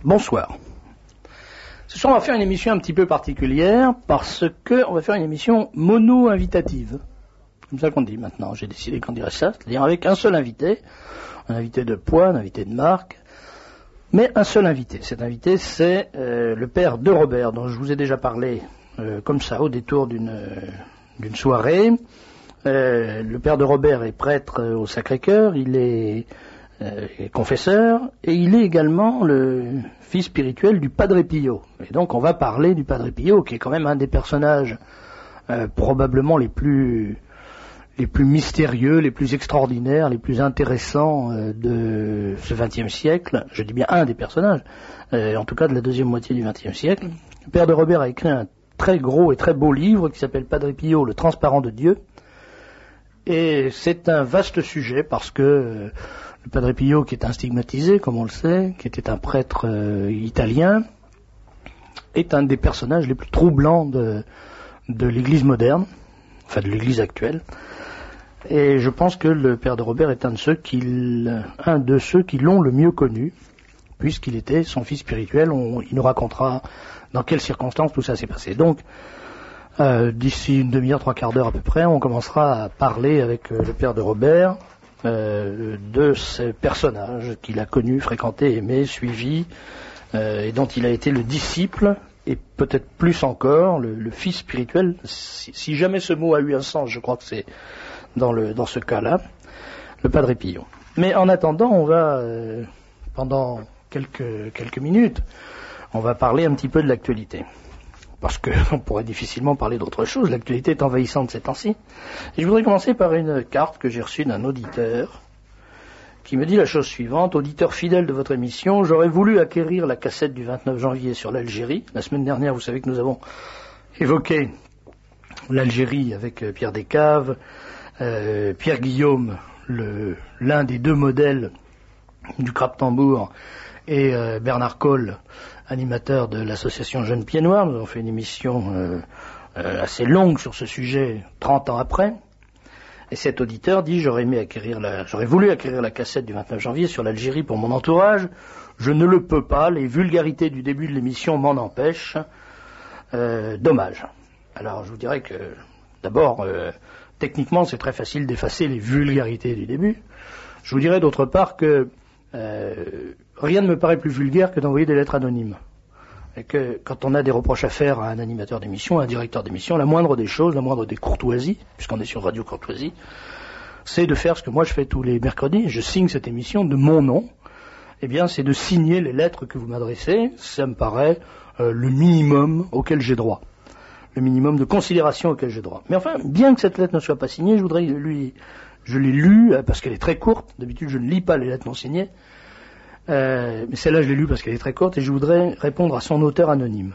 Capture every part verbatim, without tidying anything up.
Bonsoir. Ce soir, on va faire une émission un petit peu particulière parce qu'on va faire une émission mono-invitative. C'est comme ça qu'on dit maintenant. J'ai décidé qu'on dirait ça, c'est-à-dire avec un seul invité, un invité de poids, un invité de marque, mais un seul invité. Cet invité, c'est euh, le père de Robert, dont je vous ai déjà parlé euh, comme ça au détour d'une, euh, d'une soirée. Euh, le père de Robert est prêtre euh, au Sacré-Cœur, il est euh, confesseur, et il est également le fils spirituel du Padre Pio. Et donc on va parler du Padre Pio, qui est quand même un des personnages euh, probablement les plus les plus mystérieux, les plus extraordinaires, les plus intéressants euh, de ce vingtième siècle. Je dis bien un des personnages, euh, en tout cas de la deuxième moitié du vingtième siècle. Le père de Robert a écrit un très gros et très beau livre qui s'appelle Padre Pio, le transparent de Dieu. Et c'est un vaste sujet parce que euh, le Padre Pio, qui est un stigmatisé, comme on le sait, qui était un prêtre euh, italien, est un des personnages les plus troublants de, de l'Église moderne, enfin de l'Église actuelle. Et je pense que le père de Robert est un de ceux qui, un de ceux qui l'ont le mieux connu, puisqu'il était son fils spirituel. On, il nous racontera dans quelles circonstances tout ça s'est passé. Donc, Euh, d'ici une demi-heure, trois quarts d'heure à peu près, on commencera à parler avec euh, le père de Robert euh, de ces personnages qu'il a connus, fréquentés, aimés, suivis, euh, et dont il a été le disciple, et peut-être plus encore, le, le fils spirituel. Si, si jamais ce mot a eu un sens, je crois que c'est dans, le, dans ce cas-là, le Padre Pio. Mais en attendant, on va, euh, pendant quelques, quelques minutes, on va parler un petit peu de l'actualité. Parce qu'on pourrait difficilement parler d'autre chose, l'actualité est envahissante ces temps-ci. Et je voudrais commencer par une carte que j'ai reçue d'un auditeur qui me dit la chose suivante: auditeur fidèle de votre émission, j'aurais voulu acquérir la cassette du vingt-neuf janvier sur l'Algérie. La semaine dernière, vous savez que nous avons évoqué l'Algérie avec Pierre Descaves, euh, Pierre Guillaume, le, l'un des deux modèles du Crabe-Tambour, et euh, Bernard Colle, animateur de l'association Jeunes Pieds Noirs. Nous avons fait une émission euh, euh, assez longue sur ce sujet, trente ans après. Et cet auditeur dit: j'aurais aimé acquérir la, j'aurais voulu acquérir la cassette du vingt-neuf janvier sur l'Algérie pour mon entourage. Je ne le peux pas, les vulgarités du début de l'émission m'en empêchent. Euh, dommage. Alors je vous dirais que, d'abord, euh, techniquement c'est très facile d'effacer les vulgarités du début. Je vous dirais d'autre part que Euh, rien ne me paraît plus vulgaire que d'envoyer des lettres anonymes. Et que quand on a des reproches à faire à un animateur d'émission, à un directeur d'émission, la moindre des choses, la moindre des courtoisies, puisqu'on est sur Radio Courtoisie, c'est de faire ce que moi je fais tous les mercredis. Je signe cette émission de mon nom. Eh bien, c'est de signer les lettres que vous m'adressez. Ça me paraît euh, le minimum auquel j'ai droit. Le minimum de considération auquel j'ai droit. Mais enfin, bien que cette lettre ne soit pas signée, je voudrais lui... Je l'ai lue parce qu'elle est très courte. D'habitude, je ne lis pas les lettres non signées. Euh, mais celle-là, je l'ai lue parce qu'elle est très courte et je voudrais répondre à son auteur anonyme.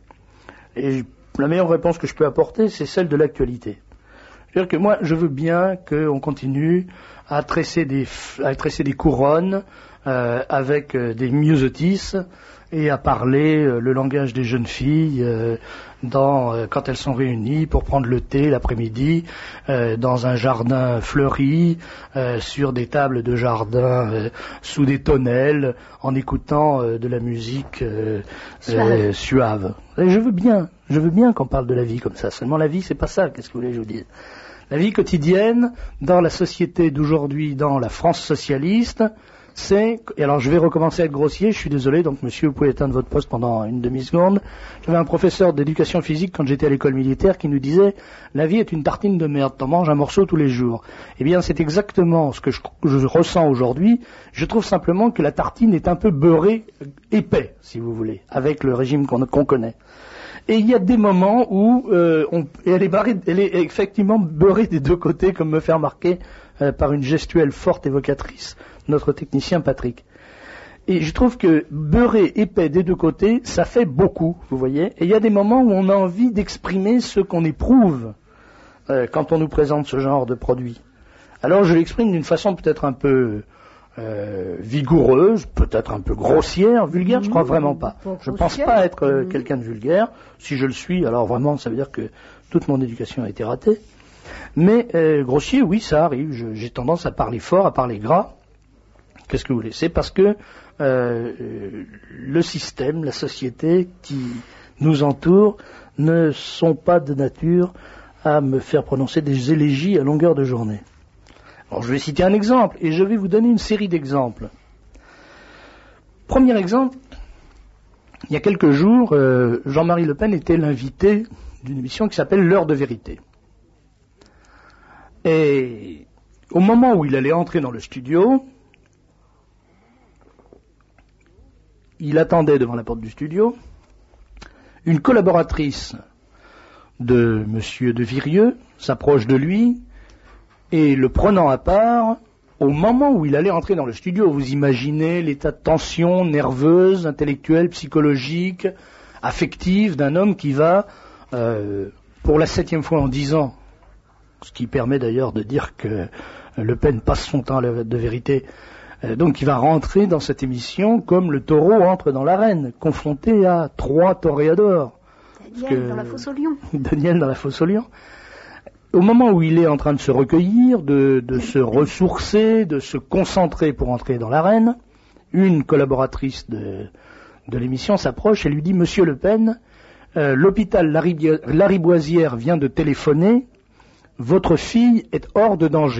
Et la meilleure réponse que je peux apporter, c'est celle de l'actualité. C'est-à-dire que moi, je veux bien qu'on continue à tresser des, à tresser des couronnes euh, avec euh, des myosotis et à parler euh, le langage des jeunes filles euh, dans, euh, quand elles sont réunies pour prendre le thé l'après-midi euh, dans un jardin fleuri, euh, sur des tables de jardin, euh, sous des tonnelles, en écoutant euh, de la musique euh, suave. Euh, suave. Et je veux bien, je veux bien qu'on parle de la vie comme ça. Seulement la vie, c'est pas ça. Qu'est-ce que vous voulez que je vous dise? La vie quotidienne, dans la société d'aujourd'hui, dans la France socialiste, c'est, et alors je vais recommencer à être grossier, je suis désolé, donc monsieur, vous pouvez éteindre votre poste pendant une demi-seconde. J'avais un professeur d'éducation physique quand j'étais à l'école militaire qui nous disait: la vie est une tartine de merde, t'en manges un morceau tous les jours. Eh bien, c'est exactement ce que je, je ressens aujourd'hui. Je trouve simplement que la tartine est un peu beurrée, épais, si vous voulez, avec le régime qu'on, qu'on connaît. Et il y a des moments où euh, on, et elle, est barrée, elle est effectivement beurrée des deux côtés, comme me fait remarquer euh, par une gestuelle forte évocatrice notre technicien Patrick. Et je trouve que beurré épais des deux côtés, ça fait beaucoup, vous voyez. Et il y a des moments où on a envie d'exprimer ce qu'on éprouve euh, quand on nous présente ce genre de produit. Alors je l'exprime d'une façon peut-être un peu euh, vigoureuse, peut-être un peu grossière, vulgaire, je crois vraiment pas. Je pense pas être euh, quelqu'un de vulgaire. Si je le suis, alors vraiment, ça veut dire que toute mon éducation a été ratée. Mais euh, grossier, oui, ça arrive. Je, j'ai tendance à parler fort, à parler gras. Qu'est-ce que vous voulez? C'est parce que euh, le système, la société qui nous entoure ne sont pas de nature à me faire prononcer des élégies à longueur de journée. Alors je vais citer un exemple et je vais vous donner une série d'exemples. Premier exemple, il y a quelques jours, euh, Jean-Marie Le Pen était l'invité d'une émission qui s'appelle L'heure de vérité. Et au moment où il allait entrer dans le studio, il attendait devant la porte du studio, une collaboratrice de M. de Virieux s'approche de lui et le prenant à part, au moment où il allait entrer dans le studio, vous imaginez l'état de tension nerveuse, intellectuelle, psychologique, affective d'un homme qui va, euh, pour la septième fois en dix ans, ce qui permet d'ailleurs de dire que Le Pen passe son temps de vérité, euh, donc il va rentrer dans cette émission comme le taureau entre dans l'arène, confronté à trois toréadors. Daniel que, dans la fosse au lion. Daniel dans la fosse au lion. Au moment où il est en train de se recueillir, de, de se ressourcer, de se concentrer pour entrer dans l'arène, une collaboratrice de, de l'émission s'approche et lui dit « Monsieur Le Pen, euh, l'hôpital Lariboisière vient de téléphoner, votre fille est hors de danger. »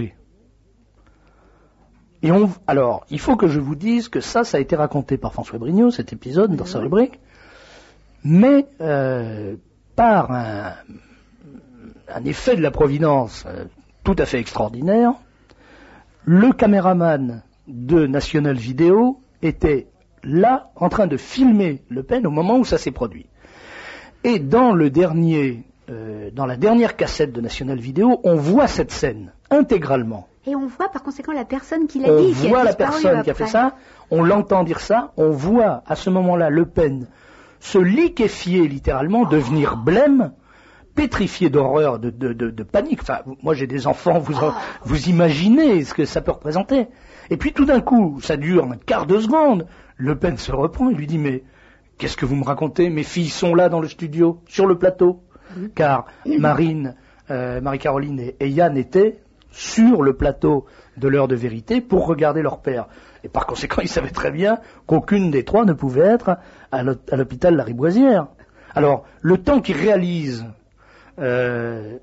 Et on, alors, il faut que je vous dise que ça, ça a été raconté par François Brignot, cet épisode, dans sa rubrique, mais euh, par un... un effet de la Providence euh, tout à fait extraordinaire, le caméraman de National Vidéo était là, en train de filmer Le Pen au moment où ça s'est produit. Et dans le dernier, euh, dans la dernière cassette de National Vidéo, on voit cette scène intégralement. Et on voit par conséquent la personne qui l'a on dit. On voit la personne qui a fait ça, on l'entend dire ça, on voit à ce moment-là Le Pen se liquéfier littéralement, devenir blême, pétrifié d'horreur, de, de, de, de panique. Enfin, moi j'ai des enfants, vous, en, vous imaginez ce que ça peut représenter. Et puis tout d'un coup, ça dure un quart de seconde, Le Pen se reprend et lui dit « Mais qu'est-ce que vous me racontez? Mes filles sont là dans le studio, sur le plateau. » Car Marine, euh, Marie-Caroline et, et Yann étaient sur le plateau de l'heure de vérité pour regarder leur père. Et par conséquent, ils savaient très bien qu'aucune des trois ne pouvait être à l'hôpital Lariboisière. Alors, le temps qu'ils réalisent Euh,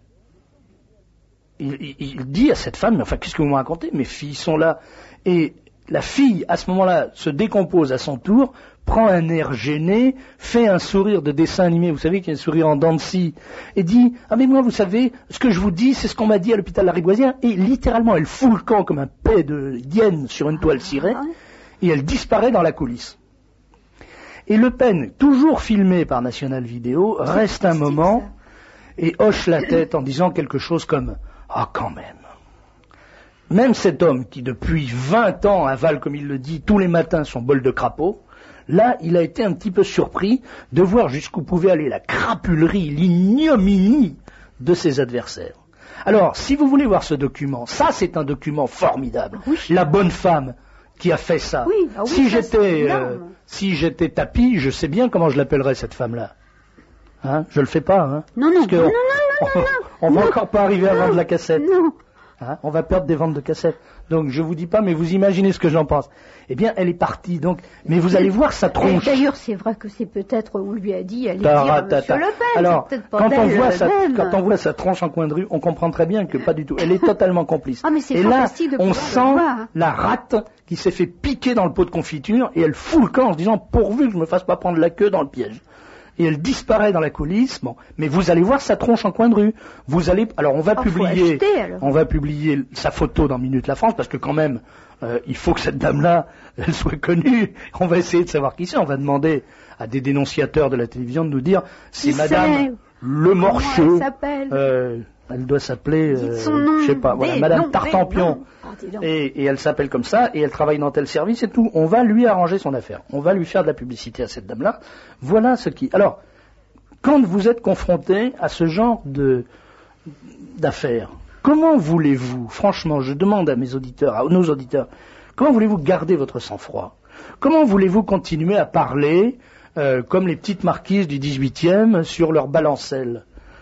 il, il, il dit à cette femme, mais enfin, qu'est-ce que vous me racontez? Mes filles sont là. Et la fille, à ce moment-là, se décompose à son tour, prend un air gêné, fait un sourire de dessin animé, vous savez qu'il y a un sourire en dents de scie, et dit, ah mais moi, vous savez, ce que je vous dis, c'est ce qu'on m'a dit à l'hôpital Lariboisière, et littéralement, elle fout le camp comme un paix de hyène sur une toile cirée, et elle disparaît dans la coulisse. Et Le Pen, toujours filmé par National Vidéo, reste un moment et hoche la tête en disant quelque chose comme « Ah, quand même !» Même cet homme qui, depuis vingt ans, avale, comme il le dit, tous les matins son bol de crapaud, là, il a été un petit peu surpris de voir jusqu'où pouvait aller la crapulerie, l'ignominie de ses adversaires. Alors, si vous voulez voir ce document, ça, c'est un document formidable. Oui. La bonne femme qui a fait ça. Oui, ah oui, si ça, j'étais, euh, si j'étais tapis, je sais bien comment je l'appellerais, cette femme-là. Hein, je le fais pas, hein. Non, non, Parce que non, on, non, non, non, non, on, on va non, encore pas arriver à non, vendre la cassette. Non. Hein, on va perdre des ventes de cassettes. Donc je vous dis pas, mais vous imaginez ce que j'en pense. Eh bien, elle est partie. Donc, mais vous allez voir sa tronche. D'ailleurs, c'est vrai que c'est peut-être on lui a dit, allez dire à Monsieur Le Pen. Alors, c'est pas quand on voit même. sa, quand on voit sa tronche en coin de rue, on comprend très bien que pas du tout. Elle est totalement complice. Ah, mais c'est et là, fantastique de on pouvoir sent le voir. la rate qui s'est fait piquer dans le pot de confiture et elle fout le camp en se disant pourvu que je me fasse pas prendre la queue dans le piège. Et elle disparaît dans la coulisse. Bon, mais vous allez voir sa tronche en coin de rue. Vous allez, alors on va oh, publier, acheter, on va publier sa photo dans Minute la France parce que quand même, euh, il faut que cette dame-là, elle soit connue. On va essayer de savoir qui c'est. On va demander à des dénonciateurs de la télévision de nous dire c'est Madame Le Morcheux. Elle s'appelle. Euh, elle doit s'appeler, euh, je sais pas, voilà, Madame Tartampion. Et, et elle s'appelle comme ça, et elle travaille dans tel service et tout. On va lui arranger son affaire. On va lui faire de la publicité à cette dame-là. Voilà ce qui... Alors, quand vous êtes confronté à ce genre de d'affaires, comment voulez-vous, franchement, je demande à mes auditeurs, à nos auditeurs, comment voulez-vous garder votre sang-froid? Comment voulez-vous continuer à parler euh, comme les petites marquises du dix-huitième sur leur balancelle?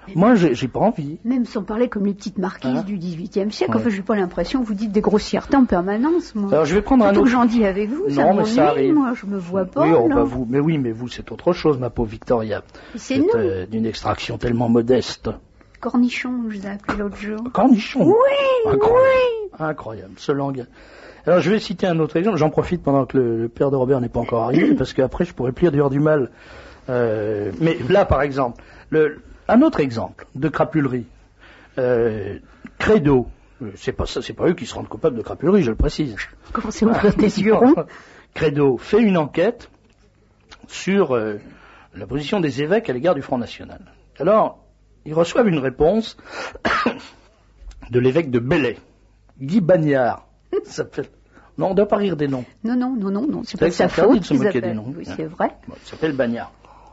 Moi, j'ai, j'ai pas envie. Même sans parler comme les petites marquises voilà. du dix-huitième siècle, ouais. enfin, j'ai pas l'impression que vous dites des grossièretés en permanence, moi. Alors, je vais prendre Surtout un autre. que j'en dis avec vous, non, ça mais ça arrive. Moi, je me vois pas. Oui, oh, là. bah, vous, mais oui, mais vous, c'est autre chose, ma pauvre Victoria. C'est nous. Euh, d'une extraction tellement modeste. Cornichon, je vous ai appelé l'autre jour. Cornichon. Oui, incroyable. oui. Incroyable, ce langage. Alors, je vais citer un autre exemple. J'en profite pendant que le, le père de Robert n'est pas encore arrivé, parce qu'après, je pourrais plus dire du mal. Euh, mais là, par exemple, le, un autre exemple de crapulerie. Euh, Credo. C'est pas ça, c'est pas eux qui se rendent coupables de crapulerie, je le précise. Commencez à ouvrir des yeux ronds. Credo fait une enquête sur euh, la position des évêques à l'égard du Front National. Alors, ils reçoivent une réponse de l'évêque de Belley, Guy Bagnard. Ça s'appelle. Non, on ne doit pas rire des noms. Non, non, non, non, non. C'est, c'est pas sa faute de se moquer des noms. Oui, c'est vrai. Bon, il s'appelle Bagnard.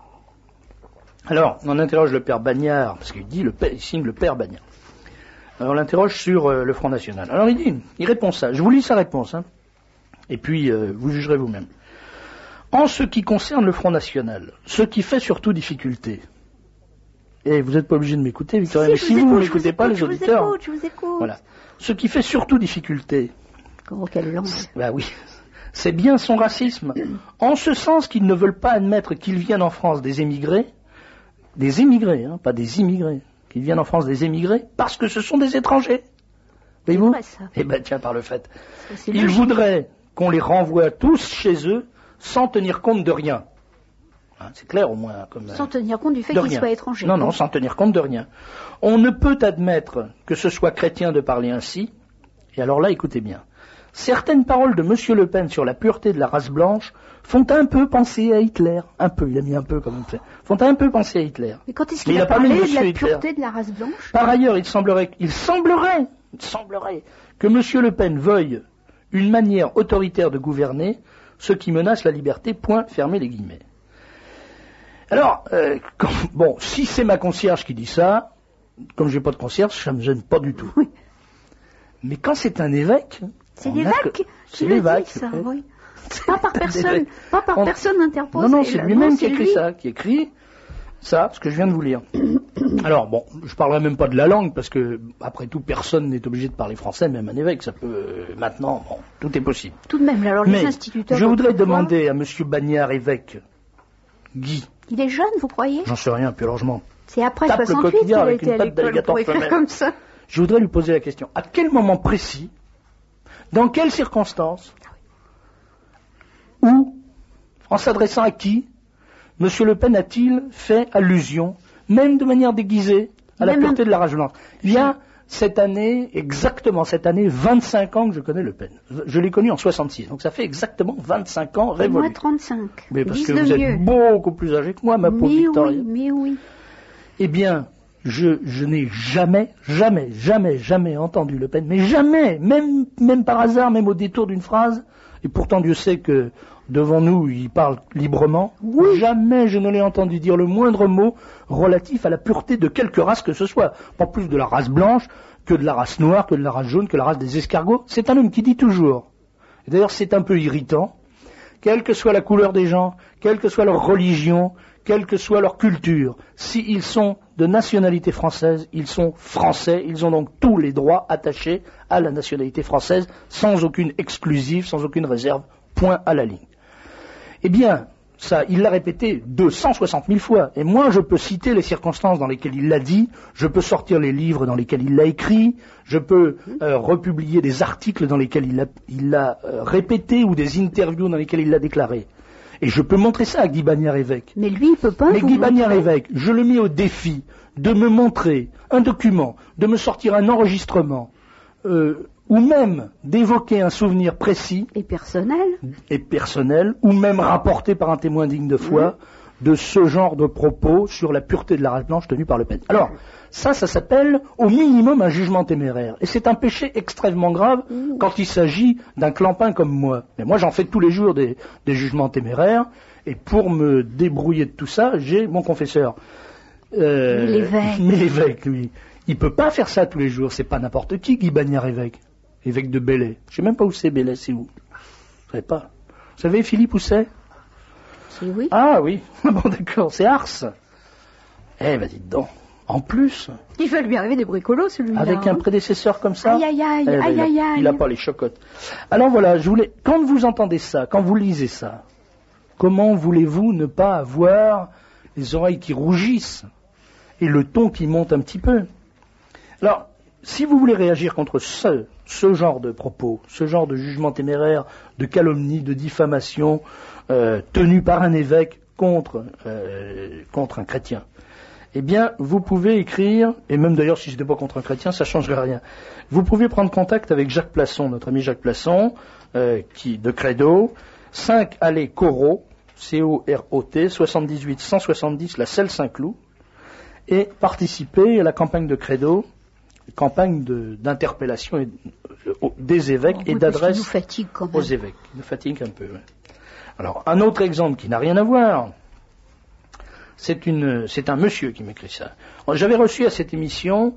Alors, on interroge le père Bagnard, parce qu'il dit, le père, il signe le père Bagnard. Alors, on l'interroge sur euh, le Front National. Alors, il dit, il répond ça. Je vous lis sa réponse, hein. Et puis, euh, vous jugerez vous-même. En ce qui concerne le Front National, ce qui fait surtout difficulté, et vous n'êtes pas obligé de m'écouter, Victoria, mais si vous ne m'écoutez pas, les auditeurs... Je vous écoute, je vous écoute. Voilà. Ce qui fait surtout difficulté... Oh, quelle langue. Bah oui. C'est bien son racisme. En ce sens qu'ils ne veulent pas admettre qu'ils viennent en France des émigrés, des émigrés, hein, pas des immigrés, qu'ils viennent en France des émigrés, parce que ce sont des étrangers. Voyez-vous ? Eh ben tiens, par le fait. Ils voudraient qu'on les renvoie tous chez eux sans tenir compte de rien. Hein, c'est clair au moins. Comme, sans euh, tenir compte du fait qu'ils soient étrangers. Non, non, sans tenir compte de rien. On ne peut admettre que ce soit chrétien de parler ainsi. Et alors là, écoutez bien. Certaines paroles de Monsieur Le Pen sur la pureté de la race blanche font un peu penser à Hitler. Un peu, il a mis un peu comme on fait. Font un peu penser à Hitler. Mais quand est-ce qu'il Mais a, a parlé de la pureté de la race blanche ? Par ailleurs, il semblerait, il semblerait, il semblerait que Monsieur Le Pen veuille une manière autoritaire de gouverner, ce qui menace la liberté, point, fermez les guillemets. Alors, euh, quand, bon, si c'est ma concierge qui dit ça, comme j'ai pas de concierge, ça me gêne pas du tout. Oui. Mais quand c'est un évêque... C'est l'évêque que... qui le dit, ça, oui. Pas par personne, pas par on... personne interposée. Non, non, c'est lui-même non, qui écrit lui. ça, qui écrit ça, ce que je viens de vous lire. Alors, bon, je parlerai même pas de la langue, parce que, après tout, personne n'est obligé de parler français, même un évêque, ça peut, euh, maintenant, bon, tout est possible. Tout de même, alors Mais les instituteurs... je voudrais demander voir... à Monsieur Bagnard, évêque, Guy... Il est jeune, vous croyez ? J'en sais rien, puis alors je m'en... C'est après soixante-huit qu'il a été à l'école pour écrire comme ça. Je voudrais lui poser la question. À quel moment précis, dans quelles circonstances, où, en s'adressant à qui, M. Le Pen a-t-il fait allusion, même de manière déguisée, à la même pureté un... de la race blanche ? Il y a cette année, exactement cette année, vingt-cinq ans que je connais Le Pen. Je l'ai connu en soixante-six, donc ça fait exactement vingt-cinq ans révolu. Moi trente-cinq. Mais parce que vous êtes beaucoup plus âgé que moi, ma pauvre Victoria. Mais oui, mais oui. Eh bien... Je, je n'ai jamais, jamais, jamais, jamais entendu Le Pen, mais jamais, même, même par hasard, même au détour d'une phrase, et pourtant Dieu sait que devant nous, il parle librement, oui. Jamais je ne l'ai entendu dire le moindre mot relatif à la pureté de quelque race que ce soit, pas plus de la race blanche, que de la race noire, que de la race jaune, que la race des escargots. C'est un homme qui dit toujours, et d'ailleurs c'est un peu irritant, quelle que soit la couleur des gens, quelle que soit leur religion, quelle que soit leur culture, s'ils sont de nationalité française, ils sont français, ils ont donc tous les droits attachés à la nationalité française, sans aucune exclusive, sans aucune réserve, point à la ligne. Eh bien, ça, il l'a répété deux cent soixante mille fois, et moi je peux citer les circonstances dans lesquelles il l'a dit, je peux sortir les livres dans lesquels il l'a écrit, je peux euh, republier des articles dans lesquels il l'a, il l'a euh, répété, ou des interviews dans lesquelles il l'a déclaré. Et je peux montrer ça à Guy Bagnard évêque. Mais lui, il peut pas. Mais Guy Bagnard évêque, je le mets au défi de me montrer un document, de me sortir un enregistrement, euh, ou même d'évoquer un souvenir précis. Et personnel. Et personnel, ou même rapporté par un témoin digne de foi, mmh. de ce genre de propos sur la pureté de la race blanche tenue par Le Pen. Alors, ça, ça s'appelle au minimum un jugement téméraire. Et c'est un péché extrêmement grave mmh. quand il s'agit d'un clampin comme moi. Mais moi, j'en fais tous les jours des, des jugements téméraires. Et pour me débrouiller de tout ça, j'ai mon confesseur. Euh, mais l'évêque. Mais l'évêque, lui. Il peut pas faire ça tous les jours. C'est pas n'importe qui, Guy Bagnard évêque. Évêque de Belley. Je sais même pas où c'est Belley, c'est où. Vous savez pas. Vous savez, Philippe, où c'est ? C'est oui. Ah oui. Bon, d'accord. C'est Ars. Eh ben, dites donc. En plus... Il va lui arriver des bricolos, celui-là. Avec hein. un prédécesseur comme ça. Aïe, aïe, aïe, eh ben, aïe, il a, aïe, aïe. Il a pas les chocottes. Alors voilà, je voulais... Quand vous entendez ça, quand vous lisez ça, comment voulez-vous ne pas avoir les oreilles qui rougissent et le ton qui monte un petit peu? Alors, si vous voulez réagir contre ce, ce genre de propos, ce genre de jugement téméraire, de calomnie, de diffamation, euh, tenu par un évêque contre, euh, contre un chrétien, eh bien, vous pouvez écrire, et même d'ailleurs si je n'étais pas contre un chrétien, ça ne changerait rien. Vous pouvez prendre contact avec Jacques Plasson, notre ami Jacques Plasson, euh, qui, de Credo, cinq allée Corot, C O R O T, soixante-dix-huit cent soixante-dix, la Selle-Saint-Cloud, et participer à la campagne de Credo, campagne de, d'interpellation et, euh, des évêques oh, et oui, d'adresse aux évêques. Il nous fatigue un peu. Ouais. Alors, un autre exemple qui n'a rien à voir, c'est, une, c'est un monsieur qui m'écrit ça. J'avais reçu à cette émission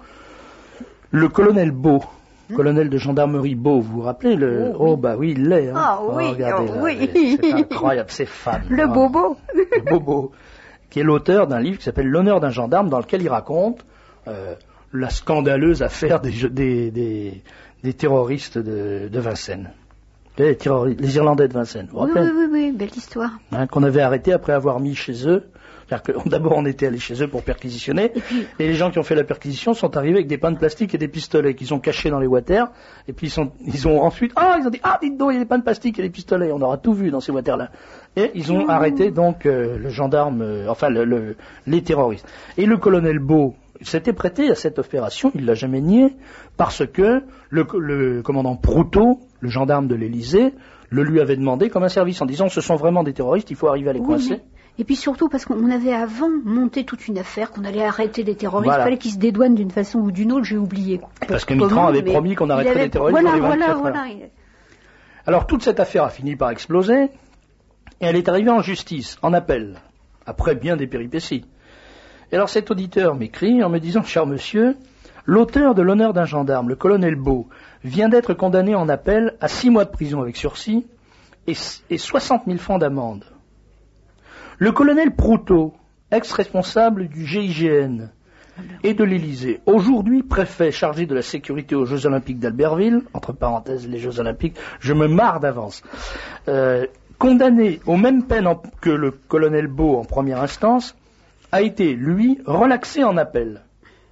le colonel Beau, hum? colonel de gendarmerie Beau, vous vous rappelez le... Oh, oui. oh bah oui, il l'est. Hein. Ah oui, oh, regardez, oh, là, oui. c'est incroyable, c'est fan. Le hein. bobo. Le bobo, qui est l'auteur d'un livre qui s'appelle L'honneur d'un gendarme, dans lequel il raconte euh, la scandaleuse affaire des, des, des, des terroristes de, de Vincennes. Les, les Irlandais de Vincennes. Vous vous oui, rappelez oui, oui, oui, belle histoire. Hein, qu'on avait arrêté après avoir mis chez eux. C'est-à-dire que d'abord on était allé chez eux pour perquisitionner, et, puis, et les gens qui ont fait la perquisition sont arrivés avec des pains de plastique et des pistolets qu'ils ont cachés dans les water, et puis ils, sont, ils ont ensuite, ah ils ont dit, ah dites donc il y a des pains de plastique et des pistolets, on aura tout vu dans ces water-là. Et ils ont mmh. arrêté donc euh, le gendarme, euh, enfin le, le, les terroristes. Et le colonel Beau s'était prêté à cette opération, il l'a jamais nié, parce que le, le commandant Proutot, le gendarme de l'Élysée, le lui avait demandé comme un service en disant ce sont vraiment des terroristes, il faut arriver à les oui, coincer. Mais... Et puis surtout parce qu'on avait avant monté toute une affaire, qu'on allait arrêter les terroristes, voilà. Il fallait qu'ils se dédouanent d'une façon ou d'une autre, j'ai oublié. Parce que Mitterrand avait promis qu'on arrêterait avait... les terroristes voilà, dans les vingt-quatre voilà, heures. Voilà. Alors toute cette affaire a fini par exploser, et elle est arrivée en justice, en appel, après bien des péripéties. Et alors cet auditeur m'écrit en me disant, cher monsieur, l'auteur de l'honneur d'un gendarme, le colonel Beau, vient d'être condamné en appel à six mois de prison avec sursis et, et soixante mille francs d'amende. Le colonel Proutot, ex-responsable du G I G N et de l'Élysée, aujourd'hui préfet chargé de la sécurité aux Jeux Olympiques d'Albertville, entre parenthèses les Jeux Olympiques, je me marre d'avance, euh, condamné aux mêmes peines en, que le colonel Beau en première instance, a été, lui, relaxé en appel.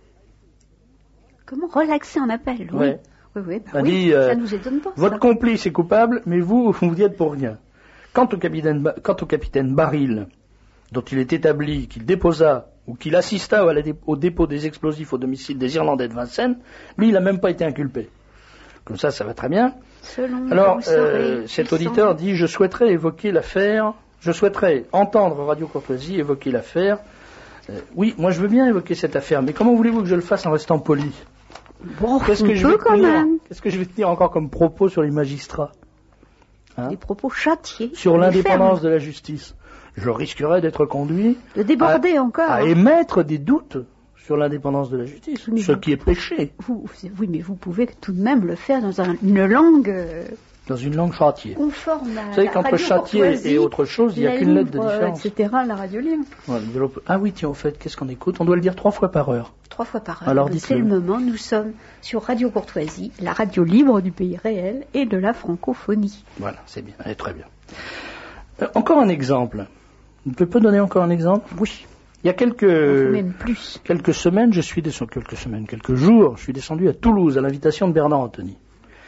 Comment relaxé en appel? Oui, ouais. oui, oui, bah oui dit, euh, ça nous étonne pas. Votre ça. complice est coupable, mais vous, vous y êtes pour rien. Quant au capitaine, quant au capitaine Baril, dont il est établi qu'il déposa ou qu'il assista au dépôt des explosifs au domicile des Irlandais de Vincennes, lui, il n'a même pas été inculpé. Comme ça, ça va très bien. Selon Alors, euh, cet auditeur dit, je souhaiterais évoquer l'affaire, je souhaiterais entendre Radio Courtoisie évoquer l'affaire. Euh, oui, moi je veux bien évoquer cette affaire, mais comment voulez-vous que je le fasse en restant poli? Bon, qu'est-ce que, je vais tenir, qu'est-ce que je vais tenir encore comme propos sur les magistrats? Hein? Des propos châtiés. Sur l'indépendance de la justice. Je risquerais d'être conduit de déborder à, encore. à émettre des doutes sur l'indépendance de la justice, mais ce vous, qui est péché. Vous, oui, mais vous pouvez tout de même le faire dans un, une langue... Euh, dans une langue châtiée. Conforme à vous savez qu'entre châtier et autre chose, il n'y a qu'une lettre de différence. et cetera, la radio libre. Ouais, ah oui, tiens, au fait, qu'est-ce qu'on écoute? On doit le dire trois fois par heure. Trois fois par heure. Alors, c'est le moment, nous sommes sur Radio Courtoisie, la radio libre du pays réel et de la francophonie. Voilà, c'est bien, allez, très bien. Euh, encore un exemple. Vous pouvez donner encore un exemple? Oui. Il y a quelques, même plus. quelques semaines, je suis descendu, quelques semaines, quelques jours, je suis descendu à Toulouse à l'invitation de Bernard Anthony.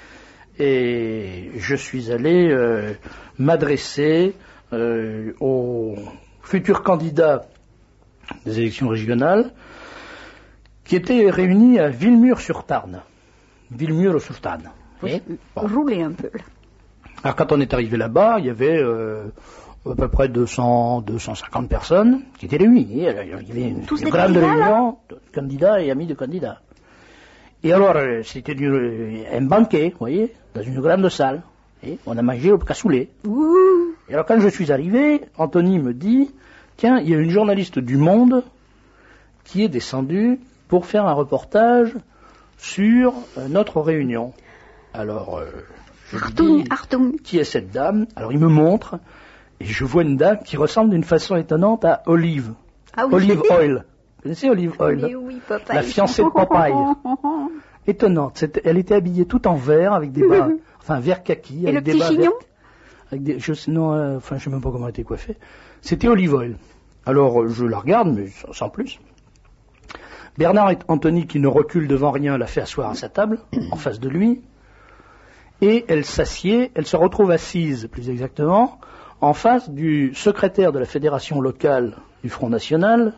Et je suis allé euh, m'adresser euh, aux futurs candidats des élections régionales qui étaient réunis à Villemur-sur-Tarn. Villemur-sur-Tarn. Oui, bon. Rouler un peu là. Alors quand on est arrivé là-bas, il y avait euh, à peu près deux cents, deux cent cinquante personnes qui étaient réunies. Il y avait une, Tous une grande réunion de candidats et amis de candidats. Et alors, c'était du, un banquet, vous voyez, dans une grande salle. Et on a mangé au cassoulet. Ouh. Et alors, quand je suis arrivé, Anthony me dit, tiens, il y a une journaliste du Monde qui est descendue pour faire un reportage sur euh, notre réunion. Alors, euh, je Artung, lui dis, Artung. qui est cette dame? Alors, il me montre, et je vois une dame qui ressemble d'une façon étonnante à Olive. Ah oui. Olive Oil. Vous connaissez Olive Oil? Mais oui, Popeye. La fiancée de Popeye. Étonnante. C'était, elle était habillée tout en vert avec des bas, enfin vert kaki. Et avec le des petit bas chignon verts, avec des, je sais, non, euh, enfin je sais même pas comment elle était coiffée. C'était Olive Oil. Alors je la regarde, mais sans, sans plus. Bernard Anthony, qui ne recule devant rien, l'a fait asseoir à sa table, en face de lui. Et elle s'assied, elle se retrouve assise, plus exactement, en face du secrétaire de la fédération locale du Front National,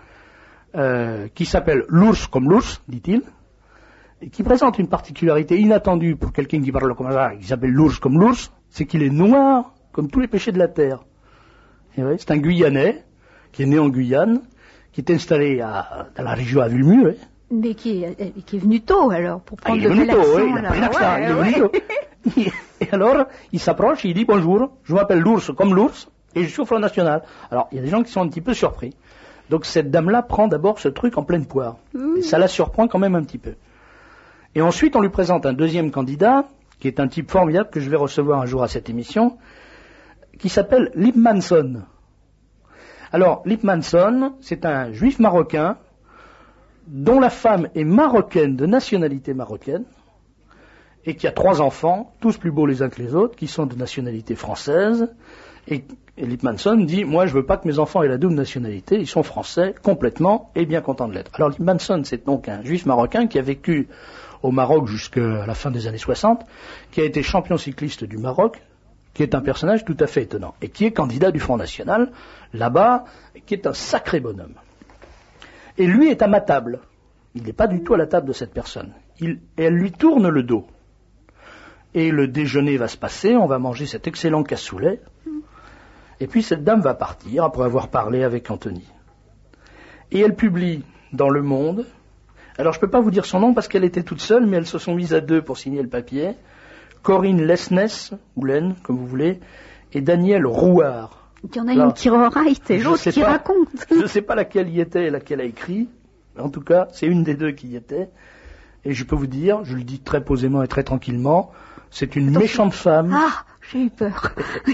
euh, qui s'appelle l'ours comme l'ours, dit-il, et qui présente une particularité inattendue pour quelqu'un qui parle comme ça, qui s'appelle l'ours comme l'ours, c'est qu'il est noir comme tous les péchés de la terre. Et oui, c'est un Guyanais, qui est né en Guyane, qui est installé à, dans la région à Vulmu, oui. Mais qui est, qui est venu tôt, alors, pour prendre ah, le bel accent. Oui, il a pris l'accent, ouais, il est ouais. venu tôt. Et alors, il s'approche, il dit bonjour, je m'appelle l'ours comme l'ours, et je suis au Front National. Alors, il y a des gens qui sont un petit peu surpris. Donc, cette dame-là prend d'abord ce truc en pleine poire. Mmh. Et ça la surprend quand même un petit peu. Et ensuite, on lui présente un deuxième candidat, qui est un type formidable que je vais recevoir un jour à cette émission, qui s'appelle Lip Manson. Alors, Lip Manson, c'est un juif marocain, dont la femme est marocaine, de nationalité marocaine, et qui a trois enfants, tous plus beaux les uns que les autres, qui sont de nationalité française, et, et Lip Manson dit, moi je veux pas que mes enfants aient la double nationalité, ils sont français complètement, et bien contents de l'être. Alors Lip Manson, c'est donc un juif marocain qui a vécu au Maroc jusqu'à la fin des années soixante, qui a été champion cycliste du Maroc, qui est un personnage tout à fait étonnant, et qui est candidat du Front National, là-bas, et qui est un sacré bonhomme. Et lui est à ma table. Il n'est pas du tout à la table de cette personne. Il, elle lui tourne le dos. Et le déjeuner va se passer, on va manger cet excellent cassoulet. Et puis cette dame va partir après avoir parlé avec Anthony. Et elle publie dans Le Monde. Alors je ne peux pas vous dire son nom parce qu'elle était toute seule, mais elles se sont mises à deux pour signer le papier. Corinne Lesness, ou Laine, comme vous voulez, et Daniel Rouard. Il y en a Alors, une qui write et l'autre qui pas, raconte. Je ne sais pas laquelle y était et laquelle a écrit. En tout cas, c'est une des deux qui y était. Et je peux vous dire, je le dis très posément et très tranquillement, c'est une Attention. méchante femme. Ah, j'ai eu peur.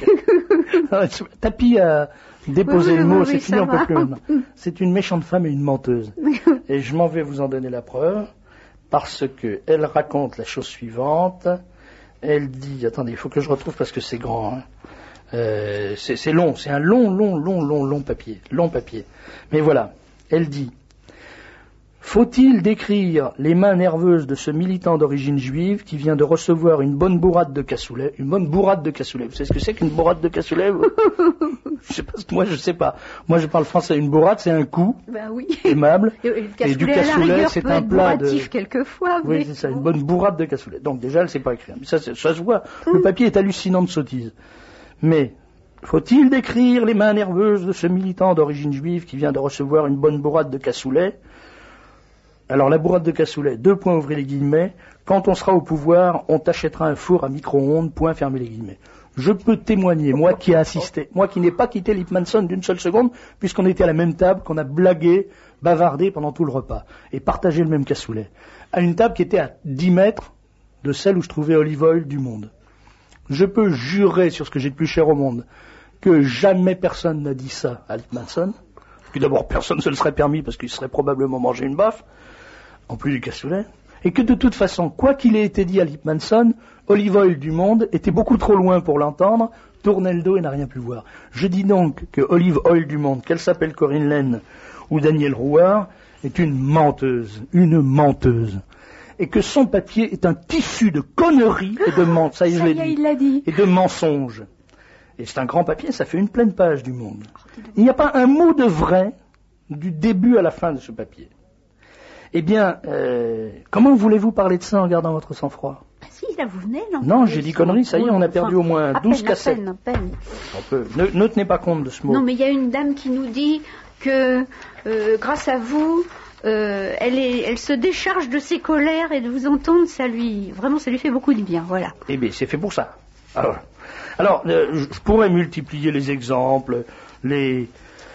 Tapi a déposé oui, oui, le mot, oui, c'est fini, on peut plus maintenant. C'est une méchante femme et une menteuse. Et je m'en vais vous en donner la preuve, parce que elle raconte la chose suivante. Elle dit, attendez, il faut que je retrouve parce que c'est grand, hein. Euh, c'est, c'est long, c'est un long, long, long, long, long papier, long papier. Mais voilà, elle dit, faut-il décrire les mains nerveuses de ce militant d'origine juive qui vient de recevoir une bonne bourrade de cassoulet, une bonne bourrade de cassoulet. Vous savez ce que c'est qu'une bourrade de cassoulet? Je sais pas, moi je sais pas. Moi je parle français. Une bourrade c'est un coup ben oui. aimable. Et, et, et du cassoulet c'est un plat de. Quelquefois. Oui, mais... c'est ça, une bonne bourrade de cassoulet. Donc déjà elle sait pas écrire. Mais ça, ça se voit. Le papier est hallucinant de sottise. Mais, faut-il décrire les mains nerveuses de ce militant d'origine juive qui vient de recevoir une bonne bourrade de cassoulet? Alors, la bourrade de cassoulet, deux points, ouvrez les guillemets, quand on sera au pouvoir, on t'achètera un four à micro-ondes, point, fermez les guillemets. Je peux témoigner, moi qui ai assisté, moi qui n'ai pas quitté Lip Manson d'une seule seconde, puisqu'on était à la même table, qu'on a blagué, bavardé pendant tout le repas, et partagé le même cassoulet, à une table qui était à dix mètres de celle où je trouvais Olive Oil du Monde. Je peux jurer sur ce que j'ai de plus cher au monde que jamais personne n'a dit ça à Lip Manson. Puis d'abord, personne ne se le serait permis parce qu'il serait probablement mangé une baffe, en plus du cassoulet. Et que de toute façon, quoi qu'il ait été dit à Lip Manson, Olive Oil du Monde était beaucoup trop loin pour l'entendre, tournait le dos et n'a rien pu voir. Je dis donc que Olive Oil du Monde, qu'elle s'appelle Corinne Laine ou Daniel Rouard, est une menteuse, une menteuse. Et que son papier est un tissu de conneries et de mensonges. Ça y est, je l'ai dit. Il l'a dit. Et de mensonges. Et c'est un grand papier, ça fait une pleine page du Monde. Il n'y a pas un mot de vrai du début à la fin de ce papier. Eh bien, euh, comment voulez-vous parler de ça en gardant votre sang-froid? Ah si, là vous venez, non? Non, j'ai dit conneries, ça y est, on a perdu au moins douze cassettes. À peine, à peine. On peut, ne, ne tenez pas compte de ce mot. Non, mais il y a une dame qui nous dit que, euh, grâce à vous, Euh, elle, est, elle se décharge de ses colères et de vous entendre, ça lui, vraiment, ça lui fait beaucoup de bien, voilà. Eh bien, c'est fait pour ça. Alors, alors euh, je pourrais multiplier les exemples, les,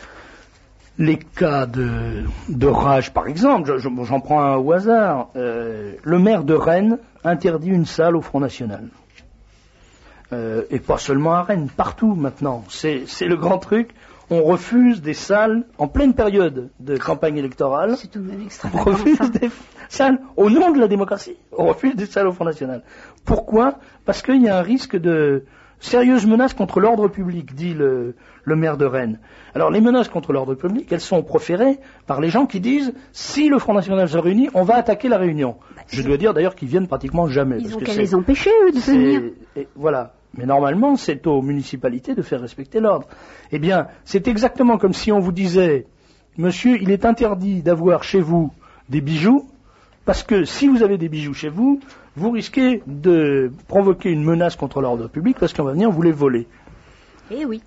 les cas de, de rage, par exemple. Je, j'en prends un au hasard. Euh, le maire de Rennes interdit une salle au Front National. Euh, et pas seulement à Rennes, partout maintenant. C'est, c'est le grand truc. on refuse des salles en pleine période de campagne électorale. C'est tout de même On extravagant. refuse ça. des salles au nom de la démocratie. On refuse des salles au Front National. Pourquoi? Parce qu'il y a un risque de sérieuse menace contre l'ordre public, dit le, le maire de Rennes. Alors les menaces contre l'ordre public, elles sont proférées par les gens qui disent si le Front National se réunit, on va attaquer la Réunion. Bah, Je dois dire d'ailleurs qu'ils viennent pratiquement jamais. Ils parce ont que qu'à c'est- les empêcher, eux, de c'est- venir. et voilà. Mais normalement, c'est aux municipalités de faire respecter l'ordre. Eh bien, c'est exactement comme si on vous disait, monsieur, il est interdit d'avoir chez vous des bijoux, parce que si vous avez des bijoux chez vous, vous risquez de provoquer une menace contre l'ordre public, parce qu'on va venir vous les voler. Eh oui.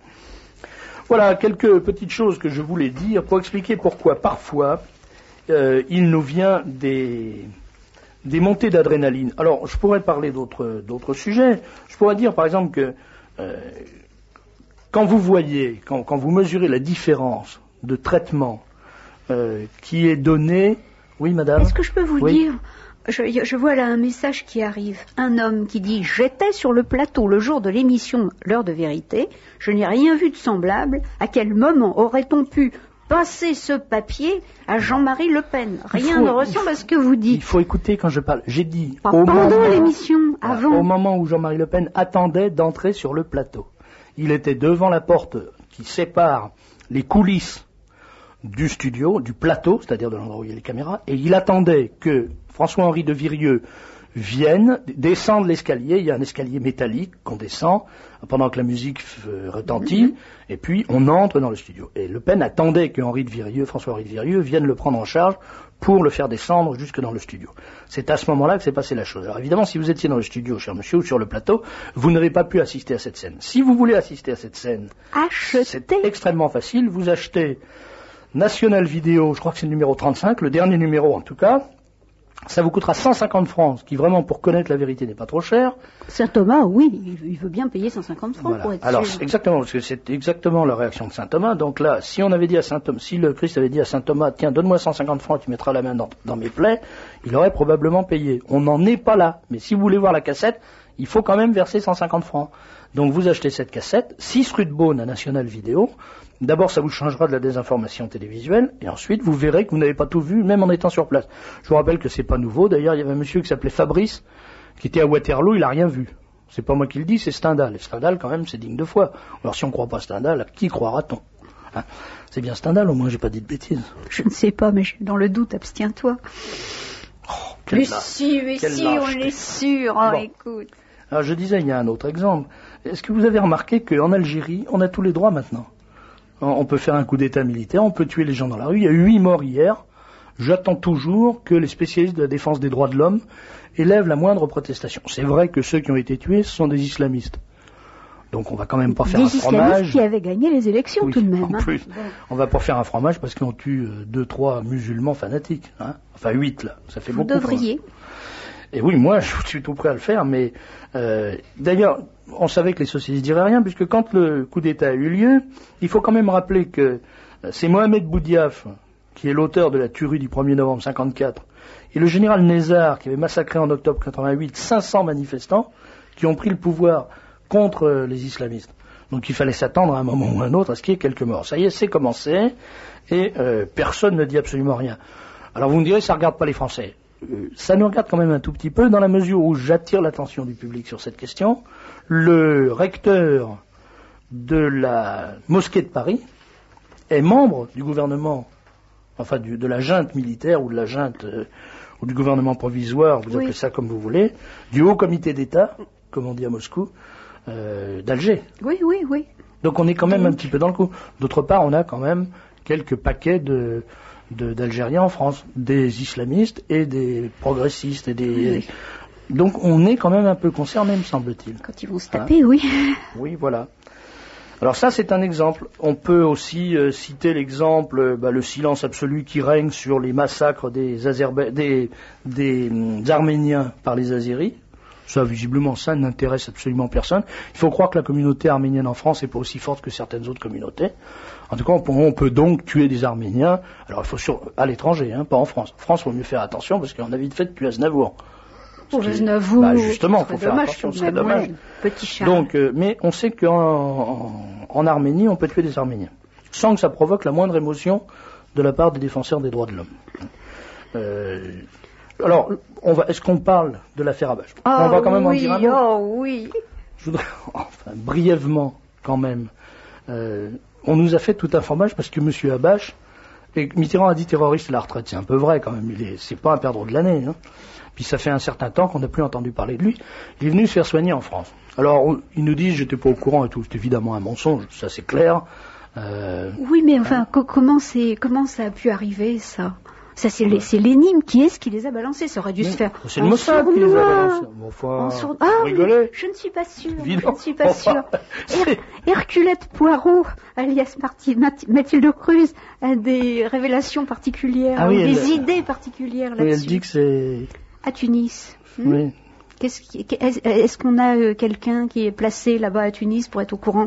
Voilà quelques petites choses que je voulais dire pour expliquer pourquoi parfois euh, il nous vient des, des montées d'adrénaline. Alors, je pourrais parler d'autres, d'autres sujets. Je pourrais dire, par exemple, que euh, quand vous voyez, quand, quand vous mesurez la différence de traitement euh, qui est donné... Oui, madame? Est-ce que je peux vous Oui. dire, je, je vois là un message qui arrive. Un homme qui dit « J'étais sur le plateau le jour de l'émission L'heure de vérité. Je n'ai rien vu de semblable. À quel moment aurait-on pu passer ce papier à Jean-Marie Le Pen ?» Rien faut- ne ressemble il à ce que vous Il dites. faut écouter quand je parle. J'ai dit... Pas au pendant moment- l'émission, Voilà, avant. Au moment où Jean-Marie Le Pen attendait d'entrer sur le plateau. Il était devant la porte qui sépare les coulisses du studio, du plateau, c'est-à-dire de l'endroit où il y a les caméras, et il attendait que François-Henri de Virieu vienne, descendre l'escalier. Il y a un escalier métallique qu'on descend pendant que la musique euh, retentit, Mm-hmm. et puis on entre dans le studio. Et Le Pen attendait que Henri de Virieu, François-Henri de Virieu vienne le prendre en charge pour le faire descendre jusque dans le studio. C'est à ce moment-là que s'est passée la chose. Alors évidemment, si vous étiez dans le studio, cher monsieur, ou sur le plateau, vous n'avez pas pu assister à cette scène. Si vous voulez assister à cette scène, c'est Acheter. extrêmement facile. Vous achetez National Vidéo, je crois que c'est le numéro trente-cinq, le dernier numéro en tout cas. Ça vous coûtera cent cinquante francs, ce qui vraiment pour connaître la vérité n'est pas trop cher. Saint Thomas, oui, il- il veut bien payer cent cinquante francs Voilà. pour être Alors sûr. c'est exactement, parce que c'est exactement la réaction de saint Thomas. Donc là, si on avait dit à saint Thomas, si le Christ avait dit à saint Thomas, tiens, donne-moi cent cinquante francs, tu mettras la main dans, dans mes plaies, il aurait probablement payé. On n'en est pas là. Mais si vous voulez voir la cassette, il faut quand même verser cent cinquante francs. Donc vous achetez cette cassette, six rue de Beaune à National Vidéo. D'abord, ça vous changera de la désinformation télévisuelle, et ensuite, vous verrez que vous n'avez pas tout vu, même en étant sur place. Je vous rappelle que c'est pas nouveau. D'ailleurs, il y avait un monsieur qui s'appelait Fabrice, qui était à Waterloo, il a rien vu. C'est pas moi qui le dis, c'est Stendhal. Et Stendhal, quand même, c'est digne de foi. Alors, si on ne croit pas Stendhal, à qui croira-t-on? Hein, c'est bien Stendhal, au moins, j'ai pas dit de bêtises. Je ne sais pas, mais je- dans le doute, abstiens-toi. Oh, quelle Mais lâche- si, mais quelle si, on lâcheté. est sûr. Oh, Bon. écoute. Alors, je disais, il y a un autre exemple. Est-ce que vous avez remarqué qu'en Algérie, on a tous les droits maintenant? On peut faire un coup d'état militaire, on peut tuer les gens dans la rue. Il y a eu huit morts hier. J'attends toujours que les spécialistes de la défense des droits de l'homme élèvent la moindre protestation. C'est vrai que ceux qui ont été tués, ce sont des islamistes. Donc on va quand même pas faire Des un fromage. islamistes qui avaient gagné les élections Oui, tout de même. en hein. plus, Bon. on va pas faire un fromage parce qu'on tue euh, deux, trois musulmans fanatiques. Hein. Enfin huit là, ça fait Vous beaucoup. quand même. devriez. Et oui, moi, je suis tout prêt à le faire, mais euh, d'ailleurs, on savait que les socialistes diraient rien, puisque quand le coup d'État a eu lieu, il faut quand même rappeler que euh, c'est Mohamed Boudiaf, qui est l'auteur de la tuerie du premier novembre cinquante-quatre, et le général Nézar, qui avait massacré en octobre quatre-vingt-huit cinq cents manifestants, qui ont pris le pouvoir contre euh, les islamistes. Donc il fallait s'attendre à un moment ou à un autre à ce qu'il y ait quelques morts. Ça y est, c'est commencé, et euh, personne ne dit absolument rien. Alors vous me direz, ça ne regarde pas les Français. Euh, ça nous regarde quand même un tout petit peu, dans la mesure où j'attire l'attention du public sur cette question. Le recteur de la mosquée de Paris est membre du gouvernement, enfin du, de la junte militaire ou de la junte euh, ou du gouvernement provisoire, vous Oui. appelez ça comme vous voulez, du haut comité d'État, comme on dit à Moscou, euh, d'Alger. Oui, oui, oui. Donc on est quand même un petit peu dans le coup. D'autre part, on a quand même quelques paquets de, de- d'Algériens en France, des islamistes et des progressistes et des. Oui. Donc on est quand même un peu concerné, me semble-t-il. Quand ils vont se taper, oui. Oui, voilà. Alors ça, c'est un exemple. On peut aussi euh, citer l'exemple, euh, bah, le silence absolu qui règne sur les massacres des, Azerba- des, des, hum, Arméniens par les Azéris. Ça, visiblement, ça n'intéresse absolument personne. Il faut croire que la communauté arménienne en France n'est pas aussi forte que certaines autres communautés. En tout cas, on peut, on peut donc tuer des Arméniens. Alors, il faut sur, à l'étranger, hein, pas en France. En France, il vaut mieux faire attention parce qu'on a vite fait de tuer Aznavour. Pour Ce qui- Aznavour, bah, justement, ce faut serait faire dommage, attention, tout ce de serait même, dommage. ouais. Petit chat. Donc, euh, mais on sait qu'en en, en Arménie, on peut tuer des Arméniens. sans que ça provoque la moindre émotion de la part des défenseurs des droits de l'homme. Euh, alors, on va, est-ce qu'on parle de l'affaire Habash? Oh, On va quand même oui, en dire un mot. Oh oui. Je voudrais, enfin, brièvement, quand même, euh, on nous a fait tout un fromage parce que M. Habash, et Mitterrand a dit terroriste à la retraite, c'est un peu vrai quand même, il est, c'est pas un perdreau de l'année, hein. Puis ça fait un certain temps qu'on n'a plus entendu parler de lui. Il est venu se faire soigner en France. Alors, on, ils nous disent, j'étais pas au courant et tout, c'est évidemment un mensonge, ça c'est clair. Euh, oui, mais enfin, co- comment c'est, comment ça a pu arriver, ça? Ça, c'est, les, c'est l'énigme. Qui est-ce qui les a balancés? Ça aurait dû mais se faire. C'est le Mossad qui les a balancés. Bon, enfin, sourd... Ah, vous rigolez? je ne suis pas sûre. Évidemment. Je ne suis pas Enfin, sûre. Her- Herculette Poirot, alias Marti- Mat- Mathilde Cruz, a des révélations particulières, Ah oui, des elle- idées particulières oui, là-dessus. elle dit que c'est... À Tunis. Hmm. Oui. Qu'est-ce qui- est-ce, est-ce qu'on a euh, quelqu'un qui est placé là-bas à Tunis pour être au courant?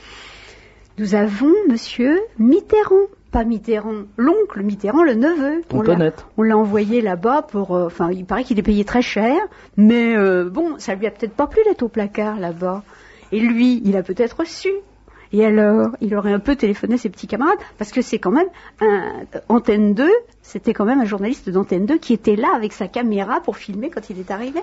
Nous avons Monsieur Mitterrand. Pas Mitterrand, l'oncle Mitterrand, le neveu. On l'a, Antoinette. on l'a envoyé là-bas pour... euh, Enfin, il paraît qu'il est payé très cher, mais euh, bon, ça lui a peut-être pas plu d'être au placard là-bas. Et lui, il a peut-être su. Et alors, il aurait un peu téléphoné à ses petits camarades, parce que c'est quand même un... Antenne deux, c'était quand même un journaliste d'Antenne deux qui était là avec sa caméra pour filmer quand il est arrivé.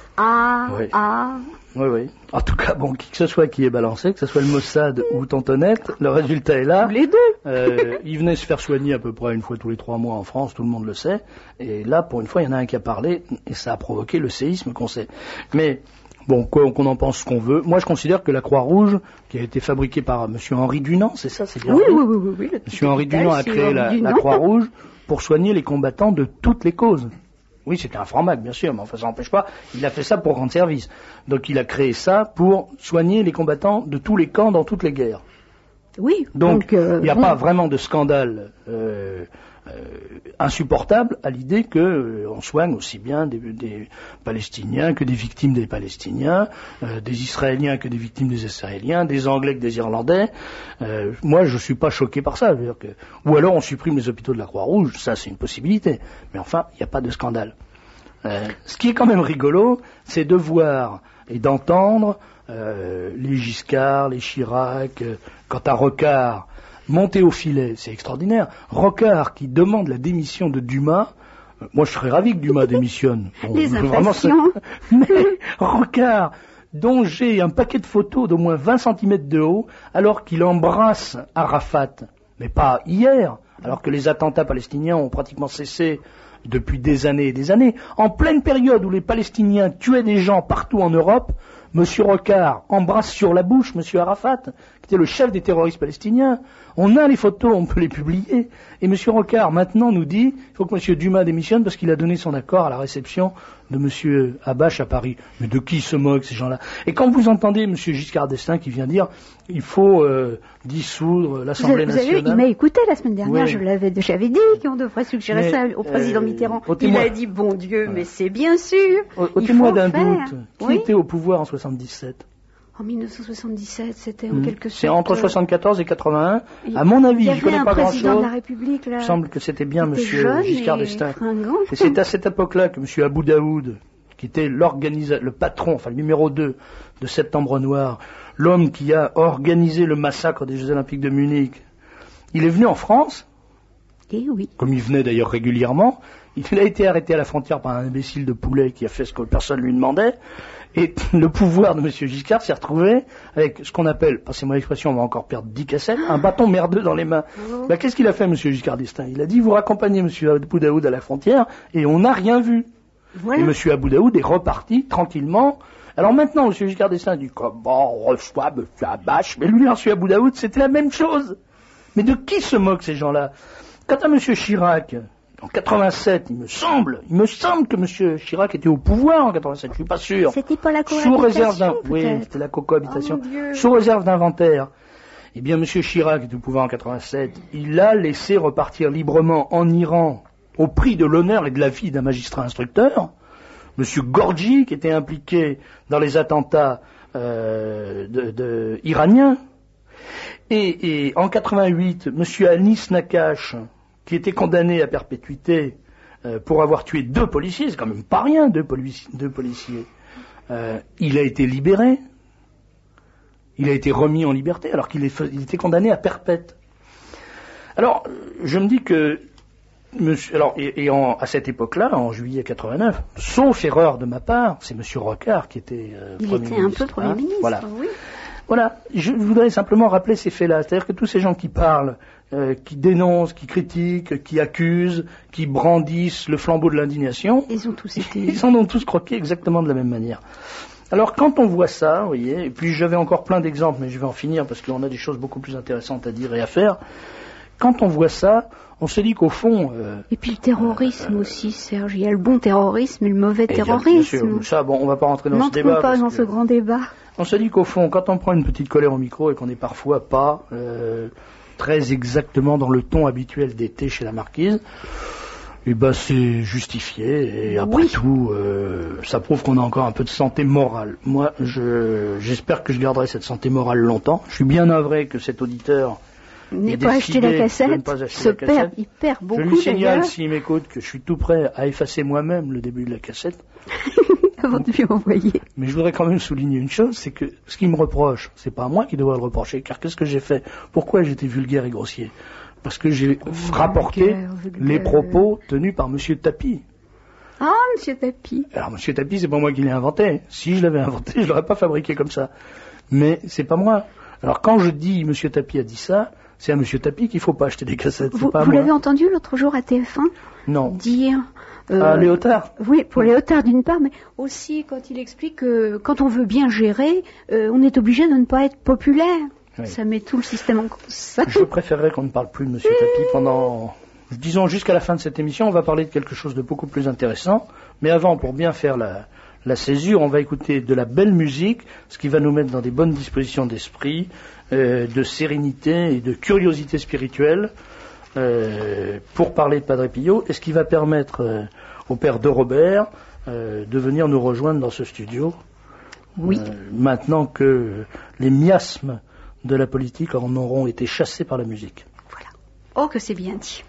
Ah, Oui. ah... Oui, oui. En tout cas, bon, qui que ce soit qui est balancé, que ce soit le Mossad ou Tantonette, le résultat est là. Tous les deux. Euh, il venait se faire soigner à peu près une fois tous les trois mois en France, tout le monde le sait. Et là, pour une fois, il y en a un qui a parlé, et ça a provoqué le séisme qu'on sait. Mais, bon, quoi, qu'on en pense ce qu'on veut. Moi, je considère que la Croix-Rouge, qui a été fabriquée par M. Henri Dunant, c'est ça, c'est bien Oui, dit oui, oui, oui, oui. le petit M. Henri hôpital, Dunant a c'est créé Henri la, la Dunant. Croix-Rouge pour soigner les combattants de toutes les causes. Oui, c'était un franc-mac, bien sûr, mais enfin, ça n'empêche pas. Il a fait ça pour rendre service. Donc, il a créé ça pour soigner les combattants de tous les camps dans toutes les guerres. Oui. Donc, il euh, n'y a bon. pas vraiment de scandale euh, euh, insupportable à l'idée que euh, on soigne aussi bien des, des Palestiniens que des victimes des Palestiniens, euh, des Israéliens que des victimes des Israéliens, des Anglais que des Irlandais. Euh, moi, je suis pas choqué par ça. Je veux dire que... Ou alors on supprime les hôpitaux de la Croix-Rouge, ça c'est une possibilité. Mais enfin, il n'y a pas de scandale. Euh, ce qui est quand même rigolo, c'est de voir et d'entendre euh, les Giscard, les Chirac, euh, quant à Rocard, monter au filet, c'est extraordinaire. Rocard qui demande la démission de Dumas, euh, moi je serais ravi que Dumas démissionne. Bon, Les vraiment, ça- impatients. Mais Rocard, dont j'ai un paquet de photos d'au moins vingt centimètres de haut, alors qu'il embrasse Arafat, mais pas hier, alors que les attentats palestiniens ont pratiquement cessé depuis des années et des années, en pleine période où les Palestiniens tuaient des gens partout en Europe, M. Rocard embrasse sur la bouche M. Arafat, qui était le chef des terroristes palestiniens. On a les photos, on peut les publier. Et M. Rocard, maintenant, nous dit il faut que M. Dumas démissionne parce qu'il a donné son accord à la réception de M. Habash à Paris. Mais de qui se moquent ces gens-là? Et quand vous entendez M. Giscard d'Estaing qui vient dire il faut euh, dissoudre l'Assemblée vous avez, nationale... il m'a écouté la semaine dernière, Oui. je l'avais, j'avais dit qu'on devrait suggérer Mais, ça au président euh, Mitterrand. au Il témoin- a dit, bon Dieu, Voilà. mais c'est bien sûr. Au, au il témoin faut d'un le faire. doute, qui Oui. était au pouvoir en soixante-dix-sept? En mille neuf cent soixante-dix-sept, c'était en Hmm. quelque sorte... C'est entre euh, soixante-quatorze et quatre-vingt-un. il- À mon avis, il y je connais avait pas un président grand-chose. de la République, là. Il me semble que c'était bien qui était Monsieur jeune Giscard et d'Estaing. fringant. Et c'est à cette époque-là que M. Abou Daoud, qui était l'organisa- le patron, enfin le numéro deux de Septembre Noir, l'homme qui a organisé le massacre des Jeux Olympiques de Munich, il est venu en France, Eh oui. comme il venait d'ailleurs régulièrement. Il a été arrêté à la frontière par un imbécile de poulet qui a fait ce que personne lui demandait. Et le pouvoir de M. Giscard s'est retrouvé avec ce qu'on appelle, passez-moi l'expression, on va encore perdre dix cassettes, un bâton merdeux dans les mains. Bah, qu'est-ce qu'il a fait, M. Giscard d'Estaing? Il a dit, vous raccompagnez M. Abou Daoud à la frontière, et on n'a rien vu. Voilà. Et M. Abou Daoud est reparti tranquillement. Alors maintenant, M. Giscard d'Estaing dit, comment on reçoit M. Habash? Mais lui, M. Abou Daoud, c'était la même chose. Mais de qui se moquent ces gens-là? Quant à M. Chirac, en quatre-vingt-sept, il me semble, il me semble que M. Chirac était au pouvoir en quatre-vingt-sept, je suis pas sûr. C'était pas la Sous réserve d'un, cohabitation, oui, peut-être. c'était la cohabitation. Oh, mon Dieu. Sous réserve d'inventaire. Eh bien, M. Chirac était au pouvoir en quatre-vingt-sept. Il a laissé repartir librement en Iran, au prix de l'honneur et de la vie d'un magistrat instructeur, M. Gorgi, qui était impliqué dans les attentats euh, de, de, iraniens. Et, et en quatre-vingt-huit, M. Anis Nakache, qui était condamné à perpétuité euh, pour avoir tué deux policiers, c'est quand même pas rien, deux, polici- deux policiers. Euh, il a été libéré, il a été remis en liberté alors qu'il est, il était condamné à perpète. Alors, je me dis que, monsieur, alors, et, et en, à cette époque-là, en juillet quatre-vingt-neuf, sauf erreur de ma part, c'est monsieur Rocard qui était euh, Il Premier était ministre, un peu Premier hein, ministre, voilà. oui. Voilà, je voudrais simplement rappeler ces faits-là. C'est-à-dire que tous ces gens qui parlent, euh, qui dénoncent, qui critiquent, qui accusent, qui brandissent le flambeau de l'indignation, Ils ont tous été... ils en ont tous croqué exactement de la même manière. Alors quand on voit ça, vous voyez, et puis j'avais encore plein d'exemples, mais je vais en finir parce qu'on a des choses beaucoup plus intéressantes à dire et à faire. Quand on voit ça, on se dit qu'au fond... Euh, et puis le terrorisme euh, aussi, Serge. Il y a le bon terrorisme et le mauvais et terrorisme. Bien sûr, ça, bon, on va pas rentrer dans ce débat. N'entrons pas dans que, ce grand débat. On se dit qu'au fond, quand on prend une petite colère au micro et qu'on n'est parfois pas euh, très exactement dans le ton habituel d'été chez la marquise, eh ben c'est justifié. Et après oui. tout, euh, ça prouve qu'on a encore un peu de santé morale. Moi, je, j'espère que je garderai cette santé morale longtemps. Je suis bien navré que cet auditeur n'ait pas acheté la cassette. Pas acheter se la cassette. Perd, il perd beaucoup. Je lui signale, d'ailleurs. s'il m'écoute, que je suis tout prêt à effacer moi-même le début de la cassette. Avant de lui envoyer. Mais je voudrais quand même souligner une chose, c'est que ce qu'il me reproche, c'est pas à moi qui devrais le reprocher, car qu'est-ce que j'ai fait? Pourquoi j'étais vulgaire et grossier? Parce que j'ai oh, rapporté vulgaire, vulgaire. les propos tenus par Monsieur Tapie. Ah, Monsieur Tapie. Alors Monsieur Tapie, c'est pas moi qui l'ai inventé. Si je l'avais inventé, je l'aurais pas fabriqué comme ça. Mais c'est pas moi. Alors quand je dis Monsieur Tapie a dit ça, c'est à Monsieur Tapie qu'il faut pas acheter des cassettes. Vous, pas vous moi. l'avez entendu l'autre jour à T F un? Non. Dire... Euh, ah, Léotard. Oui, pour oui. Léotard d'une part, mais aussi quand il explique que quand on veut bien gérer, euh, on est obligé de ne pas être populaire. Oui. Ça met tout le système en cause. Je préférerais qu'on ne parle plus de Monsieur Tapie pendant, disons, jusqu'à la fin de cette émission. On va parler de quelque chose de beaucoup plus intéressant. Mais avant, pour bien faire la, la césure, on va écouter de la belle musique, ce qui va nous mettre dans des bonnes dispositions d'esprit, euh, de sérénité et de curiosité spirituelle. Euh, pour parler de Padre Pio, et ce qui va permettre euh, au père de Robert euh, de venir nous rejoindre dans ce studio. Oui. Euh, maintenant que les miasmes de la politique en auront été chassés par la musique. Voilà. Oh, que c'est bien dit.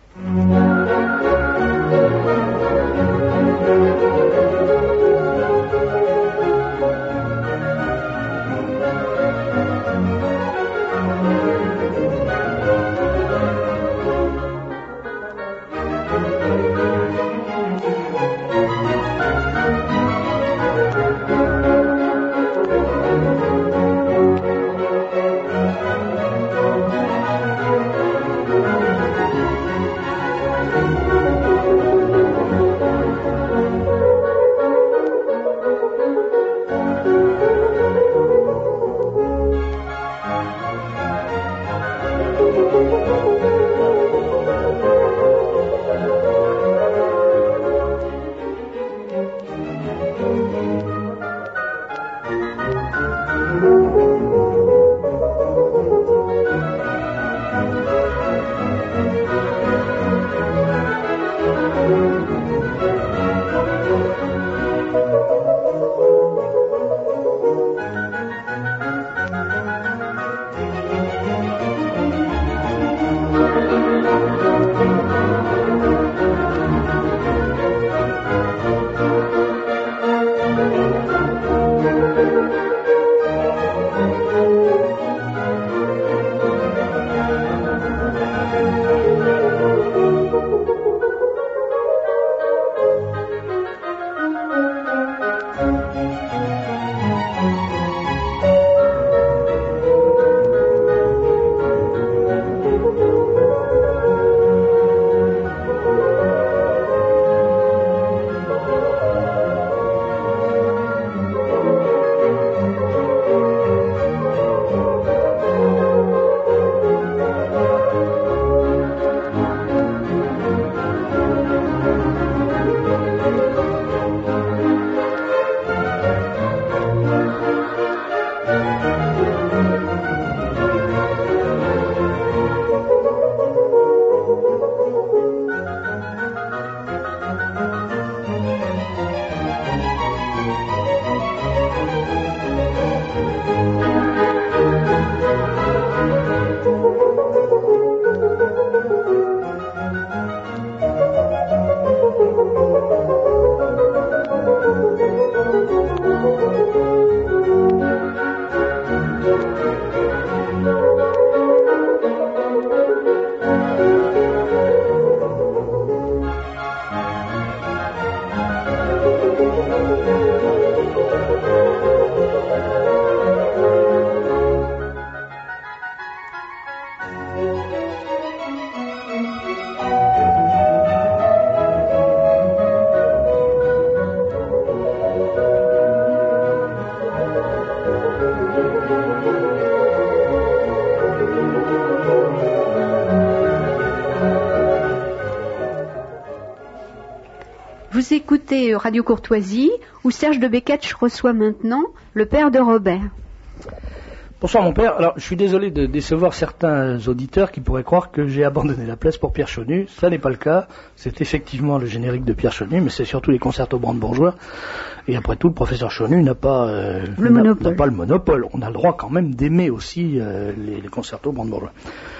Vous écoutez Radio Courtoisie, où Serge de Bécatch reçoit maintenant le père de Robert. Bonsoir mon père. Alors je suis désolé de décevoir certains auditeurs qui pourraient croire que j'ai abandonné la place pour Pierre Chonu. Ça n'est pas le cas. C'est effectivement le générique de Pierre Chonu, mais c'est surtout les concertos brandebourgeois. Et après tout, le professeur Chonu n'a pas, euh, le, n'a, monopole. n'a pas le monopole. On a le droit quand même d'aimer aussi euh, les, les concertos brandebourgeois.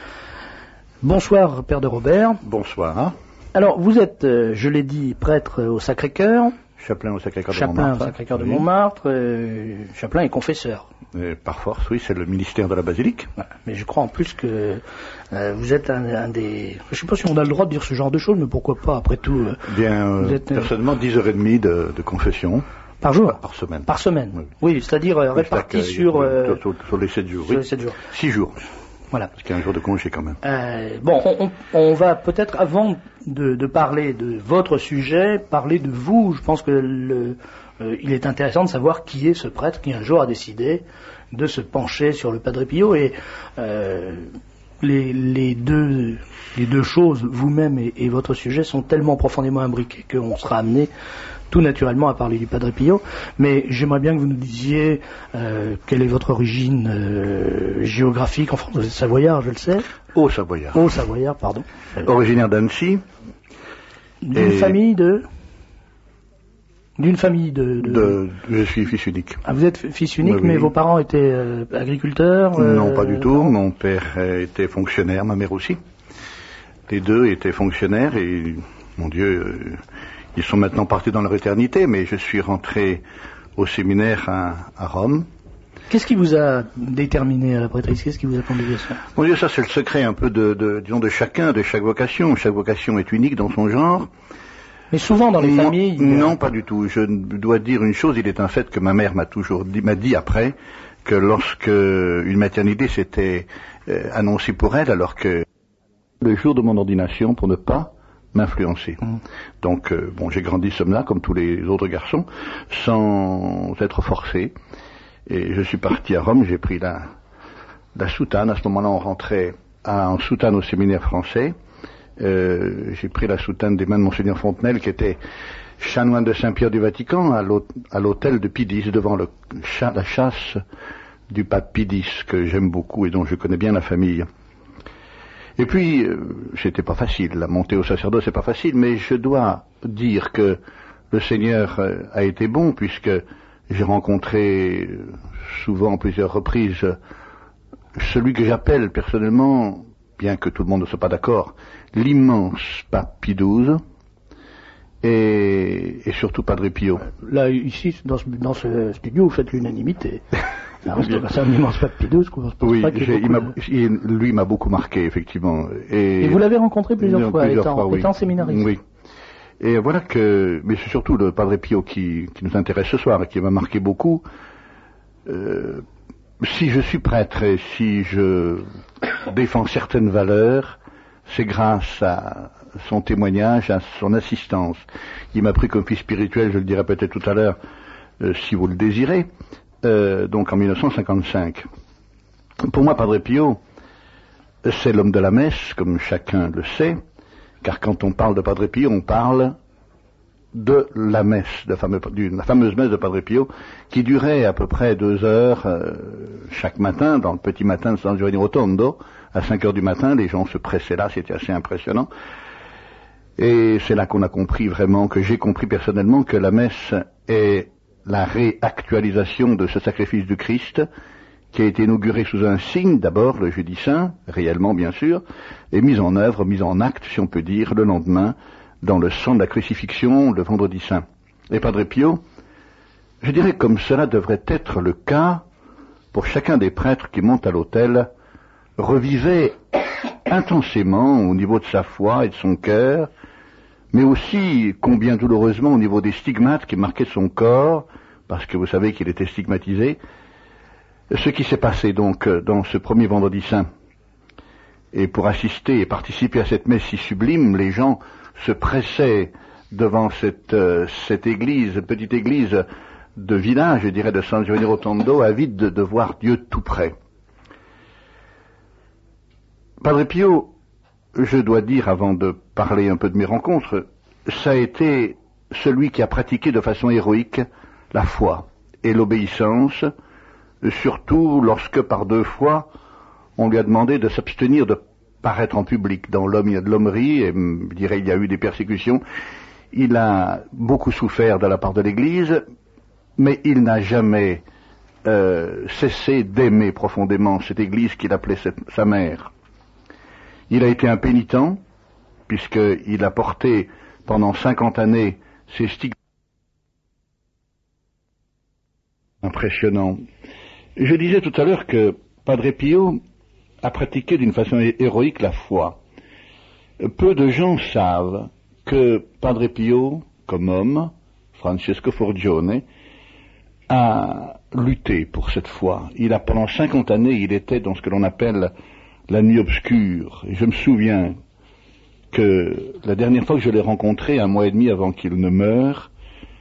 Bonsoir père de Robert. Bonsoir. Alors vous êtes, euh, je l'ai dit, prêtre au Sacré-Cœur. Chapelain au Sacré-Cœur de Chapelain Montmartre. au Sacré-Cœur de oui. Montmartre. Euh, Chapelain est confesseur. Et par force, oui, c'est le ministère de la basilique. Ouais, mais je crois en plus que euh, vous êtes un, un des... Je ne sais pas si on a le droit de dire ce genre de choses, mais pourquoi pas, après tout. Euh, Bien, euh, êtes, euh, personnellement, dix heures trente de, de confession. Par jour Par semaine. Par semaine. Oui, oui c'est-à-dire euh, répartis sur... Euh, Euh, sur, sur les sept jours. sur oui. les sept jours. six jours. Voilà. Parce qu'il y a un jour de congé quand même. Euh, bon, on, on, on va peut-être, avant de, de parler de votre sujet, parler de vous. Je pense que le, euh, il est intéressant de savoir qui est ce prêtre qui un jour a décidé de se pencher sur le Padre Pio, et euh, les, les, deux, les deux choses, vous-même et, et votre sujet, sont tellement profondément imbriqués qu'on sera amené tout naturellement à parler du Padre Pio. Mais j'aimerais bien que vous nous disiez euh, quelle est votre origine euh, géographique. En France, vous êtes savoyard, je le sais. Au Savoyard. Au Savoyard, pardon. Originaire d'Annecy. D'une Et- famille de... D'une famille de... de- De, je suis fils unique. Ah, vous êtes fils unique, Oui, oui. mais vos parents étaient euh, agriculteurs euh, Non, pas du tout. non. Mon père euh, était fonctionnaire, ma mère aussi. Les deux étaient fonctionnaires et, mon Dieu, euh, ils sont maintenant partis dans leur éternité, mais je suis rentré au séminaire à, à Rome. Qu'est-ce qui vous a déterminé à la prêtrise? Qu'est-ce qui vous a conduit à ça? Mon Dieu, ça c'est le secret un peu de, de, disons, de chacun, de chaque vocation. Chaque vocation est unique dans son genre. Mais souvent dans les non, familles... il y a- Non, pas du tout. Je dois dire une chose, il est un fait que ma mère m'a toujours dit, m'a dit après, que lorsque une maternité s'était euh, annoncée pour elle, alors que le jour de mon ordination, pour ne pas m'influencer. Mmh. Donc, euh, bon, j'ai grandi somme là, comme tous les autres garçons, sans être forcé. Et je suis parti à Rome, j'ai pris la, la soutane. À ce moment-là, on rentrait à, en soutane au séminaire français. Euh, j'ai pris la soutane des mains de Monseigneur Fontenelle, qui était chanoine de Saint-Pierre du Vatican, à l'hôte- à l'hôtel de Pidis, devant le, cha- la chasse du pape Pidis, que j'aime beaucoup et dont je connais bien la famille. Et puis, euh, c'était pas facile, la montée au sacerdoce c'est pas facile, mais je dois dire que le Seigneur euh, a été bon, puisque j'ai rencontré euh, souvent, plusieurs reprises, euh, celui que j'appelle personnellement, bien que tout le monde ne soit pas d'accord, l'immense pape Pie douze, et, et surtout Padre Pio. Là, ici, dans ce, dans ce studio, vous faites l'unanimité. Alors, c'est c'est un immense pape Pie douze, je pense Oui, pas qu'il y ait j'ai- il beaucoup m'a- de- il- lui m'a beaucoup marqué, effectivement. Et, Et vous l'avez rencontré plusieurs Non, fois, plusieurs étant, fois, oui. étant séminariste. Oui. Et voilà que, mais c'est surtout le Padre Pio qui, qui nous intéresse ce soir et qui m'a marqué beaucoup. Euh, si je suis prêtre et si je défends certaines valeurs, c'est grâce à son témoignage, à son assistance. Il m'a pris comme fils spirituel, je le dirai peut-être tout à l'heure, euh, si vous le désirez, euh, donc en mille neuf cent cinquante-cinq. Pour moi, Padre Pio, c'est l'homme de la messe, comme chacun le sait, car quand on parle de Padre Pio, on parle de la messe, de fameux, de la fameuse messe de Padre Pio, qui durait à peu près deux heures euh, chaque matin, dans le petit matin de San Giovanni Rotondo, à cinq heures du matin, les gens se pressaient là, c'était assez impressionnant. Et c'est là qu'on a compris vraiment, que j'ai compris personnellement, que la messe est la réactualisation de ce sacrifice du Christ, qui a été inauguré sous un signe, d'abord le jeudi saint, réellement bien sûr, et mise en œuvre, mise en acte, si on peut dire, le lendemain, dans le sang de la crucifixion, le vendredi saint. Et Padre Pio, je dirais comme cela devrait être le cas pour chacun des prêtres qui montent à l'autel, revivait intensément au niveau de sa foi et de son cœur, mais aussi, combien douloureusement, au niveau des stigmates qui marquaient son corps, parce que vous savez qu'il était stigmatisé, ce qui s'est passé donc dans ce premier vendredi saint. Et pour assister et participer à cette messe si sublime, les gens se pressaient devant cette, euh, cette église, cette petite église de village, je dirais, de San Giovanni Rotondo, avides de, de voir Dieu tout près. Padre Pio, je dois dire, avant de parler un peu de mes rencontres, ça a été celui qui a pratiqué de façon héroïque la foi et l'obéissance, surtout lorsque par deux fois on lui a demandé de s'abstenir de paraître en public. Dans L'Homme, il y a de l'hommerie, et je dirais il y a eu des persécutions. Il a beaucoup souffert de la part de l'Église, mais il n'a jamais euh, cessé d'aimer profondément cette Église qu'il appelait sa mère. Il a été un pénitent, puisqu'il a porté pendant cinquante années ces stigmates impressionnants. Je disais tout à l'heure que Padre Pio a pratiqué d'une façon héroïque la foi. Peu de gens savent que Padre Pio, comme homme, Francesco Forgione, a lutté pour cette foi. Il a, pendant cinquante années, il était dans ce que l'on appelle la nuit obscure. Et je me souviens que la dernière fois que je l'ai rencontré, un mois et demi avant qu'il ne meure,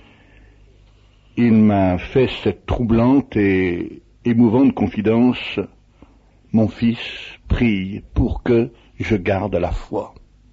il m'a fait cette troublante et émouvante confidence: mon fils, prie pour que je garde la foi.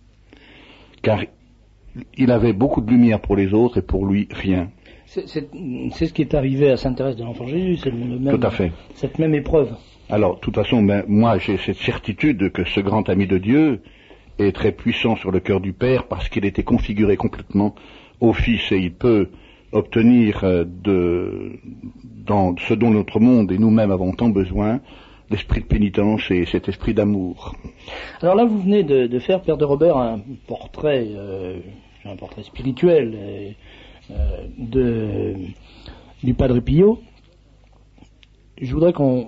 Car il avait beaucoup de lumière pour les autres et pour lui rien. C'est, c'est, c'est ce qui est arrivé à Sainte Thérèse de l'Enfant Jésus, c'est le même, tout à fait. Cette même épreuve. Alors, de toute façon, ben, moi j'ai cette certitude que ce grand ami de Dieu est très puissant sur le cœur du Père parce qu'il était configuré complètement au Fils et il peut obtenir de, dans ce dont notre monde et nous-mêmes avons tant besoin, l'esprit de pénitence et cet esprit d'amour. Alors là, vous venez de, de faire, Père de Robert, un portrait, euh, un portrait spirituel euh, de, du Padre Pio. Je voudrais qu'on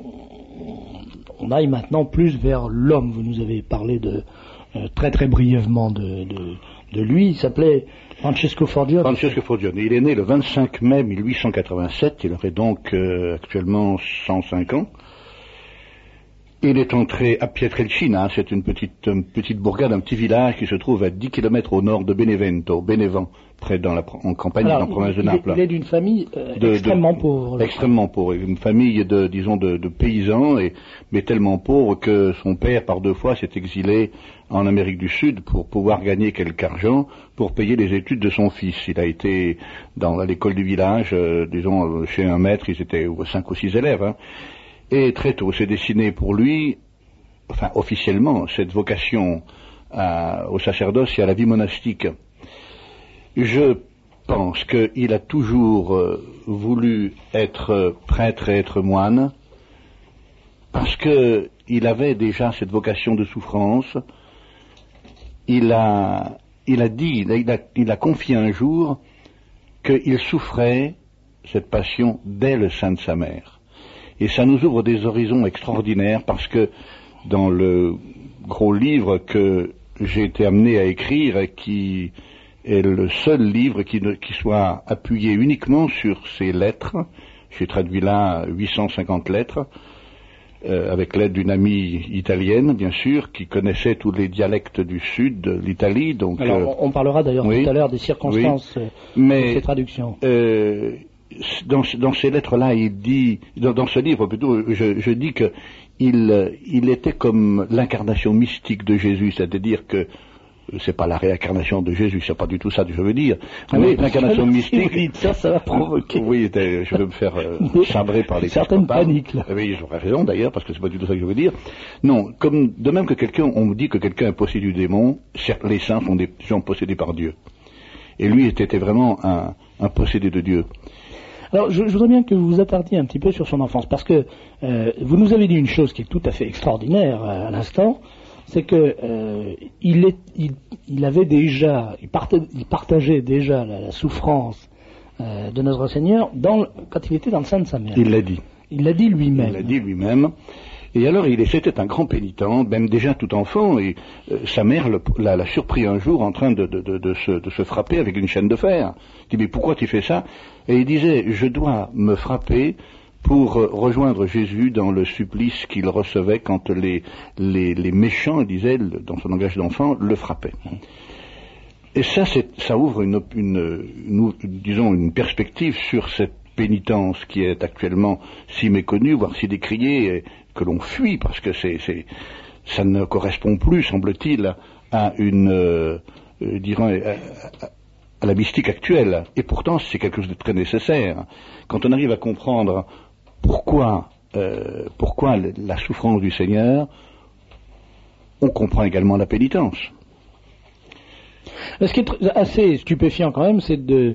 on aille maintenant plus vers l'homme. Vous nous avez parlé de euh, très très brièvement de, de, de lui. Il s'appelait Francesco Forgione. Francesco Forgione. Il est né le vingt-cinq mai mille huit cent quatre-vingt-sept. Il aurait donc euh, actuellement cent cinq ans. Il est entré à Pietrelcina, c'est une petite, une petite bourgade, un petit village qui se trouve à dix kilomètres au nord de Benevento, Benevent, près dans la en campagne, Alors, dans la province il, de Naples. Il est d'une famille euh, de, extrêmement de, pauvre. Extrêmement pauvre, une famille de, disons, de, de paysans, et, mais tellement pauvre que son père, par deux fois, s'est exilé en Amérique du Sud pour pouvoir gagner quelque argent pour payer les études de son fils. Il a été dans l'école du village, euh, disons, chez un maître, ils étaient cinq ou six élèves, hein. Et très tôt, s'est dessiné pour lui, enfin officiellement, cette vocation à, au sacerdoce et à la vie monastique. Je pense qu'il a toujours euh, voulu être prêtre et être moine, parce que il avait déjà cette vocation de souffrance. Il a, il a dit, il a, il a confié un jour qu'il souffrait cette passion dès le sein de sa mère. Et ça nous ouvre des horizons extraordinaires parce que dans le gros livre que j'ai été amené à écrire et qui est le seul livre qui, ne, qui soit appuyé uniquement sur ces lettres, j'ai traduit là huit cent cinquante lettres, euh, avec l'aide d'une amie italienne, bien sûr, qui connaissait tous les dialectes du sud de l'Italie. Donc, Alors, euh, on parlera d'ailleurs oui, tout à l'heure des circonstances oui, mais, de ces traductions. Euh, Dans, dans ces lettres-là, il dit, dans, dans ce livre plutôt, je, je dis que il, il était comme l'incarnation mystique de Jésus, c'est-à-dire que c'est pas la réincarnation de Jésus, c'est pas du tout ça que je veux dire, ah mais oui, l'incarnation mystique. Oui, ça, ça va provoquer. Oui, je vais me faire euh, sabrer par les certaines paniques là. Oui, j'aurais raison d'ailleurs, parce que c'est pas du tout ça que je veux dire. Non, comme de même que quelqu'un, on me dit que quelqu'un est possédé du démon, certes, les saints sont des gens possédés par Dieu, et lui était vraiment un, un possédé de Dieu. Alors, je, je voudrais bien que vous vous attardiez un petit peu sur son enfance, parce que euh, vous nous avez dit une chose qui est tout à fait extraordinaire euh, à l'instant, c'est que euh, il, est, il, il avait déjà, il, parta, il partageait déjà la, la souffrance euh, de notre Seigneur dans, quand il était dans le sein de sa mère. Il l'a dit. Il l'a dit lui-même. Il l'a dit lui-même. Et alors, il c'était un grand pénitent, même déjà tout enfant, et euh, sa mère le, l'a, l'a surpris un jour en train de, de, de, de, se, de se frapper avec une chaîne de fer. Il dit, mais pourquoi tu fais ça? Et il disait, je dois me frapper pour euh, rejoindre Jésus dans le supplice qu'il recevait quand les, les, les méchants, il disait, dans son langage d'enfant, le frappaient. Et ça, c'est, ça ouvre une, une, une, disons, une perspective sur cette pénitence qui est actuellement si méconnue, voire si décriée, et que l'on fuit, parce que c'est, c'est, ça ne correspond plus, semble-t-il, à une, euh, dirons, à, à la mystique actuelle. Et pourtant, c'est quelque chose de très nécessaire. Quand on arrive à comprendre pourquoi, euh, pourquoi la souffrance du Seigneur, on comprend également la pénitence. Ce qui est assez stupéfiant quand même, c'est de...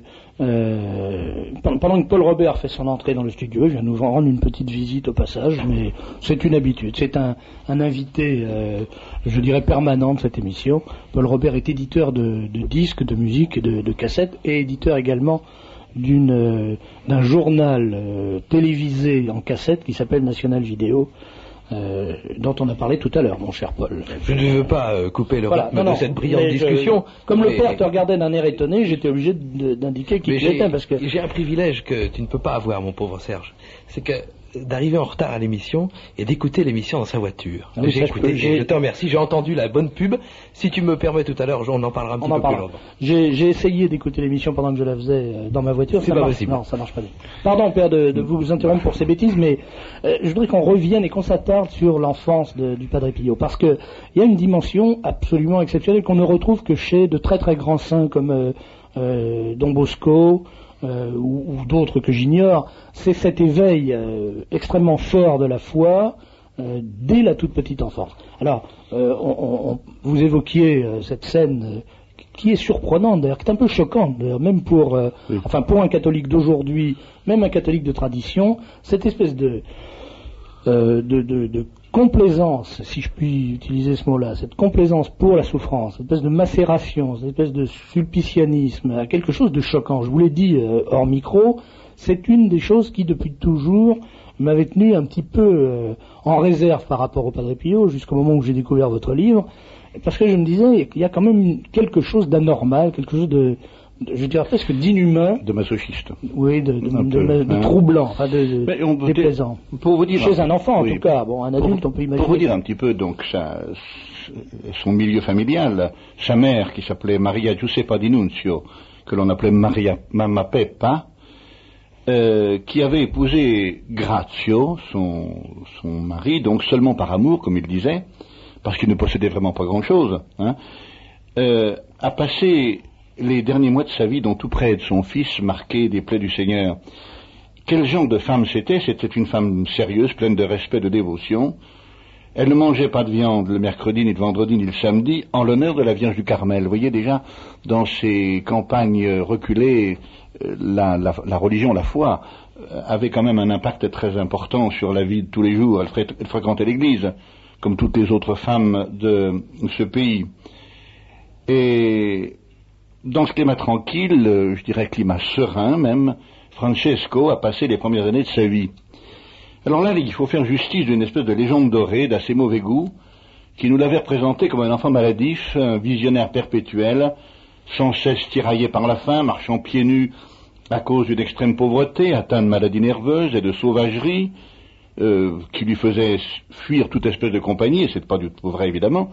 Euh, pendant que Paul Robert fait son entrée dans le studio, il vient nous rendre une petite visite au passage, mais c'est une habitude. C'est un, un invité, euh, je dirais, permanent de cette émission. Paul Robert est éditeur de, de disques, de musique, de, de cassettes, et éditeur également d'une, euh, d'un journal euh, télévisé en cassette qui s'appelle National Vidéo. Euh, dont on a parlé tout à l'heure, mon cher Paul. Je ne veux pas euh, couper le voilà, rythme non, de non, cette brillante discussion. Je, comme mais... le père te regardait d'un air étonné, j'étais obligé de, d'indiquer qui tu étais. Parce que... J'ai un privilège que tu ne peux pas avoir, mon pauvre Serge. C'est que d'arriver en retard à l'émission et d'écouter l'émission dans sa voiture. Ah oui, j'ai ça, écouté, je, peux, et je te remercie, j'ai entendu la bonne pub. Si tu me permets tout à l'heure, on en parlera un petit on peu parle. plus longtemps. J'ai, j'ai essayé d'écouter l'émission pendant que je la faisais dans ma voiture. C'est ça pas marche, possible. Non, ça marche pas bien. Pardon, père, de, de vous interrompre pour ces bêtises, mais euh, je voudrais qu'on revienne et qu'on s'attarde sur l'enfance de, du Padre Pio, parce que il y a une dimension absolument exceptionnelle qu'on ne retrouve que chez de très très grands saints comme euh, euh, Don Bosco. Euh, ou, ou d'autres que j'ignore, c'est cet éveil euh, extrêmement fort de la foi euh, dès la toute petite enfance. Alors, euh, on, on, vous évoquiez euh, cette scène euh, qui est surprenante, d'ailleurs, qui est un peu choquante, d'ailleurs, même pour, euh, oui. enfin, pour un catholique d'aujourd'hui, même un catholique de tradition, cette espèce de, euh, de, de, de complaisance, si je puis utiliser ce mot-là, cette complaisance pour la souffrance, cette espèce de macération, cette espèce de sulpicianisme, à quelque chose de choquant. Je vous l'ai dit euh, hors micro, c'est une des choses qui depuis toujours m'avait tenu un petit peu euh, en réserve par rapport au Padre Pio, jusqu'au moment où j'ai découvert votre livre, parce que je me disais qu'il y a quand même quelque chose d'anormal, quelque chose de, de je dirais presque d'inhumain. De masochiste. Oui, de, de, de, de, de hein. troublant, enfin de, de déplaisant. Pour vous dire, chez un enfant oui, en tout cas, bon, un adulte pour, on peut imaginer. Pour vous dire un petit peu donc sa, son milieu familial, sa mère qui s'appelait Maria Giuseppa Di Nunzio, que l'on appelait Maria Mamma Peppa, euh, qui avait épousé Grazio, son, son mari, donc seulement par amour, comme il disait, parce qu'il ne possédait vraiment pas grand-chose, hein, euh, a passé les derniers mois de sa vie, dont tout près de son fils, marqué des plaies du Seigneur. Quel genre de femme c'était? C'était une femme sérieuse, pleine de respect, de dévotion. Elle ne mangeait pas de viande le mercredi, ni le vendredi, ni le samedi, en l'honneur de la Vierge du Carmel. Vous voyez déjà, dans ces campagnes reculées, la, la, la religion, la foi, avait quand même un impact très important sur la vie de tous les jours. Elle, fré, elle fréquentait l'église, comme toutes les autres femmes de ce pays. Et dans ce climat tranquille, je dirais climat serein même, Francesco a passé les premières années de sa vie. Alors là, il faut faire justice d'une espèce de légende dorée d'assez mauvais goût, qui nous l'avait représenté comme un enfant maladif, un visionnaire perpétuel, sans cesse tiraillé par la faim, marchant pieds nus à cause d'une extrême pauvreté, atteint de maladies nerveuses et de sauvagerie, euh, qui lui faisait fuir toute espèce de compagnie, et c'est pas du tout vrai évidemment.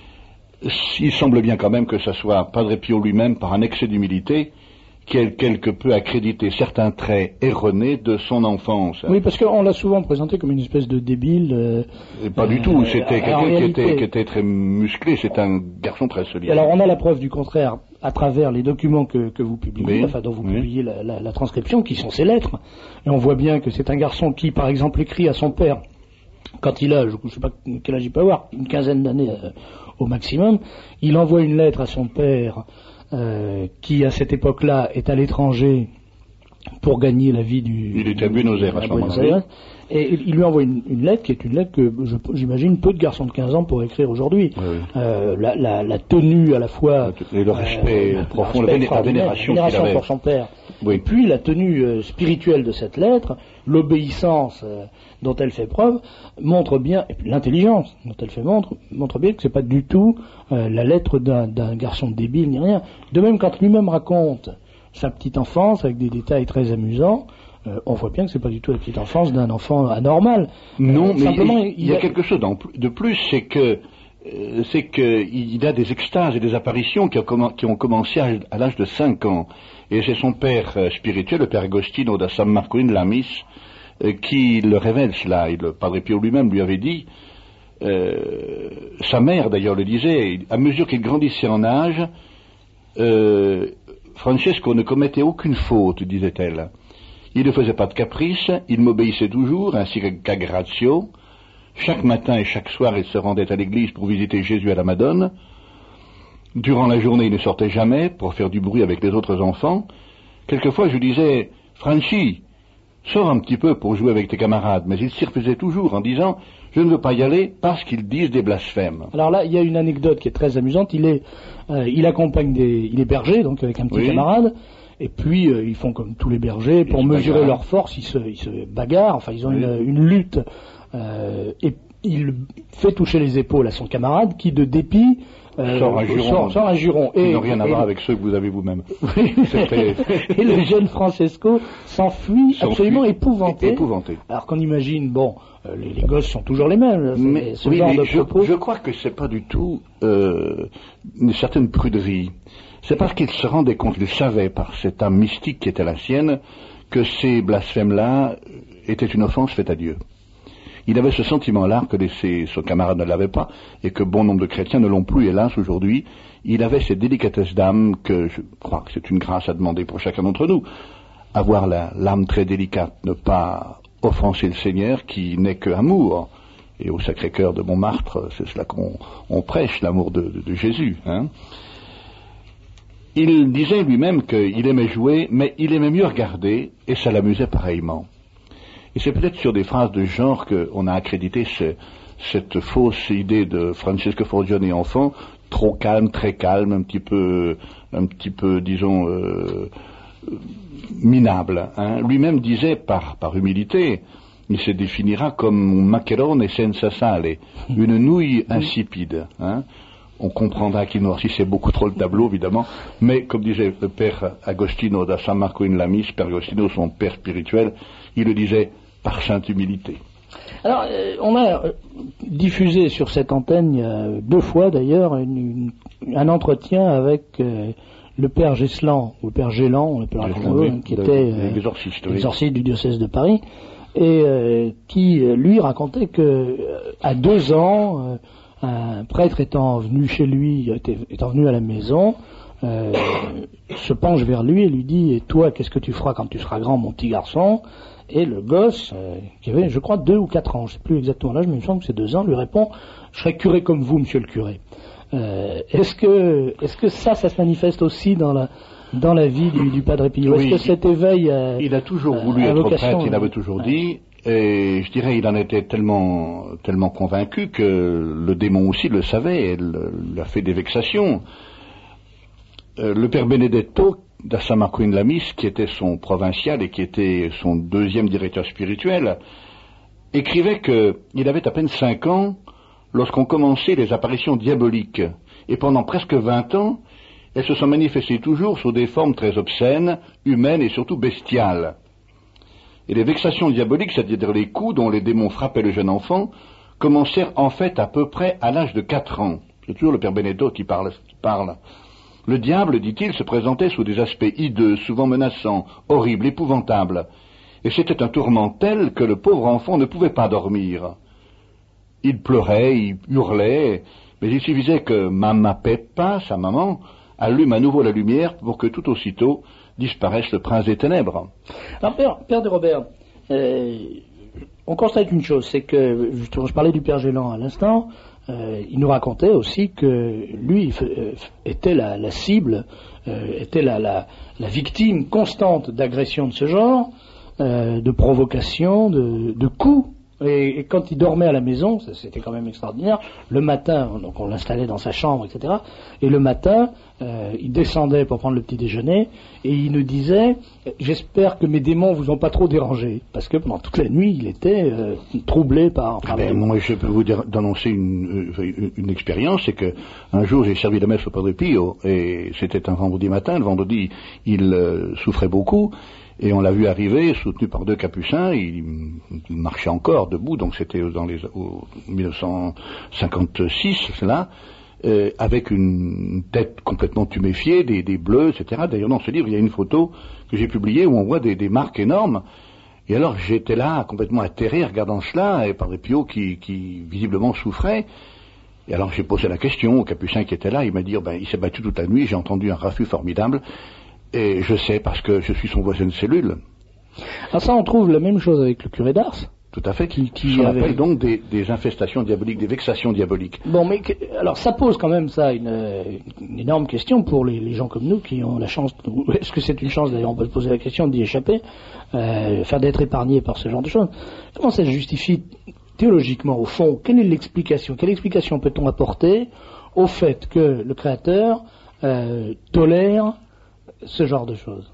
Il semble bien quand même que ce soit Padre Pio lui-même, par un excès d'humilité, qui a quelque peu accrédité certains traits erronés de son enfance. Oui, parce qu'on l'a souvent présenté comme une espèce de débile. Euh, Et pas euh, du tout, c'était quelqu'un qui était, qui était très musclé, c'est un garçon très solide. Alors on a la preuve du contraire à travers les documents que, que vous publiez, oui, enfin dont vous oui. publiez la, la, la transcription, qui sont ses lettres. Et on voit bien que c'est un garçon qui, par exemple, écrit à son père, quand il a, je ne sais pas quel âge il peut avoir, une quinzaine d'années euh, au maximum, il envoie une lettre à son père, Euh, qui à cette époque-là est à l'étranger pour gagner la vie du... Il était à Buenos Aires à ce moment-là. Et il lui envoie une, une lettre qui est une lettre que je, j'imagine peu de garçons de quinze ans pourraient écrire aujourd'hui. Oui. Euh, la, la, la tenue à la fois... Et le respect euh, profond, le respect la, vénération, la vénération qu'il pour son père. Oui. Et puis la tenue euh, spirituelle de cette lettre, l'obéissance euh, dont elle fait preuve, montre bien, et puis l'intelligence dont elle fait montre, montre bien que c'est pas du tout euh, la lettre d'un, d'un garçon débile ni rien. De même, quand lui-même raconte sa petite enfance avec des détails très amusants, euh, on voit bien que c'est pas du tout la petite enfance d'un enfant anormal. Non, euh, mais simplement, il, il y a, a quelque chose de plus, c'est que euh, c'est qu'il a des extases et des apparitions qui, a comm- qui ont commencé à, à l'âge de cinq ans. Et c'est son père euh, spirituel, le père Agostino da San Marco in Lamis, euh, qui le révèle cela. Et le Padre Pio lui-même lui avait dit, euh, sa mère d'ailleurs le disait, à mesure qu'il grandissait en âge, euh, Francesco ne commettait aucune faute, disait-elle. Il ne faisait pas de caprice, il m'obéissait toujours, ainsi qu'à Grazio. Chaque matin et chaque soir, il se rendait à l'église pour visiter Jésus à la Madone. Durant la journée, il ne sortait jamais pour faire du bruit avec les autres enfants. Quelquefois, je disais, « Franchi, sors un petit peu pour jouer avec tes camarades. » Mais il s'y refusait toujours en disant, « Je ne veux pas y aller parce qu'ils disent des blasphèmes. » Alors là, il y a une anecdote qui est très amusante. Il est, euh, il accompagne des, il est berger, donc avec un petit oui. camarade. Et puis, euh, ils font comme tous les bergers, pour mesurer bagarre. leur force, ils se, ils se bagarrent, enfin, ils ont oui. une, une lutte. Euh, et il fait toucher les épaules à son camarade, qui, de dépit, euh, sort un juron. Sort, sort un juron. Ils et, n'ont rien à et, voir et, avec ceux que vous avez vous-même. Oui. Et le jeune Francesco s'enfuit absolument épouvanté. épouvanté. Alors qu'on imagine, bon, euh, les, les gosses sont toujours les mêmes. Mais, ce oui, genre mais de je, je crois que c'est pas du tout euh, une certaine pruderie. C'est parce qu'il se rendait compte, il savait par cette âme mystique qui était la sienne, que ces blasphèmes-là étaient une offense faite à Dieu. Il avait ce sentiment-là que ses, son camarade ne l'avait pas, et que bon nombre de chrétiens ne l'ont plus, hélas, aujourd'hui. Il avait cette délicatesse d'âme que je crois que c'est une grâce à demander pour chacun d'entre nous. Avoir la, l'âme très délicate, ne pas offenser le Seigneur qui n'est que amour. Et au Sacré-Cœur de Montmartre, c'est cela qu'on on prêche, l'amour de, de, de Jésus, hein. Il disait lui-même qu'il aimait jouer, mais il aimait mieux regarder, et ça l'amusait pareillement. Et c'est peut-être sur des phrases de genre qu'on a accrédité ce, cette fausse idée de Francesco Forgione enfant, trop calme, très calme, un petit peu, un petit peu, disons, euh, minable. Hein. Lui-même disait, par, par humilité, il se définira comme un maccherone senza sale, une nouille insipide. Hein. On comprendra qu'il noircissait beaucoup trop le tableau, évidemment, mais comme disait le père Agostino da San Marco in Lamis, père Agostino, son père spirituel, il le disait par sainte humilité. Alors, euh, on a euh, diffusé sur cette antenne, euh, deux fois d'ailleurs, une, une, un entretien avec euh, le père Geslan, ou le père Gélan, on l'appelle comme oui, qui de, était euh, exorciste, oui. exorciste du diocèse de Paris, et euh, qui, lui, racontait que euh, à deux ans... Euh, un prêtre étant venu chez lui, étant venu à la maison, euh, se penche vers lui et lui dit « Et toi, qu'est-ce que tu feras quand tu seras grand, mon petit garçon ?» Et le gosse, euh, qui avait, je crois, deux ou quatre ans, je ne sais plus exactement l'âge, mais il me semble que c'est deux ans, lui répond « Je serai curé comme vous, monsieur le curé. Euh, » Est-ce que, est-ce que ça, ça se manifeste aussi dans la, dans la vie du, du Padre Pio? Oui, est-ce que cet éveil euh, il a toujours voulu être prêtre, il avait toujours euh, dit... Et je dirais, il en était tellement, tellement convaincu que le démon aussi le savait, et lui a fait des vexations. Euh, le père Benedetto da San Marco in Lamis, qui était son provincial et qui était son deuxième directeur spirituel, écrivait qu'il avait à peine cinq ans lorsqu'on commençait les apparitions diaboliques. Et pendant presque vingt ans, elles se sont manifestées toujours sous des formes très obscènes, humaines et surtout bestiales. Et les vexations diaboliques, c'est-à-dire les coups dont les démons frappaient le jeune enfant, commencèrent en fait à peu près à l'âge de quatre ans. C'est toujours le père Benedetto qui parle, qui parle. Le diable, dit-il, se présentait sous des aspects hideux, souvent menaçants, horribles, épouvantables. Et c'était un tourment tel que le pauvre enfant ne pouvait pas dormir. Il pleurait, il hurlait, mais il suffisait que Mamma Peppa, sa maman, allume à nouveau la lumière pour que tout aussitôt disparaisse le prince des ténèbres. Alors, père, père de Robert, euh, on constate une chose, c'est que, justement, je parlais du père Gélan à l'instant, euh, il nous racontait aussi que lui euh, était la, la cible, euh, était la, la, la victime constante d'agressions de ce genre, euh, de provocations, de, de coups. Et, et quand il dormait à la maison, c'était quand même extraordinaire, le matin, donc on l'installait dans sa chambre, et cetera, et le matin, euh, il descendait pour prendre le petit déjeuner, et il nous disait « J'espère que mes démons vous ont pas trop dérangé », parce que pendant toute la nuit, il était euh, troublé par... par ah ben, moi, je peux vous dire, d'annoncer une, une, une expérience, c'est que un jour, j'ai servi la messe au Padre Pio, et c'était un vendredi matin, le vendredi, il euh, souffrait beaucoup, et on l'a vu arriver, soutenu par deux capucins, il, il marchait encore debout, donc c'était dans les au dix-neuf cent cinquante-six, là, euh, avec une tête complètement tuméfiée, des, des bleus, et cetera. D'ailleurs, dans ce livre, il y a une photo que j'ai publiée où on voit des, des marques énormes. Et alors, j'étais là, complètement atterré, regardant cela, et Padre Pio qui, qui visiblement souffrait. Et alors, j'ai posé la question au capucin qui était là, il m'a dit, ben, il s'est battu toute la nuit, j'ai entendu un raffut formidable. Et je sais parce que je suis son voisin de cellule. Alors ça, on trouve la même chose avec le curé d'Ars. Tout à fait, qui, qui avait... appelle donc des, des infestations diaboliques, des vexations diaboliques. Bon, mais que, alors ça pose quand même ça une, une énorme question pour les, les gens comme nous qui ont la chance. De, est-ce que c'est une chance d'ailleurs, on peut se poser la question d'y échapper, euh, enfin d'être épargné par ce genre de choses. Comment ça se justifie théologiquement au fond? Quelle est l'explication? Quelle explication peut-on apporter au fait que le Créateur euh, tolère ce genre de choses?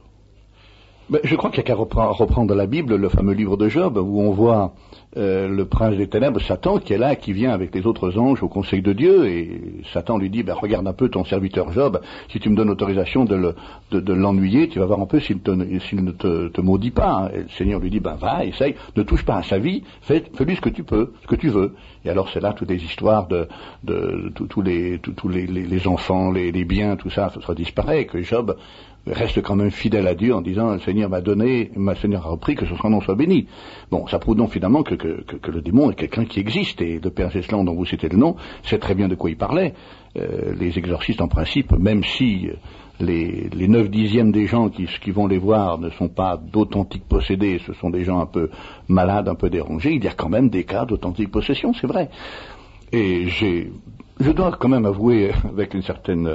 Ben, je crois qu'il n'y a qu'à reprendre, reprendre la Bible, le fameux livre de Job, où on voit euh, le prince des ténèbres, Satan, qui est là, qui vient avec les autres anges au conseil de Dieu, et Satan lui dit, ben, regarde un peu ton serviteur Job, si tu me donnes autorisation de, le, de, de l'ennuyer, tu vas voir un peu s'il, te, s'il ne te, te maudit pas. Et le Seigneur lui dit, ben va, essaye, ne touche pas à sa vie, fais, fais-lui ce que tu peux, ce que tu veux. Et alors c'est là toutes les histoires de, de, de tous les, tous les, les, les enfants, les, les biens, tout ça, ça disparaît, que Job reste quand même fidèle à Dieu en disant le Seigneur m'a donné, le Seigneur a repris, que son nom soit béni. Bon, ça prouve donc finalement que, que, que, que le démon est quelqu'un qui existe, et le Père Geslan dont vous citez le nom sait très bien de quoi il parlait. Euh, les exorcistes en principe, même si les, les neuf dixièmes des gens qui, qui vont les voir ne sont pas d'authentiques possédés, ce sont des gens un peu malades, un peu dérangés, il y a quand même des cas d'authentique possession, c'est vrai. Et j'ai, je dois quand même avouer avec une certaine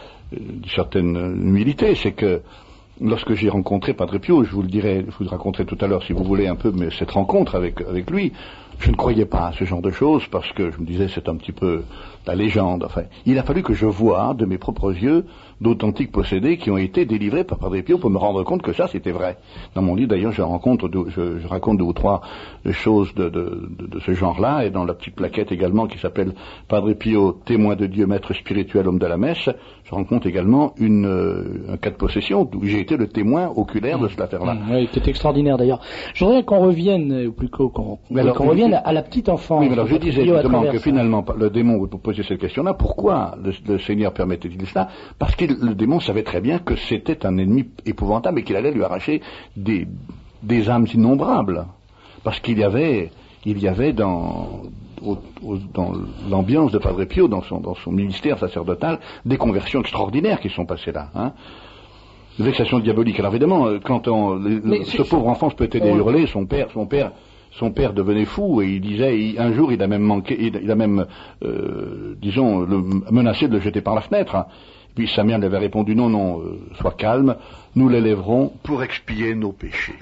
une certaine humilité, c'est que lorsque j'ai rencontré Padre Pio, je vous le dirai, je vous le raconterai tout à l'heure si vous voulez un peu, mais cette rencontre avec, avec lui, je ne croyais pas à ce genre de choses parce que je me disais c'est un petit peu la légende. Enfin, il a fallu que je voie de mes propres yeux d'authentiques possédés qui ont été délivrés par Padre Pio pour me rendre compte que ça c'était vrai. Dans mon livre d'ailleurs je, rencontre, je, je raconte deux ou trois choses de, de, de, de ce genre-là, et dans la petite plaquette également qui s'appelle Padre Pio, témoin de Dieu, maître spirituel, homme de la messe, je rencontre également une, euh, un cas de possession où j'ai été le témoin oculaire de cette affaire-là. Mmh, oui, c'est extraordinaire d'ailleurs. Je voudrais qu'on revienne, ou plutôt qu'on, alors, qu'on revienne à la petite enfance. Oui, mais alors je disais justement que finalement le démon, vous posez cette question-là, pourquoi le, le Seigneur permettait-il cela? Parce que le démon savait très bien que c'était un ennemi épouvantable et qu'il allait lui arracher des, des âmes innombrables. Parce qu'il y avait, il y avait dans, au, au, dans l'ambiance de Padre Pio, dans son, dans son ministère sacerdotal, des conversions extraordinaires qui sont passées là. Hein. Vexation diabolique. Alors évidemment, quand on, le, ce pauvre enfant se peut-être on... hurler, son père, son père, son père devenait fou et il disait, il, un jour il a même manqué, il, il a même, euh, disons, le, menacé de le jeter par la fenêtre. Hein. Puis sa mère lui avait répondu, non, non, euh, sois calme, nous l'élèverons pour expier nos péchés.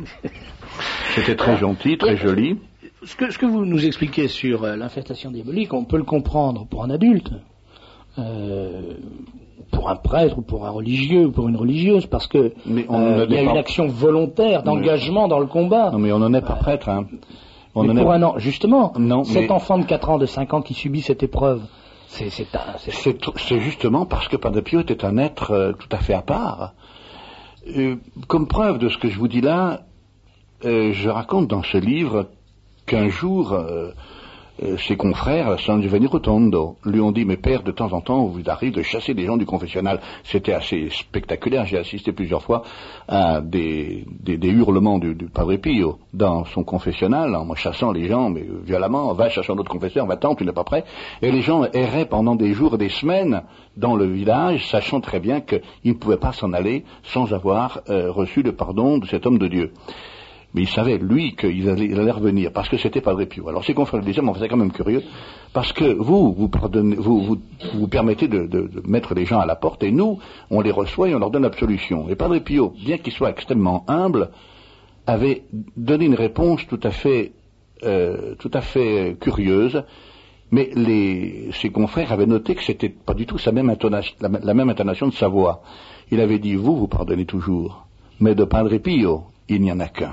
C'était très gentil, très joli. Ce que, ce que vous nous expliquez sur euh, l'infestation diabolique, on peut le comprendre pour un adulte, euh, pour un prêtre ou pour un religieux ou pour une religieuse, parce que mais on euh, il y a pas... une action volontaire d'engagement mais... dans le combat. Non mais on n'en est pas euh, prêtre. Hein. On mais en pour est... un an, justement, non, cet mais... enfant de quatre ans, de cinq ans qui subit cette épreuve, c'est, c'est, un, c'est... C'est, c'est justement parce que Padre Pio était un être euh, tout à fait à part. Euh, comme preuve de ce que je vous dis là, euh, je raconte dans ce livre qu'un jour, euh, euh, ses confrères, à San Giovanni Rotondo, lui ont dit, mais père, de temps en temps, vous arrive de chasser des gens du confessionnal. C'était assez spectaculaire, j'ai assisté plusieurs fois à des, des, des hurlements du, du Padre Pio dans son confessionnal, en chassant les gens, mais violemment, va chercher un autre confesseur, va-t'en, tu n'es pas prêt. Et les gens erraient pendant des jours et des semaines dans le village, sachant très bien qu'ils ne pouvaient pas s'en aller sans avoir euh, reçu le pardon de cet homme de Dieu. Mais il savait, lui, qu'il allait, il allait revenir, parce que c'était Padre Pio. Alors ses confrères disaient, mais c'est quand même curieux, parce que vous, vous, pardonnez, vous, vous, vous permettez de, de, de mettre les gens à la porte, et nous, on les reçoit et on leur donne l'absolution. Et Padre Pio, bien qu'il soit extrêmement humble, avait donné une réponse tout à fait, euh, tout à fait curieuse, mais les, ses confrères avaient noté que c'était pas du tout sa même intonation, la, la même intonation de sa voix. Il avait dit, vous, vous pardonnez toujours, mais de Padre Pio, il n'y en a qu'un.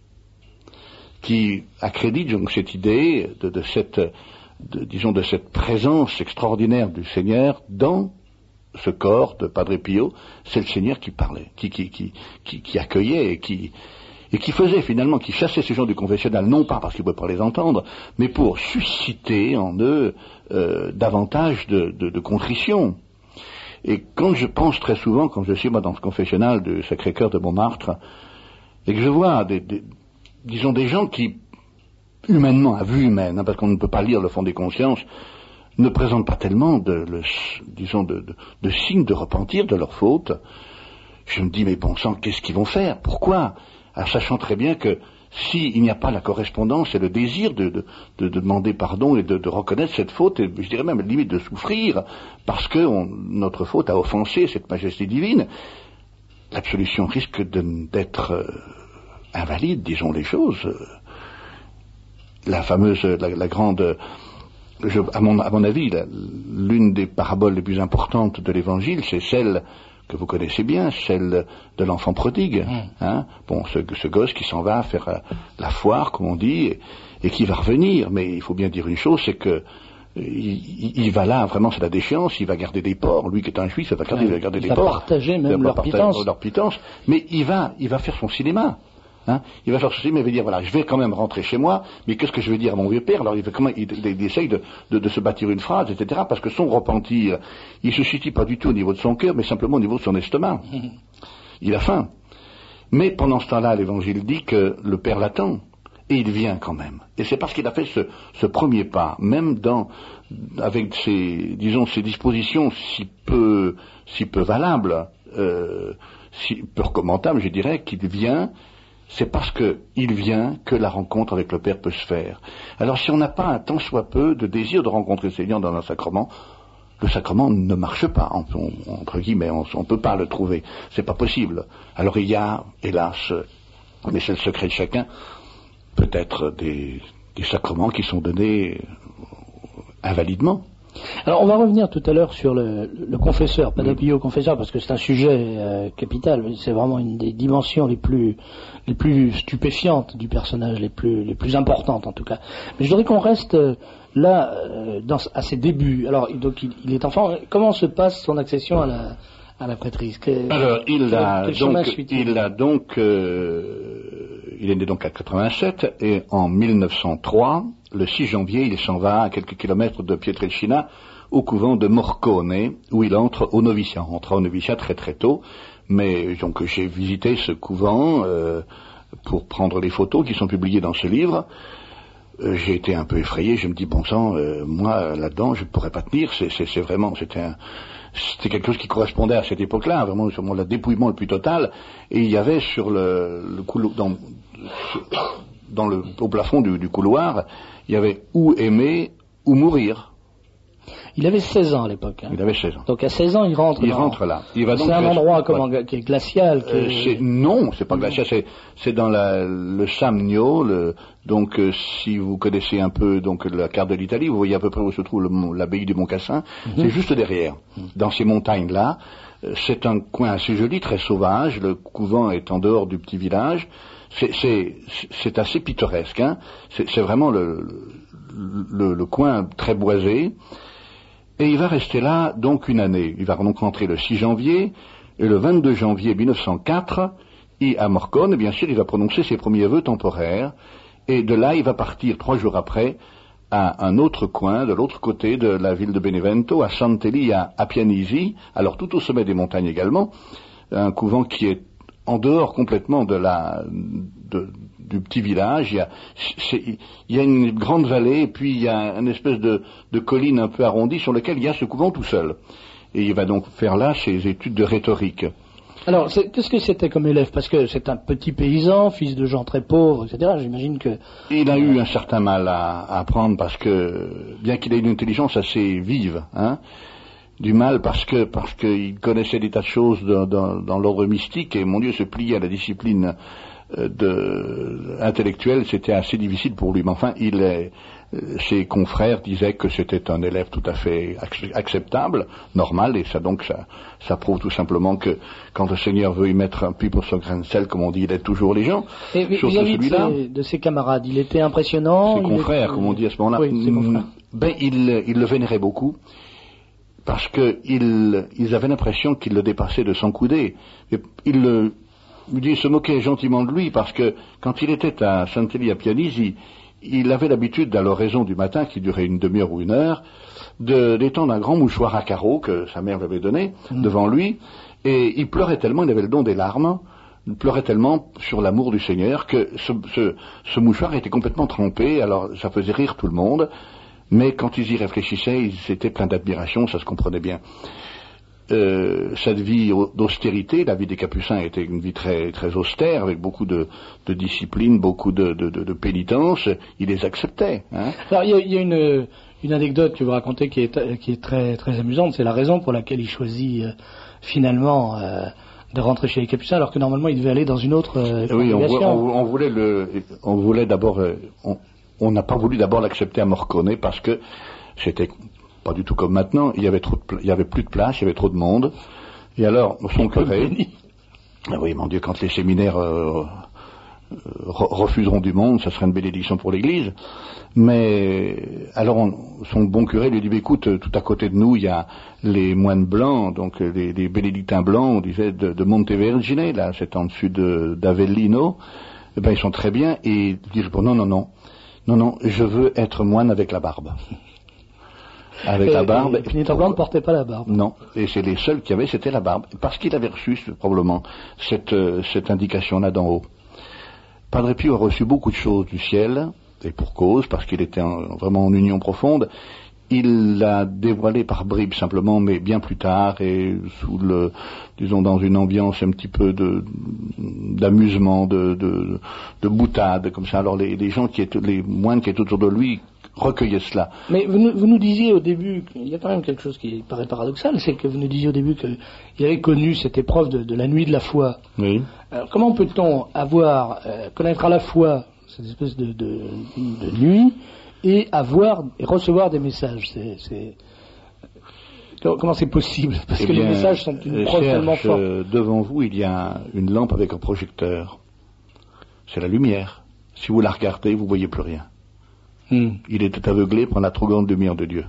Qui accrédite donc cette idée de, de cette, de, disons, de cette présence extraordinaire du Seigneur dans ce corps de Padre Pio. C'est le Seigneur qui parlait, qui, qui, qui, qui, qui accueillait et qui, et qui faisait finalement, qui chassait ces gens du confessionnal, non pas parce qu'il ne pouvait pas les entendre, mais pour susciter en eux euh, davantage de, de, de contrition. Et quand je pense très souvent, quand je suis moi dans ce confessionnal du Sacré-Cœur de Montmartre, et que je vois des, des disons des gens qui, humainement, à vue humaine, hein, parce qu'on ne peut pas lire le fond des consciences, ne présentent pas tellement de, le, disons, de, de, de signes de repentir de leur faute, je me dis, mais bon sang, qu'est-ce qu'ils vont faire? Pourquoi? Alors, sachant très bien que s'il n'y a pas la correspondance et le désir de, de, de, de demander pardon et de, de reconnaître cette faute, et je dirais même limite de souffrir, parce que on, notre faute a offensé cette majesté divine, l'absolution risque de, d'être euh, invalide, disons les choses. La fameuse, la, la grande, je, à, mon, à mon avis, la, l'une des paraboles les plus importantes de l'Évangile, c'est celle que vous connaissez bien, celle de l'enfant prodigue. Mmh. Hein, bon, ce, ce gosse qui s'en va faire euh, la foire, comme on dit, et, et qui va revenir. Mais il faut bien dire une chose, c'est que il, il va là, vraiment, c'est la déchéance, il va garder des porcs. Lui qui est un juif, il va garder, ouais, il va garder il des va porcs. Partager même leur pitance. leur pitance. Mais il va, il va faire son cinéma. Hein, il va faire ceci, mais il va dire, voilà, je vais quand même rentrer chez moi, mais qu'est-ce que je vais dire à mon vieux père? Alors il, va comment, il, il, il essaye de, de, de se bâtir une phrase, et cetera, parce que son repentir, il se situe pas du tout au niveau de son cœur, mais simplement au niveau de son estomac. Il a faim. Mais pendant ce temps-là, l'Évangile dit que le père l'attend, et il vient quand même. Et c'est parce qu'il a fait ce, ce premier pas, même dans, avec ses, disons, ses dispositions si peu, si peu valables, euh, si peu recommandables, je dirais, qu'il vient. C'est parce qu'il vient que la rencontre avec le Père peut se faire. Alors si on n'a pas un tant soit peu de désir de rencontrer le Seigneur dans un sacrement, le sacrement ne marche pas, on, on, entre guillemets, on ne peut pas le trouver, c'est pas possible. Alors il y a, hélas, mais c'est le secret de chacun, peut-être des, des sacrements qui sont donnés invalidement. Alors on va revenir tout à l'heure sur le, le confesseur, Padre Pio confesseur, parce que c'est un sujet euh, capital, c'est vraiment une des dimensions les plus les plus stupéfiantes du personnage, les plus les plus importantes en tout cas. Mais je voudrais qu'on reste euh, là euh, dans, à ses débuts. Alors donc il, il est enfant. Comment se passe son accession à la à la prêtrise? Que, Alors il a donc il, il a donc euh, il est né donc à quatre-vingt-sept et en mille neuf cent trois, le six janvier, il s'en va à quelques kilomètres de Pietrelcina au couvent de Morcone où il entre au noviciat. Il entre au noviciat très très tôt, mais donc j'ai visité ce couvent euh, pour prendre les photos qui sont publiées dans ce livre. Euh, j'ai été un peu effrayé, je me dis bon sang, euh, moi là-dedans je ne pourrais pas tenir, c'est, c'est, c'est vraiment, c'était un C'était quelque chose qui correspondait à cette époque-là, vraiment sur le dépouillement le plus total. Et il y avait sur le, le couloir, dans, dans le, au plafond du, du couloir, il y avait ou aimer ou mourir. Il avait seize ans à l'époque. Hein. Il avait seize ans. Donc à seize ans, il rentre. Il dans... rentre là. Il va donc c'est un faire... endroit comment, ouais. qui est glacial. Qui euh, est... C'est... Non, c'est pas glacial. C'est, c'est dans la, le Samnio. Le... Donc, euh, si vous connaissez un peu donc la carte de l'Italie, vous voyez à peu près où se trouve le, l'abbaye du Mont Cassin. Mm-hmm. C'est juste derrière, mm-hmm. dans ces montagnes-là. Euh, c'est un coin assez joli, très sauvage. Le couvent est en dehors du petit village. C'est, c'est, c'est assez pittoresque. Hein. C'est, c'est vraiment le, le, le coin très boisé. Et il va rester là donc une année. Il va donc rentrer le six janvier, et le vingt-deux janvier mille neuf cent quatre, et à Morcone, bien sûr, il va prononcer ses premiers vœux temporaires, et de là, il va partir trois jours après à un autre coin, de l'autre côté de la ville de Benevento, à Sant'Eli, à, à Pianisi, alors tout au sommet des montagnes également, un couvent qui est en dehors complètement de la... De, du petit village, il y, a, c'est, il y a une grande vallée, et puis il y a une espèce de, de colline un peu arrondie sur laquelle il y a ce couvent tout seul. Et il va donc faire là ses études de rhétorique. Alors, c'est, qu'est-ce que c'était comme élève? Parce que c'est un petit paysan, fils de gens très pauvres, et cetera. J'imagine que... Il a eu un certain mal à, à apprendre parce que, bien qu'il ait une intelligence assez vive, hein, du mal parce que parce qu'il connaissait des tas de choses dans, dans, dans l'ordre mystique, et mon Dieu, se plier à la discipline de intellectuel, c'était assez difficile pour lui. Mais enfin, il est, ses confrères disaient que c'était un élève tout à fait acceptable, normal, et ça donc ça, ça prouve tout simplement que quand le Seigneur veut y mettre un puits pour son grain de sel, comme on dit, il aide toujours les gens. Et vis-à-vis de ses, de ses camarades, il était impressionnant. Ses confrères, était... comme on dit à ce moment-là. Oui, ses confrères. Ben, il, il le vénérait beaucoup. Parce que il, ils avaient l'impression qu'il le dépassait de son coudé. Et il le Il se moquait gentiment de lui parce que quand il était à Sant'Eli à Pianisi, il avait l'habitude à l'oraison du matin, qui durait une demi-heure ou une heure, de, d'étendre un grand mouchoir à carreaux que sa mère lui avait donné mmh. devant lui, et il pleurait tellement, il avait le don des larmes, il pleurait tellement sur l'amour du Seigneur que ce, ce, ce mouchoir était complètement trempé. Alors ça faisait rire tout le monde, mais quand ils y réfléchissaient, ils étaient pleins d'admiration, ça se comprenait bien. euh, cette vie d'austérité, la vie des Capucins était une vie très très austère, avec beaucoup de, de discipline, beaucoup de, de, de, de pénitence, il les acceptait. Hein. Alors il y a, il y a une, une anecdote que vous racontez qui est, qui est très, très amusante, c'est la raison pour laquelle il choisit euh, finalement euh, de rentrer chez les Capucins, alors que normalement il devait aller dans une autre euh, oui, on, congrégation. on, on voulait le, on voulait d'abord, euh, on n'a pas voulu d'abord l'accepter à Morcone parce que c'était pas du tout comme maintenant, il y avait trop de, il y avait plus de place, il y avait trop de monde. Et alors, son curé, ah oui, mon Dieu, quand les séminaires euh, euh, refuseront du monde, ça serait une bénédiction pour l'Église. Mais alors, on, son bon curé lui dit, écoute, tout à côté de nous, il y a les moines blancs, donc les, les bénédictins blancs, on disait de, de Montevergine, là, c'est en dessus de, d'Avellino. Eh ben, ils sont très bien. Et il dit, non, non, non, non, non, je veux être moine avec la barbe. Avec et, la barbe. Et, et Pénitent Blanc ne portait pas la barbe. Non, et c'est les seuls qui avaient, c'était la barbe, parce qu'il avait reçu probablement cette, euh, cette indication-là d'en haut. Padre Pio a reçu beaucoup de choses du ciel, et pour cause, parce qu'il était en, vraiment en union profonde. Il l'a dévoilé par bribes simplement, mais bien plus tard, et sous le, disons, dans une ambiance un petit peu de d'amusement, de, de, de boutade, comme ça. Alors les, les gens qui étaient, les moines qui étaient autour de lui recueillait cela. Mais vous nous, vous nous disiez au début, il y a quand même quelque chose qui paraît paradoxal, c'est que vous nous disiez au début qu'il avait connu cette épreuve de, de la nuit de la foi. Oui. Alors, comment peut-on avoir, euh, connaître à la fois cette espèce de, de, de nuit et avoir et recevoir des messages, c'est, c'est... Comment c'est possible? Parce eh que bien, les messages sont une preuve tellement forte. Euh, devant vous, il y a une lampe avec un projecteur. C'est la lumière. Si vous la regardez, vous voyez plus rien. Hmm. Il était aveuglé par la trop grande lumière de Dieu.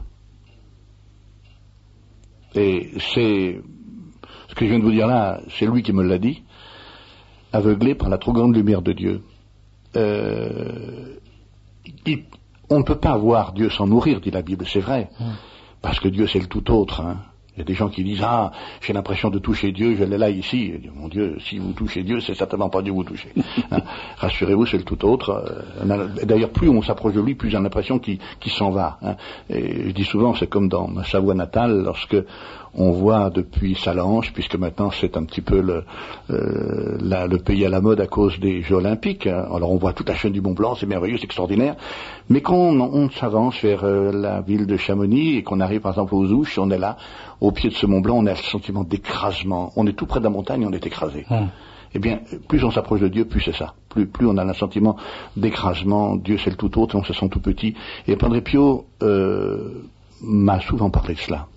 Et c'est ce que je viens de vous dire là, c'est lui qui me l'a dit. Aveuglé par la trop grande lumière de Dieu. Euh, il, on ne peut pas voir Dieu sans nourrir, dit la Bible, c'est vrai. Hmm. Parce que Dieu c'est le tout autre. Hein. Il y a des gens qui disent, ah, j'ai l'impression de toucher Dieu, je l'ai là ici. Je dis, mon Dieu, si vous touchez Dieu, c'est certainement pas Dieu que vous touchez. Hein. Rassurez-vous, c'est le tout autre. D'ailleurs, plus on s'approche de lui, plus j'ai l'impression qu'il, qu'il s'en va. Hein. Et je dis souvent, c'est comme dans ma Savoie natale, lorsque on voit depuis Salange, puisque maintenant c'est un petit peu le, euh, la, le pays à la mode à cause des Jeux Olympiques. Alors on voit toute la chaîne du Mont Blanc, c'est merveilleux, c'est extraordinaire. Mais quand on, on s'avance vers euh, la ville de Chamonix et qu'on arrive par exemple aux Ouches, on est là, au pied de ce Mont Blanc, on a le sentiment d'écrasement. On est tout près de la montagne, on est écrasé. Hum. Eh bien, plus on s'approche de Dieu, plus c'est ça. Plus, plus on a un sentiment d'écrasement. Dieu c'est le tout autre, et on se sent tout petit. Et Padre Pio euh, m'a souvent parlé de cela.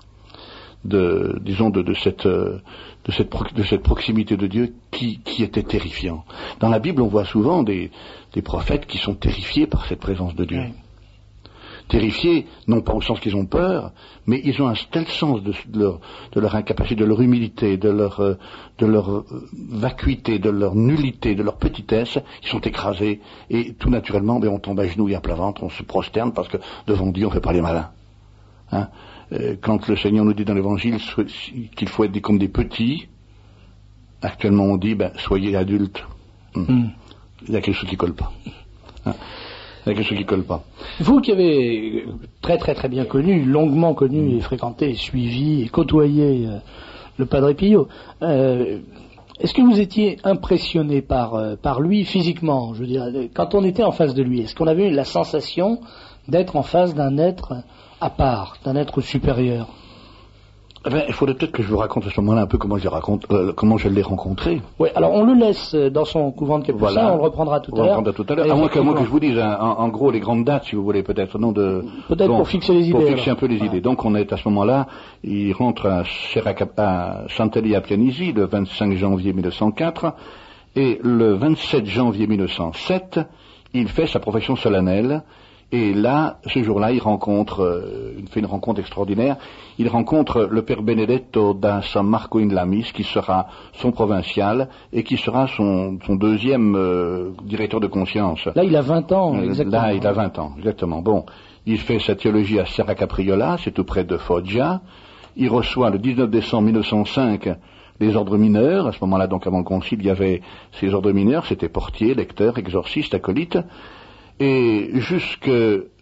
De, disons, de, de cette, de cette, de cette proximité de Dieu qui, qui était terrifiant. Dans la Bible, on voit souvent des, des prophètes qui sont terrifiés par cette présence de Dieu. Oui. Terrifiés, non pas au sens qu'ils ont peur, mais ils ont un tel sens de, de, leur, de leur incapacité, de leur humilité, de leur, de leur vacuité, de leur nullité, de leur petitesse, ils sont écrasés, et tout naturellement, ben, on tombe à genoux et à plat ventre, on se prosterne, parce que devant Dieu, on ne fait pas les malins. Hein? Quand le Seigneur nous dit dans l'Évangile qu'il faut être comme des petits, actuellement on dit, ben, soyez adultes. Hum. Mm. Il y a quelque chose qui colle pas. Hein? Il y a quelque chose qui colle pas. Vous qui avez très très très bien connu, longuement connu et fréquenté, et suivi et côtoyé euh, le Padre Pio, euh, est-ce que vous étiez impressionné par, euh, par lui physiquement? Je veux dire, quand on était en face de lui, est-ce qu'on avait la sensation d'être en face d'un être à part, d'un être supérieur? Eh bien, il faudrait peut-être que je vous raconte à ce moment-là un peu comment je, raconte, euh, comment je l'ai rencontré. Oui, alors on le laisse dans son couvent de Capucins, voilà. On le reprendra tout à l'heure. On le reprendra tout à l'heure. À moins que, moins que je vous dise, hein, en, en gros, les grandes dates, si vous voulez, peut-être, non de... Peut-être bon, pour fixer les idées. Pour fixer alors. un peu les voilà. idées. Donc on est à ce moment-là, il rentre à, à Santelli à Pianisi le vingt-cinq janvier mille neuf cent quatre, et le vingt-sept janvier mille neuf cent sept, il fait sa profession solennelle. Et là, ce jour-là, il rencontre, euh, il fait une rencontre extraordinaire. Il rencontre le père Benedetto da San Marco in Lamis, qui sera son provincial et qui sera son, son deuxième euh, directeur de conscience. Là, il a vingt ans, exactement. Là, il a vingt ans, exactement. Bon, il fait sa théologie à Serra Capriola, c'est tout près de Foggia. Il reçoit le dix-neuf décembre mille neuf cent cinq les ordres mineurs. À ce moment-là, donc avant le concile, il y avait ces ordres mineurs, c'était portier, lecteur, exorciste, acolyte. Et jusque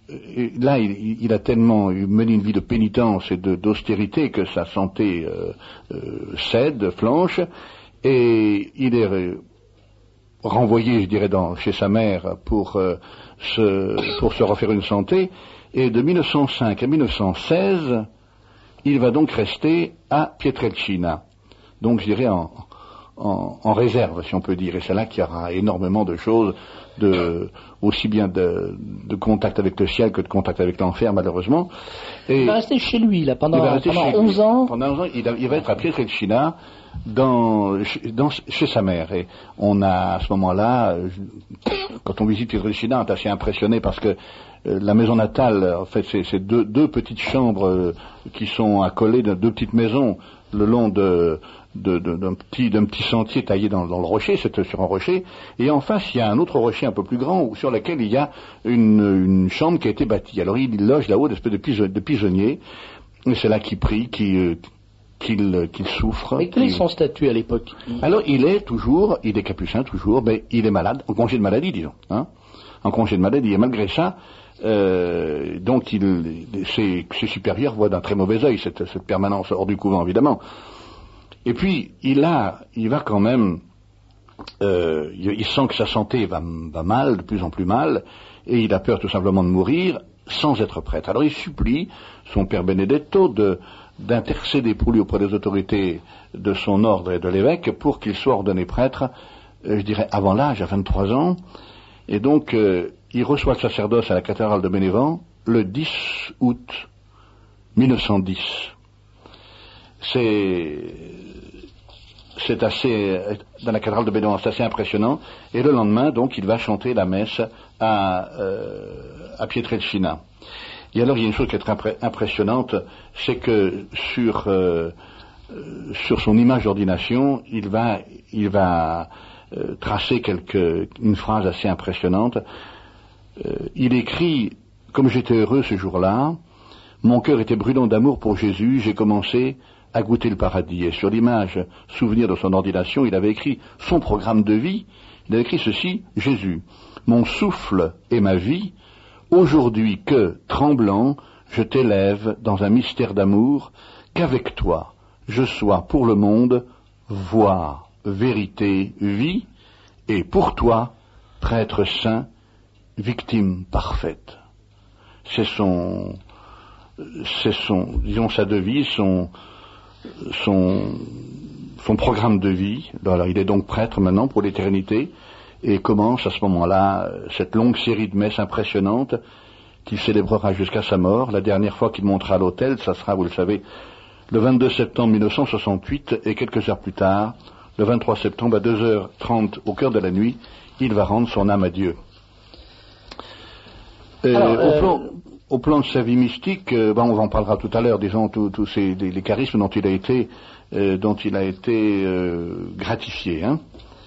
et là, il, il a tellement mené une vie de pénitence et de, d'austérité que sa santé euh, euh, cède, flanche, et il est euh, renvoyé, je dirais, dans, chez sa mère pour, euh, se, pour se refaire une santé, et de mille neuf cent cinq à mille neuf cent seize, il va donc rester à Pietrelcina, donc je dirais en, en, en réserve, si on peut dire, et c'est là qu'il y aura énormément de choses, de, aussi bien de, de contact avec le ciel que de contact avec l'enfer, malheureusement. Et il va rester chez lui, là, pendant, pendant chez onze lui. ans. Pendant onze ans, il, a, il va être à Pietrelcina, dans, dans, chez sa mère. Et on a, à ce moment-là, quand on visite Pietrelcina, on est assez impressionné parce que euh, la maison natale, en fait, c'est, c'est deux, deux petites chambres euh, qui sont accolées de deux petites maisons le long de, de, de, d'un, petit, d'un petit sentier taillé dans, dans le rocher, c'est sur un rocher, et en face il y a un autre rocher un peu plus grand sur lequel il y a une, une chambre qui a été bâtie. Alors il loge là-haut, une espèce de, pigeon, de pigeonnier, et c'est là qu'il prie, qu'il, qu'il, qu'il souffre. Mais quel qu'il... est son statut à l'époque? Alors il est toujours, il est capucin toujours, mais il est malade, en congé de maladie disons, hein, en congé de maladie, et malgré ça, Euh, donc il, ses, ses supérieurs voient d'un très mauvais œil cette, cette permanence hors du couvent, évidemment. Et puis il a, il va quand même, euh, il, il sent que sa santé va, va mal, de plus en plus mal, et il a peur tout simplement de mourir sans être prêtre. Alors il supplie son père Benedetto de, d'intercéder pour lui auprès des autorités de son ordre et de l'évêque pour qu'il soit ordonné prêtre, euh, je dirais avant l'âge, à vingt-trois ans, et donc euh, il reçoit le sacerdoce à la cathédrale de Bénévent le dix août mille neuf cent dix. C'est, c'est assez, dans la cathédrale de Bénévent, c'est assez impressionnant. Et le lendemain, donc, il va chanter la messe à, euh, à Pietrelcina. Et alors, il y a une chose qui est très impressionnante, c'est que sur, euh, sur son image d'ordination, il va, il va euh, tracer quelque, une phrase assez impressionnante. Euh, il écrit « Comme j'étais heureux ce jour-là, mon cœur était brûlant d'amour pour Jésus, j'ai commencé à goûter le paradis. » Et sur l'image souvenir de son ordination, il avait écrit son programme de vie, il avait écrit ceci « Jésus, mon souffle et ma vie, aujourd'hui que, tremblant, je t'élève dans un mystère d'amour, qu'avec toi je sois pour le monde voie, vérité, vie, et pour toi, prêtre saint, victime parfaite. » C'est son, c'est son, disons sa devise, son, son, son programme de vie. Alors il est donc prêtre maintenant pour l'éternité et commence à ce moment-là cette longue série de messes impressionnantes qu'il célébrera jusqu'à sa mort. La dernière fois qu'il montera à l'autel, ça sera, vous le savez, le vingt-deux septembre mille neuf cent soixante-huit, et quelques heures plus tard, le vingt-trois septembre à deux heures trente au cœur de la nuit, il va rendre son âme à Dieu. Euh, Alors, au, euh... plan, au plan de sa vie mystique, euh, ben on en parlera tout à l'heure, disons tous tout ces les, les charismes dont il a été, euh, dont il a été euh, gratifié. Hein.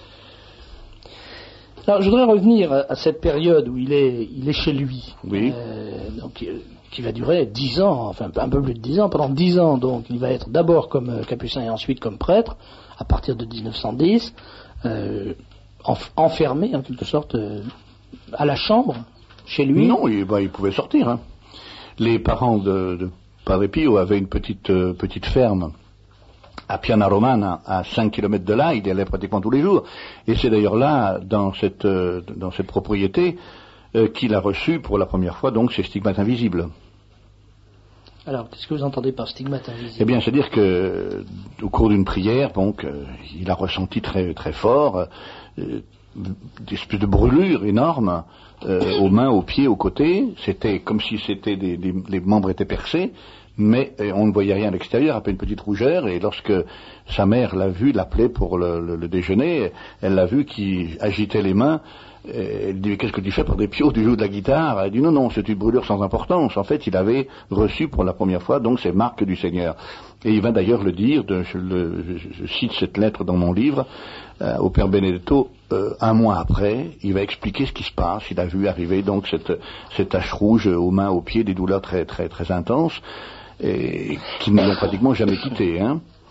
Alors, je voudrais revenir à, à cette période où il est, il est chez lui, oui. euh, donc, qui va durer dix ans, enfin un peu plus de dix ans. Pendant dix ans, donc, il va être d'abord comme capucin et ensuite comme prêtre, à partir de dix-neuf cent dix, euh, enf- enfermé en quelque sorte euh, à la chambre. Chez lui? Non, il, bah, il pouvait sortir. Hein. Les parents de, de Padre Pio avaient une petite, euh, petite ferme à Piana Romana, à cinq kilomètres de là. Il y allait pratiquement tous les jours. Et c'est d'ailleurs là, dans cette, euh, dans cette propriété, euh, qu'il a reçu pour la première fois donc ces stigmates invisibles. Alors, qu'est-ce que vous entendez par stigmate invisible? Eh bien, c'est-à-dire que au cours d'une prière, donc, euh, il a ressenti très, très fort euh, des espèces de brûlures énormes euh, aux mains, aux pieds, aux côtés. C'était comme si c'était des, des, les membres étaient percés, mais euh, on ne voyait rien à l'extérieur, à peine une petite rougeur. Et lorsque sa mère l'a vu, l'appelait pour le, le, le déjeuner, elle l'a vu qui agitait les mains. Elle dit, qu'est-ce que tu fais par des piaux, tu joues de la guitare? Elle dit, non, non, c'est une brûlure sans importance. En fait, il avait reçu pour la première fois donc ces marques du Seigneur. Et il va d'ailleurs le dire, de, je, le, je, je cite cette lettre dans mon livre, euh, au Père Benedetto, euh, un mois après, il va expliquer ce qui se passe. Il a vu arriver donc cette, cette tache rouge aux mains, aux pieds, des douleurs très, très, très intenses, et qui ne l'ont pratiquement jamais quitté, hein.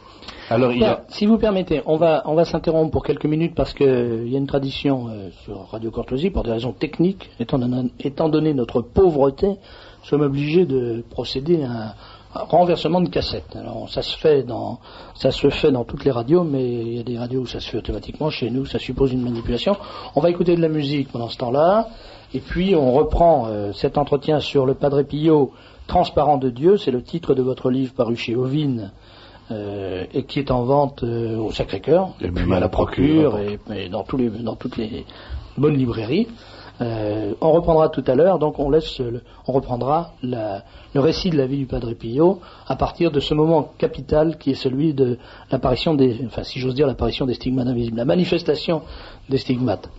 Alors, il y a... Bien, si vous permettez, on va, on va s'interrompre pour quelques minutes parce qu'il euh, y a une tradition euh, sur Radio Courtoisie, pour des raisons techniques, étant donné, étant donné notre pauvreté, nous sommes obligés de procéder à un, un renversement de cassettes. Alors ça se fait dans, ça se fait dans toutes les radios, mais il y a des radios où ça se fait automatiquement. Chez nous, ça suppose une manipulation. On va écouter de la musique pendant ce temps-là, et puis on reprend euh, cet entretien sur le Padre Pio, Transparent de Dieu. C'est le titre de votre livre paru chez Ovine. Euh, et qui est en vente euh, au Sacré-Cœur, et puis à la Procure, et, et dans, tous les, dans toutes les bonnes librairies. Euh, on reprendra tout à l'heure, donc on laisse, le, on reprendra la, le récit de la vie du Padre Pio à partir de ce moment capital qui est celui de l'apparition des, enfin si j'ose dire l'apparition des stigmates invisibles, la manifestation des stigmates.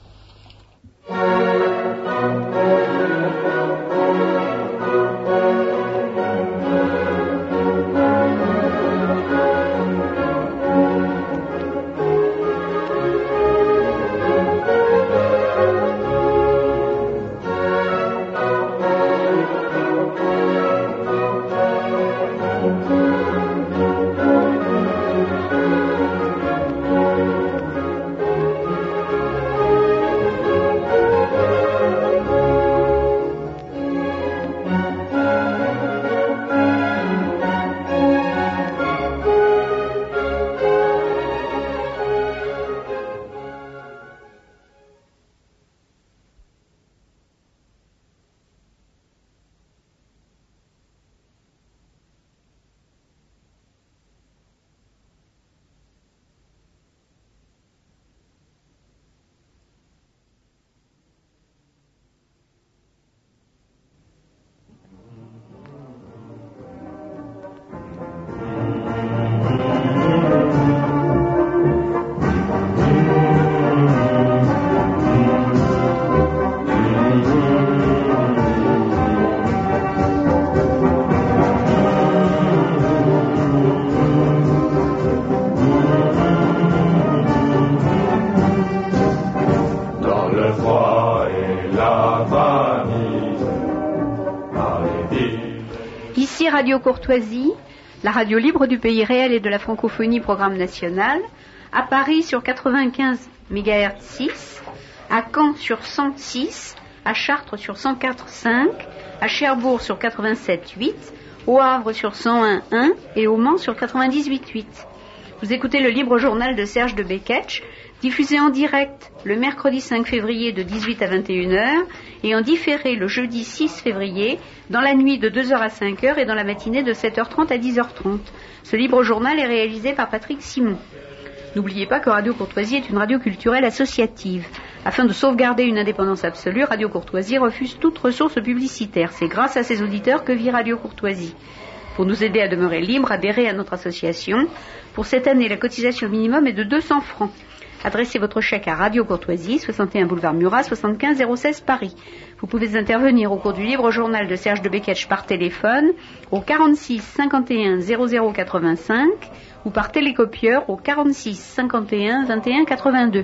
Radio Courtoisie, la radio libre du pays réel et de la francophonie, programme national, à Paris sur quatre-vingt-quinze mégahertz six, à Caen sur cent six, à Chartres sur cent quatre virgule cinq, à Cherbourg sur quatre-vingt-sept virgule huit, au Havre sur cent un virgule un et au Mans sur quatre-vingt-dix-huit virgule huit. Vous écoutez le libre journal de Serge de Beketch, diffusé en direct le mercredi cinq février de dix-huit à vingt et une heures et en différé le jeudi six février dans la nuit de deux heures à cinq heures et dans la matinée de sept heures trente à dix heures trente. Ce libre journal est réalisé par Patrick Simon. N'oubliez pas que Radio Courtoisie est une radio culturelle associative. Afin de sauvegarder une indépendance absolue, Radio Courtoisie refuse toute ressource publicitaire. C'est grâce à ses auditeurs que vit Radio Courtoisie. Pour nous aider à demeurer libre, adhérez à notre association. Pour cette année, la cotisation minimum est de deux cents francs. Adressez votre chèque à Radio Courtoisie, soixante et un boulevard Murat, soixante-quinze zéro seize Paris. Vous pouvez intervenir au cours du libre journal de Serge de Beketch par téléphone au quarante-six cinquante et un zéro zéro quatre-vingt-cinq ou par télécopieur au quarante-six cinquante et un vingt et un quatre-vingt-deux.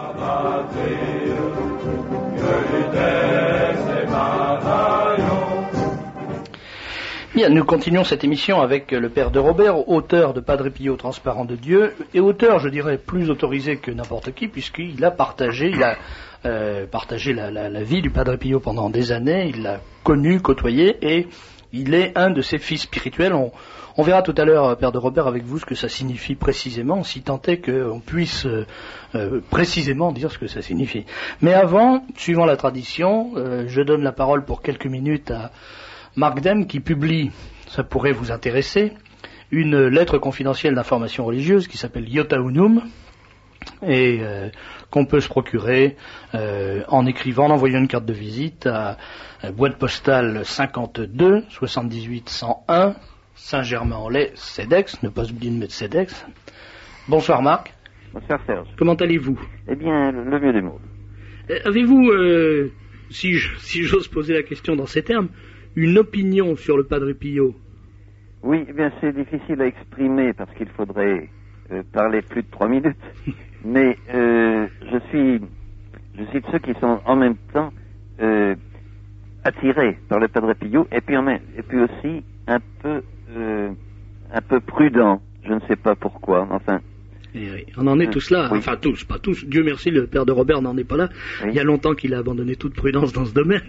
Bien, nous continuons cette émission avec le père de Robert, auteur de Padre Pio, Transparent de Dieu, et auteur, je dirais, plus autorisé que n'importe qui, puisqu'il a partagé, il a euh, partagé la, la, la vie du Padre Pio pendant des années, il l'a connu, côtoyé, et il est un de ses fils spirituels. On, on verra tout à l'heure, père de Robert, avec vous, ce que ça signifie précisément, si tant est qu'on puisse euh, euh, précisément dire ce que ça signifie. Mais avant, suivant la tradition, euh, je donne la parole pour quelques minutes à Marc Dem, qui publie, ça pourrait vous intéresser, une lettre confidentielle d'information religieuse qui s'appelle Iota Unum, et euh, qu'on peut se procurer euh, en écrivant, en envoyant une carte de visite à, à boîte postale cinquante-deux soixante-dix-huit cent un, Saint-Germain-en-Laye, Cedex, ne pas oublier de mettre Cedex. Bonsoir Marc. Bonsoir Serge. Comment allez-vous? Eh bien, le, le mieux des mots. Euh, avez-vous, euh, si, je, si j'ose poser la question dans ces termes, une opinion sur le Padre Pio? Oui, eh bien c'est difficile à exprimer parce qu'il faudrait euh, parler plus de trois minutes. Mais euh, je suis, je suis de ceux qui sont en même temps euh, attirés par le Padre Pio et puis en même, et puis aussi un peu, euh, un peu prudent. je ne sais pas pourquoi, enfin... Et oui, on en est tous là, oui. enfin tous, pas tous. Dieu merci, le père de Robert n'en est pas là. Oui. Il y a longtemps qu'il a abandonné toute prudence dans ce domaine.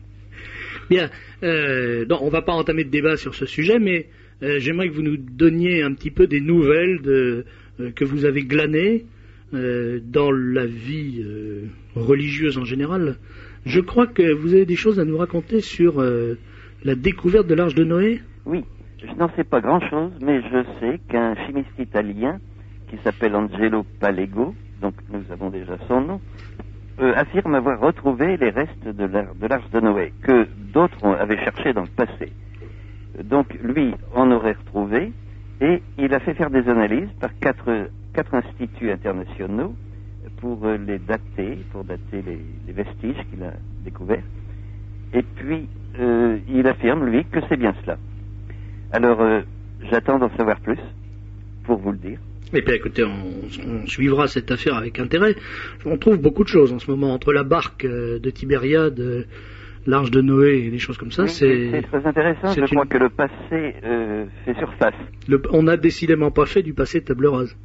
Bien, euh, non, on ne va pas entamer de débat sur ce sujet, mais euh, j'aimerais que vous nous donniez un petit peu des nouvelles de, euh, que vous avez glanées euh, dans la vie euh, religieuse en général. Je crois que vous avez des choses à nous raconter sur euh, la découverte de l'Arche de Noé. Oui, je n'en sais pas grand-chose, mais je sais qu'un chimiste italien qui s'appelle Angelo Palego, donc nous avons déjà son nom, euh, affirme avoir retrouvé les restes de l'Arche de Noé, que d'autres avaient cherché dans le passé. Donc lui en aurait retrouvé, et il a fait faire des analyses par quatre, quatre instituts internationaux pour euh, les dater, pour dater les, les vestiges qu'il a découverts. Et puis, euh, il affirme, lui, que c'est bien cela. Alors, euh, j'attends d'en savoir plus, pour vous le dire. Eh bien, écoutez, on, on suivra cette affaire avec intérêt. On trouve beaucoup de choses en ce moment, entre la barque de Tibériade, l'Arche de Noé et des choses comme ça. Oui, c'est, c'est très intéressant. Je une... crois que le passé euh, fait surface. Le, on n'a décidément pas fait du passé table rase.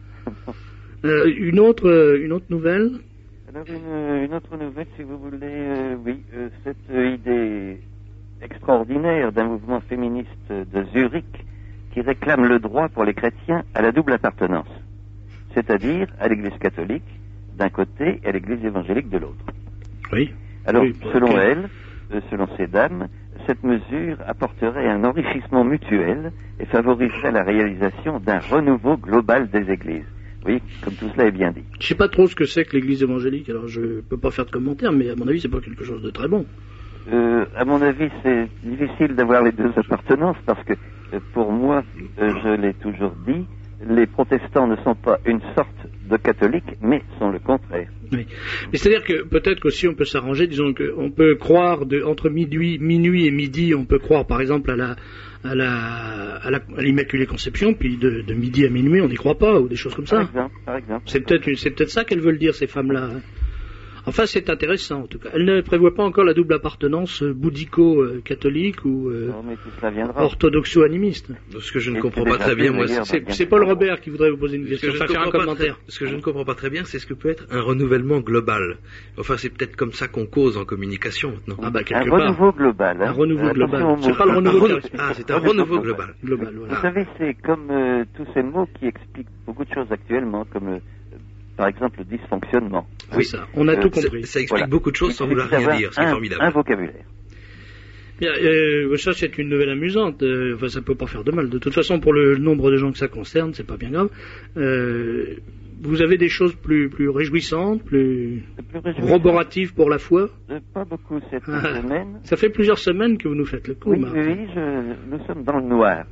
euh, une, autre, une autre nouvelle Alors, une, une autre nouvelle, si vous voulez, euh, oui, euh, cette euh, idée extraordinaire d'un mouvement féministe de Zurich qui réclame le droit pour les chrétiens à la double appartenance, c'est-à-dire à l'Église catholique d'un côté et à l'Église évangélique de l'autre. Oui. Alors, oui, selon okay. elle, euh, selon ces dames, cette mesure apporterait un enrichissement mutuel et favoriserait la réalisation d'un renouveau global des Églises. Oui, comme tout cela est bien dit. Je ne sais pas trop ce que c'est que l'Église évangélique, alors je ne peux pas faire de commentaire, mais à mon avis, c'est pas quelque chose de très bon. Euh, à mon avis, c'est difficile d'avoir les deux appartenances parce que, euh, pour moi, euh, je l'ai toujours dit, les protestants ne sont pas une sorte de catholiques, mais sont le contraire. Oui. Mais c'est-à-dire que peut-être qu'aussi on peut s'arranger, disons qu'on peut croire de, entre minuit, minuit et midi, on peut croire par exemple à la, à la, à la, à l'Immaculée Conception, puis de, de midi à minuit on n'y croit pas, ou des choses comme ça. Par exemple, par exemple. C'est peut-être, c'est peut-être ça qu'elles veulent dire, ces femmes-là. Enfin, c'est intéressant, en tout cas. Elle ne prévoit pas encore la double appartenance euh, bouddhico-catholique ou euh, non, mais tout cela viendra. orthodoxo-animiste. Ce que je ne Et comprends c'est pas très bien, moi, d'ailleurs, c'est, bah, C'est Paul Robert qui voudrait vous poser une ce question, que, je ne enfin, faire un comprends pas commentaire. très, ce que je ne comprends pas très bien, c'est ce que peut être un renouvellement global. Enfin, c'est peut-être comme ça qu'on cause en communication maintenant. Ah bah, Un quelque part. renouveau global. Hein. Un renouveau Euh, global. attention aux C'est mots. pas le renouveau Un global. Ah, c'est un renouveau global. Global, voilà. Vous savez, c'est comme euh, tous ces mots qui expliquent beaucoup de choses actuellement, comme euh, par exemple le dysfonctionnement. C'est Oui. ça. On a Euh, tout Ça, compris. ça explique Voilà. beaucoup de choses Il sans suffit vouloir rien d'avoir dire, ce qui est un, formidable. un vocabulaire. Bien, euh, ça c'est une nouvelle amusante. Euh, enfin, ça peut pas faire de mal. De toute façon, pour le nombre de gens que ça concerne, c'est pas bien grave. Euh, vous avez des choses plus, plus réjouissantes, plus Plus réjouissant. corroboratives pour la foi. Euh, Pas beaucoup cette Ah. semaine. Ça fait plusieurs semaines que vous nous faites le coup, Oui, Marc. oui, oui, je- nous sommes dans le noir.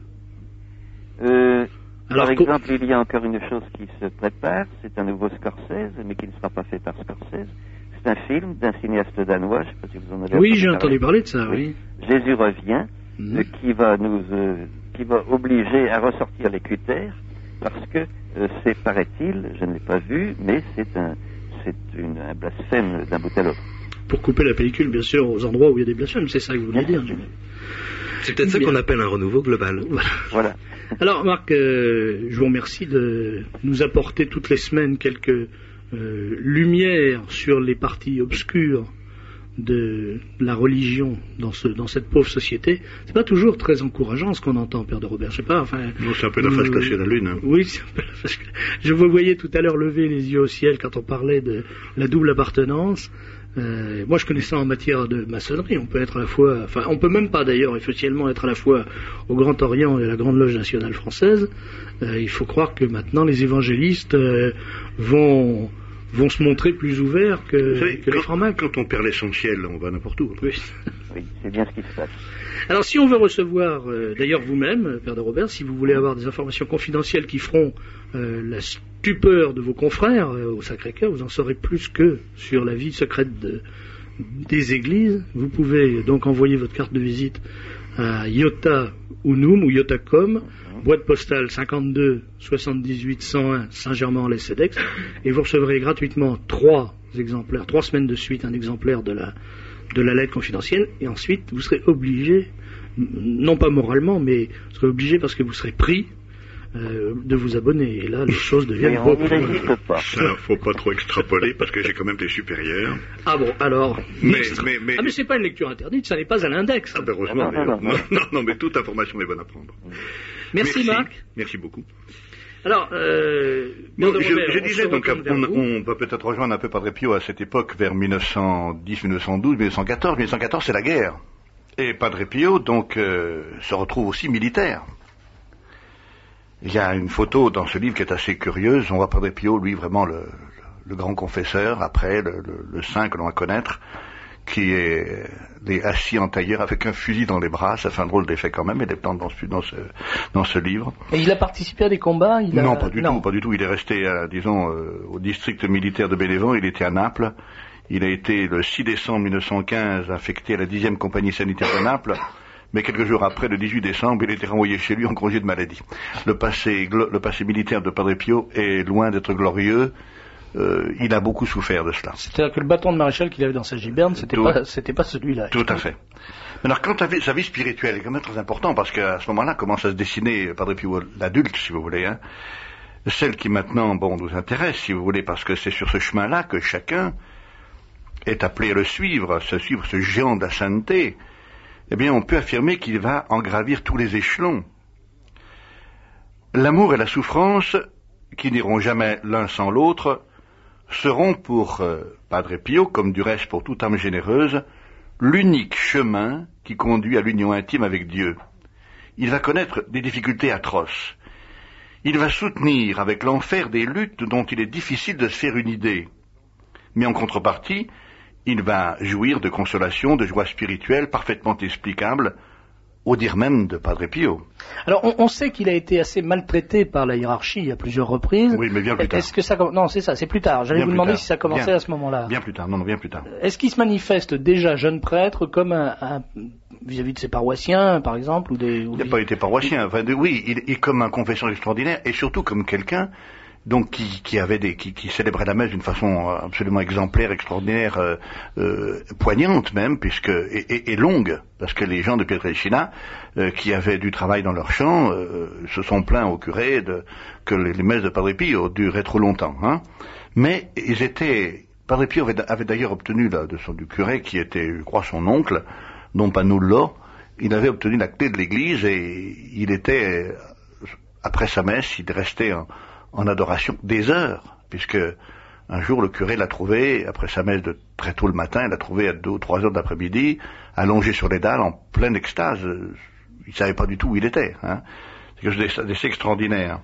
Euh, Alors, par co- exemple, il y a encore une chose qui se prépare, c'est un nouveau Scorsese, mais qui ne sera pas fait par Scorsese. C'est un film d'un cinéaste danois, je ne sais pas si vous en avez Oui, entendu j'ai parler. entendu parler de ça, oui. Jésus revient, Mhm. euh, qui va nous, euh, qui va obliger à ressortir les critères, parce que euh, c'est, paraît-il, je ne l'ai pas vu, mais c'est un, c'est une, un blasphème d'un bout à l'autre. Pour couper la pellicule, bien sûr, aux endroits où il y a des blasphèmes, c'est ça que vous voulez dire. C'est peut-être ça Bien. qu'on appelle un renouveau global. Voilà. Voilà. Alors, Marc, euh, je vous remercie de nous apporter toutes les semaines quelques euh, lumières sur les parties obscures de la religion dans, ce, dans cette pauvre société. C'est pas toujours très encourageant ce qu'on entend, Père de Robert. Je sais pas, enfin... Non, c'est un peu la face cachée de la lune. Hein. Oui, c'est un peu la face cachée. Je vous voyais tout à l'heure lever les yeux au ciel quand on parlait de la double appartenance. Euh, moi, je connais ça en matière de maçonnerie. On peut être à la fois, enfin, on peut même pas d'ailleurs officiellement être à la fois au Grand Orient et à la Grande Loge nationale française. Euh, il faut croire que maintenant les évangélistes euh, vont vont se montrer plus ouverts que, Vous savez, que les quand, francs-maçons. quand on perd l'essentiel, on va n'importe où. Oui. Oui, c'est bien ce qui se passe. Alors, si on veut recevoir, euh, d'ailleurs vous-même, Père de Robert, si vous voulez avoir des informations confidentielles qui feront euh, la stupeur de vos confrères euh, au Sacré-Cœur, vous en saurez plus que sur la vie secrète de, des églises. Vous pouvez donc envoyer votre carte de visite à Iota Unum ou Iotacom, boîte postale cinquante-deux soixante-dix-huit cent un Saint-Germain-en-Laye-Cedex, et vous recevrez gratuitement trois exemplaires, trois semaines de suite, un exemplaire de la de la lettre confidentielle, et ensuite vous serez obligé, non pas moralement, mais vous serez obligé parce que vous serez pris euh, de vous abonner. Et là, les choses deviennent on beaucoup n'y plus... résiste pas. Ça, faut pas trop extrapoler parce que j'ai quand même des supérieurs. Ah bon, alors... Mais, mais, mais... Ah mais c'est pas une lecture interdite, ça n'est pas à l'index. Ah ben heureusement, Ah, non, non, non, non, non, mais toute information est bonne à prendre. Merci, Marc. Merci beaucoup. Alors, euh, Non, Père de je, Robert, je on disais se donc, retourne vers on, vous. on va peut-être rejoindre un peu Padre Pio à cette époque, vers mille neuf cent dix, mille neuf cent douze, mille neuf cent quatorze. mille neuf cent quatorze, c'est la guerre. Et Padre Pio, donc, euh, se retrouve aussi militaire. Il y a une photo dans ce livre qui est assez curieuse. On voit Padre Pio, lui, vraiment le, le, le grand confesseur, après, le, le, le saint que l'on va connaître, qui est, est assis en tailleur avec un fusil dans les bras. Ça fait un drôle d'effet quand même, il est dans, dans, ce, dans, ce, dans ce livre. Et il a participé à des combats il a... Non, pas du non. tout, pas du tout. Il est resté, euh, disons, euh, au district militaire de Bénévent. Il était à Naples. Il a été, le six décembre mille neuf cent quinze, affecté à la dixième compagnie sanitaire de Naples. Mais quelques jours après, le dix-huit décembre, il a été renvoyé chez lui en congé de maladie. Le passé, le passé militaire de Padre Pio est loin d'être glorieux. Euh, il a beaucoup souffert de cela. C'est-à-dire que le bâton de maréchal qu'il avait dans sa giberne, c'était Tout- pas, c'était pas celui-là. Tout à fait. Alors, quant à vi- sa vie spirituelle, est quand même très important, parce qu'à ce moment-là commence à se dessiner Padre Pio l'adulte, si vous voulez, hein. Celle qui maintenant, bon, nous intéresse, si vous voulez, parce que c'est sur ce chemin-là que chacun est appelé à le suivre, à se suivre ce géant de la sainteté. Eh bien, on peut affirmer qu'il va en gravir tous les échelons. L'amour et la souffrance, qui n'iront jamais l'un sans l'autre, seront pour euh, Padre Pio, comme du reste pour toute âme généreuse, l'unique chemin qui conduit à l'union intime avec Dieu. Il va connaître des difficultés atroces. Il va soutenir avec l'enfer des luttes dont il est difficile de se faire une idée. Mais en contrepartie, il va jouir de consolation, de joie spirituelle parfaitement explicable, au dire même de Padre Pio. Alors, on, on sait qu'il a été assez maltraité par la hiérarchie à plusieurs reprises. Oui, mais bien plus tard. Est-ce que ça, com- non, c'est ça, c'est plus tard. J'allais Bien vous plus demander tard. si ça commençait Bien. à ce moment-là. Bien plus tard, non, non, bien plus tard. Est-ce qu'il se manifeste déjà jeune prêtre comme un, un- vis-à-vis de ses paroissiens, par exemple, ou des, ou Il n'a des- pas été paroissien. Enfin, de- oui, il est comme un confesseur extraordinaire, et surtout comme quelqu'un donc qui, qui avait des, qui, qui célébrait la messe d'une façon absolument exemplaire, extraordinaire, euh, euh, poignante même, puisque et, et, et longue, parce que les gens de Pietrelcina, euh, qui avaient du travail dans leur champ, euh, se sont plaints au curé de, que les, les messes de Padre Pio duraient trop longtemps. Hein. Mais ils étaient, Padre Pio avait, avait d'ailleurs obtenu là, de son, du curé, qui était, je crois, son oncle, Don Panullo, il avait obtenu la clé de l'église et il était, après sa messe, il restait en, en adoration des heures, puisque un jour le curé l'a trouvé, après sa messe de très tôt le matin, il l'a trouvé à deux ou trois heures d'après-midi, allongé sur les dalles, en pleine extase. Il savait pas du tout où il était. Hein. C'est quelque chose d'assez extraordinaire.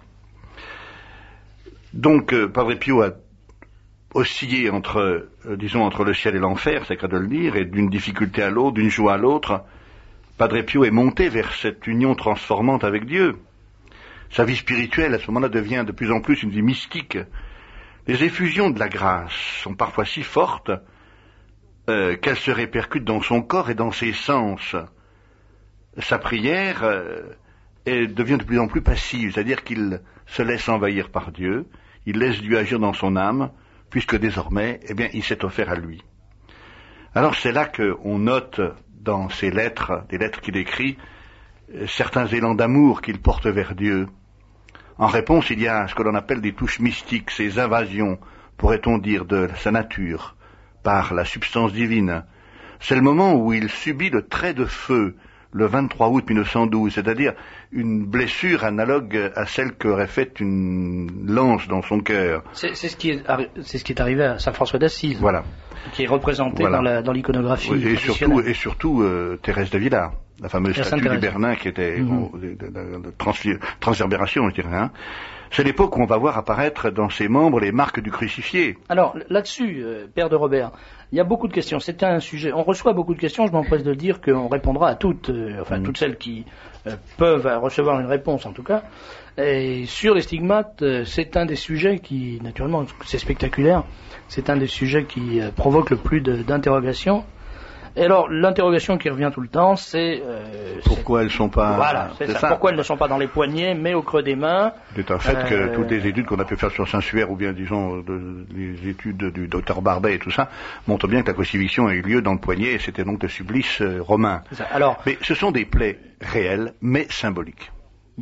Donc, euh, Padre Pio a oscillé entre, euh, disons, entre le ciel et l'enfer, c'est qu'à de le dire, et d'une difficulté à l'autre, d'une joie à l'autre. Padre Pio est monté vers cette union transformante avec Dieu. Sa vie spirituelle, à ce moment-là, devient de plus en plus une vie mystique. Les effusions de la grâce sont parfois si fortes euh, qu'elles se répercutent dans son corps et dans ses sens. Sa prière euh, est, devient de plus en plus passive, c'est-à-dire qu'il se laisse envahir par Dieu, il laisse Dieu agir dans son âme, puisque désormais, eh bien, il s'est offert à lui. Alors c'est là qu'on note dans ses lettres, des lettres qu'il écrit, certains élans d'amour qu'il porte vers Dieu. En réponse, il y a ce que l'on appelle des touches mystiques, ces invasions, pourrait-on dire, de sa nature, par la substance divine. C'est le moment où il subit le trait de feu, le vingt-trois août mille neuf cent douze, c'est-à-dire une blessure analogue à celle qu'aurait faite une lance dans son cœur. C'est, c'est, ce qui est, arri- c'est ce qui est arrivé à Saint François d'Assise, Voilà. qui est représenté Voilà. dans, la, dans l'iconographie Oui, et traditionnelle. surtout, et surtout euh, Thérèse de Villa, la fameuse La Sainte statue du Thérèse. Bernin qui était Mhm. bon, de, de- de- de transfi- transverbération, je dirais. Hein. C'est l'époque où on va voir apparaître dans ses membres les marques du crucifié. Alors là-dessus, euh, Père de Robert, il y a beaucoup de questions. C'est un sujet. On reçoit beaucoup de questions. Je m'empresse de dire qu'on répondra à toutes, euh, enfin Mm. toutes celles qui euh, peuvent euh, recevoir une réponse en tout cas. Et sur les stigmates, euh, c'est un des sujets qui, naturellement, c'est spectaculaire. C'est un des sujets qui euh, provoque le plus de, d'interrogations. Et alors, l'interrogation qui revient tout le temps, c'est... euh, Pourquoi elles sont c'est- pas... Voilà, c'est ça. Pourquoi elles ne sont pas dans les poignets, mais au creux des mains. C'est un fait Euh, que toutes les études qu'on a pu faire sur Saint-Suaire, ou bien, disons, de- les études du docteur Barbet et tout ça, montrent bien que la crucifixion a eu lieu dans le poignet, et c'était donc le supplice euh, romain. C'est ça. Alors, Mais ce sont des plaies réelles, mais symboliques. Mm.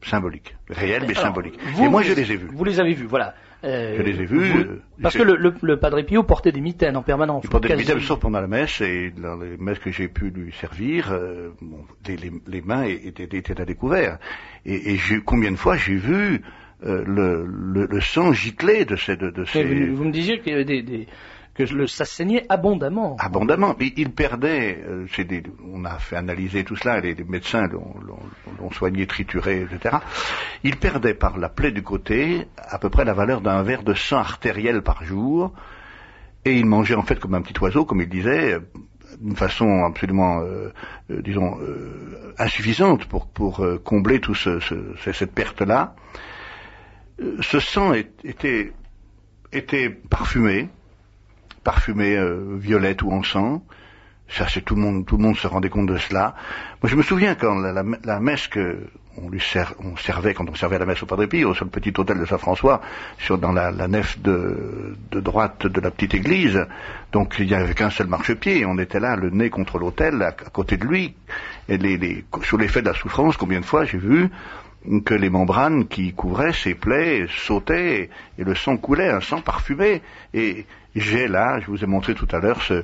symboliques, réels mais Alors, symboliques. Vous, et moi vous, je les ai vus. Vous les avez vus, voilà. Euh, je les ai vus. Vous, euh, parce que le, le, le Padre Pio portait des mitaines en permanence. Il portait des Quasi... mitaines sauf pendant la messe, et dans les messes que j'ai pu lui servir, euh, bon, les, les, les mains étaient, étaient à découvert. Et, et j'ai, combien de fois j'ai vu euh, le, le, le sang gicler de ces... De, de ces... Vous, vous me disiez qu'il y avait des... des... que le, ça saignait abondamment. Abondamment. Mais il perdait, euh, c'est des, on a fait analyser tout cela, les, les médecins l'ont, l'ont, l'ont soigné, trituré, et cetera. Il perdait par la plaie du côté à peu près la valeur d'un verre de sang artériel par jour, et il mangeait en fait comme un petit oiseau, comme il disait, d'une façon absolument, euh, euh, disons, euh, insuffisante pour, pour euh, combler toute ce, ce, cette perte-là. Euh, ce sang est, était, était parfumé, parfumé euh, violette ou encens. Ça, c'est tout le monde, tout le monde se rendait compte de cela. Moi, je me souviens quand la, la, la messe que on lui ser, on servait, quand on servait la messe au Padre Pio, sur le petit hôtel de Saint-François, sur dans la, la nef de, de droite de la petite église. Donc, il n'y avait qu'un seul marchepied. On était là, le nez contre l'autel, à, à côté de lui. Et les, les, sous l'effet de la souffrance, combien de fois j'ai vu que les membranes qui couvraient ses plaies sautaient et le sang coulait, un sang parfumé. Et j'ai là, je vous ai montré tout à l'heure ce,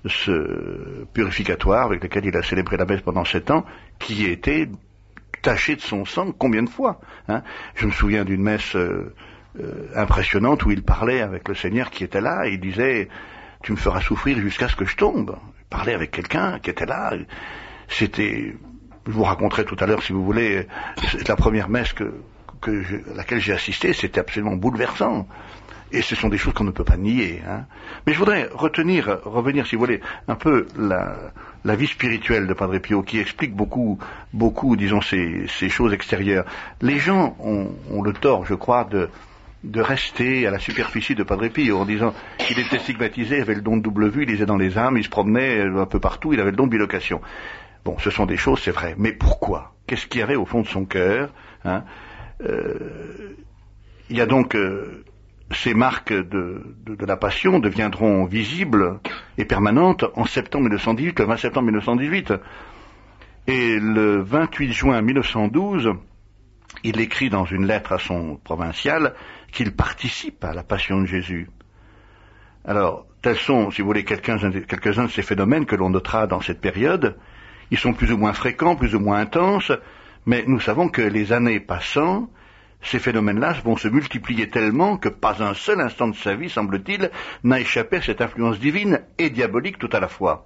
ce purificatoire avec lequel il a célébré la messe pendant sept ans, qui était taché de son sang combien de fois, hein. Je me souviens d'une messe euh, euh, impressionnante où il parlait avec le Seigneur qui était là et il disait « Tu me feras souffrir jusqu'à ce que je tombe ». Il parlait avec quelqu'un qui était là. C'était... Je vous raconterai tout à l'heure, si vous voulez, la première messe que, que je, à laquelle j'ai assisté, c'était absolument bouleversant. Et ce sont des choses qu'on ne peut pas nier, hein. Mais je voudrais retenir, revenir, si vous voulez, un peu la, la vie spirituelle de Padre Pio, qui explique beaucoup, beaucoup, disons, ces, ces choses extérieures. Les gens ont, ont le tort, je crois, de, de rester à la superficie de Padre Pio, en disant qu'il était stigmatisé, il avait le don de double vue, il lisait dans les âmes, il se promenait un peu partout, il avait le don de bilocation. Bon, ce sont des choses, c'est vrai. Mais pourquoi? Qu'est-ce qu'il y avait au fond de son cœur, hein? euh, Il y a donc... Euh, ces marques de, de, de la passion deviendront visibles et permanentes en septembre mille neuf cent dix-huit, le vingt septembre mille neuf cent dix-huit. Et le vingt-huit juin mille neuf cent douze, il écrit dans une lettre à son provincial qu'il participe à la passion de Jésus. Alors, tels sont, si vous voulez, quelques-uns, quelques-uns de ces phénomènes que l'on notera dans cette période. Ils sont plus ou moins fréquents, plus ou moins intenses, mais nous savons que les années passant, ces phénomènes-là vont se multiplier tellement que pas un seul instant de sa vie, semble-t-il, n'a échappé à cette influence divine et diabolique tout à la fois.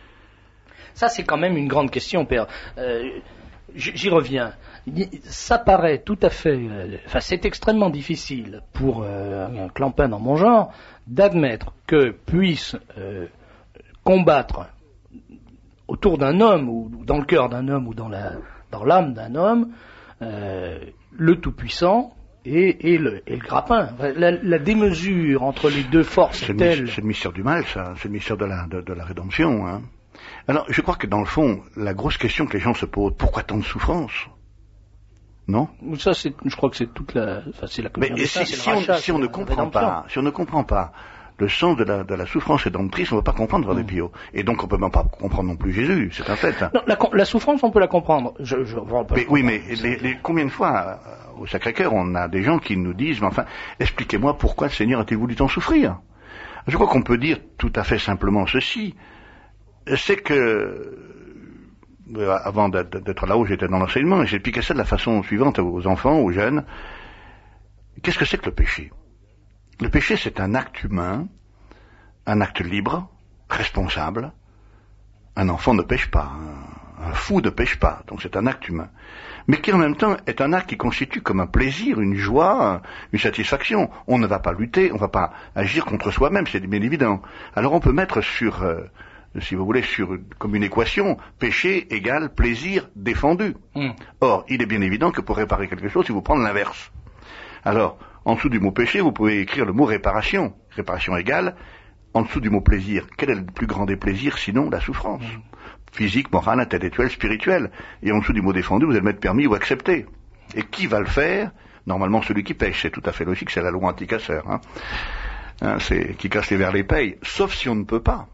Ça, c'est quand même une grande question, Père. Euh, j'y reviens. Ça paraît tout à fait... Euh, enfin, c'est extrêmement difficile pour euh, un clampin dans mon genre d'admettre que puisse euh, combattre autour d'un homme, ou dans le cœur d'un homme, ou dans la dans l'âme d'un homme, euh, le Tout-Puissant et, et, le, et le grappin. La, la démesure entre les deux forces c'est telle... Le, c'est le mystère du mal, ça. C'est le mystère de la, de, de la rédemption, hein. Alors, je crois que dans le fond, la grosse question que les gens se posent, pourquoi tant de souffrance? Non? Ça, c'est, je crois que c'est toute la... Enfin, c'est la Mais si, ça, si, on, si on ne comprend pas, si on ne comprend pas le sens de la, de la souffrance rédemptrice, on ne va pas comprendre Padre Pio. Et donc on ne peut même pas comprendre non plus Jésus, c'est un fait. Non, la, la souffrance, on peut la comprendre. Je, je, on peut mais, oui, mais les, les, combien de fois, au Sacré-Cœur, on a des gens qui nous disent, mais enfin, expliquez-moi pourquoi le Seigneur a-t-il voulu tant souffrir? Je crois qu'on peut dire tout à fait simplement ceci, c'est que, avant d'être là où j'étais dans l'enseignement, j'expliquais ça de la façon suivante aux enfants, aux jeunes. Qu'est-ce que c'est que le péché? Le péché, c'est un acte humain, un acte libre, responsable. Un enfant ne pêche pas, un, un fou ne pêche pas, donc c'est un acte humain. Mais qui en même temps est un acte qui constitue comme un plaisir, une joie, une satisfaction. On ne va pas lutter, on ne va pas agir contre soi-même, c'est bien évident. Alors on peut mettre sur, euh, si vous voulez, sur comme une équation, péché égale plaisir défendu. Mm. Or, il est bien évident que pour réparer quelque chose, il faut prendre l'inverse. Alors, en dessous du mot péché, vous pouvez écrire le mot réparation. Réparation égale, en dessous du mot plaisir. Quel est le plus grand des plaisirs, sinon la souffrance? Mmh. Physique, morale, intellectuelle, spirituelle. Et en dessous du mot défendu, vous allez mettre permis ou accepté. Et qui va le faire? Normalement, celui qui pêche. C'est tout à fait logique, c'est la loi anti-casseur. Hein. Hein, c'est qui casse les vers les paye. Sauf si on ne peut pas.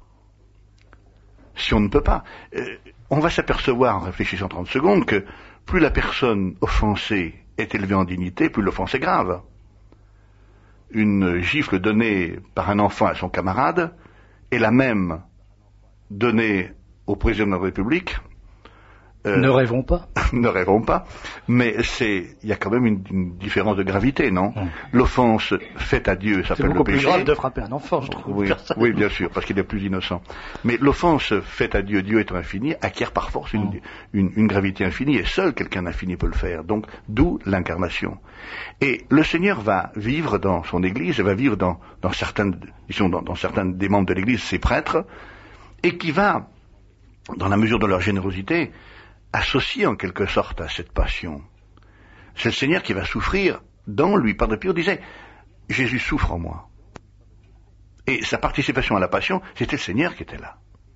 Si on ne peut pas. Euh, on va s'apercevoir, en réfléchissant trente secondes, que plus la personne offensée est élevé en dignité, plus l'offense est grave. Une gifle donnée par un enfant à son camarade est la même donnée au président de la République. Euh, ne rêvons pas. ne rêvons pas. Mais c'est, il y a quand même une, une différence de gravité, non? mmh. L'offense faite à Dieu s'appelle le péché. C'est beaucoup plus grave de frapper un enfant, je trouve. Oui, oui, bien sûr, parce qu'il est plus innocent. Mais l'offense faite à Dieu, Dieu étant infini, acquiert par force une, mmh. une, une gravité infinie, et seul quelqu'un d'infini peut le faire. Donc, d'où l'incarnation. Et le Seigneur va vivre dans son Église, va vivre dans, dans certaines, disons, dans, dans certains des membres de l'Église, ses prêtres, et qui va, dans la mesure de leur générosité, associé en quelque sorte à cette passion. C'est le Seigneur qui va souffrir dans lui. Padre Pio disait, Jésus souffre en moi. Et sa participation à la passion, c'était le Seigneur qui était là.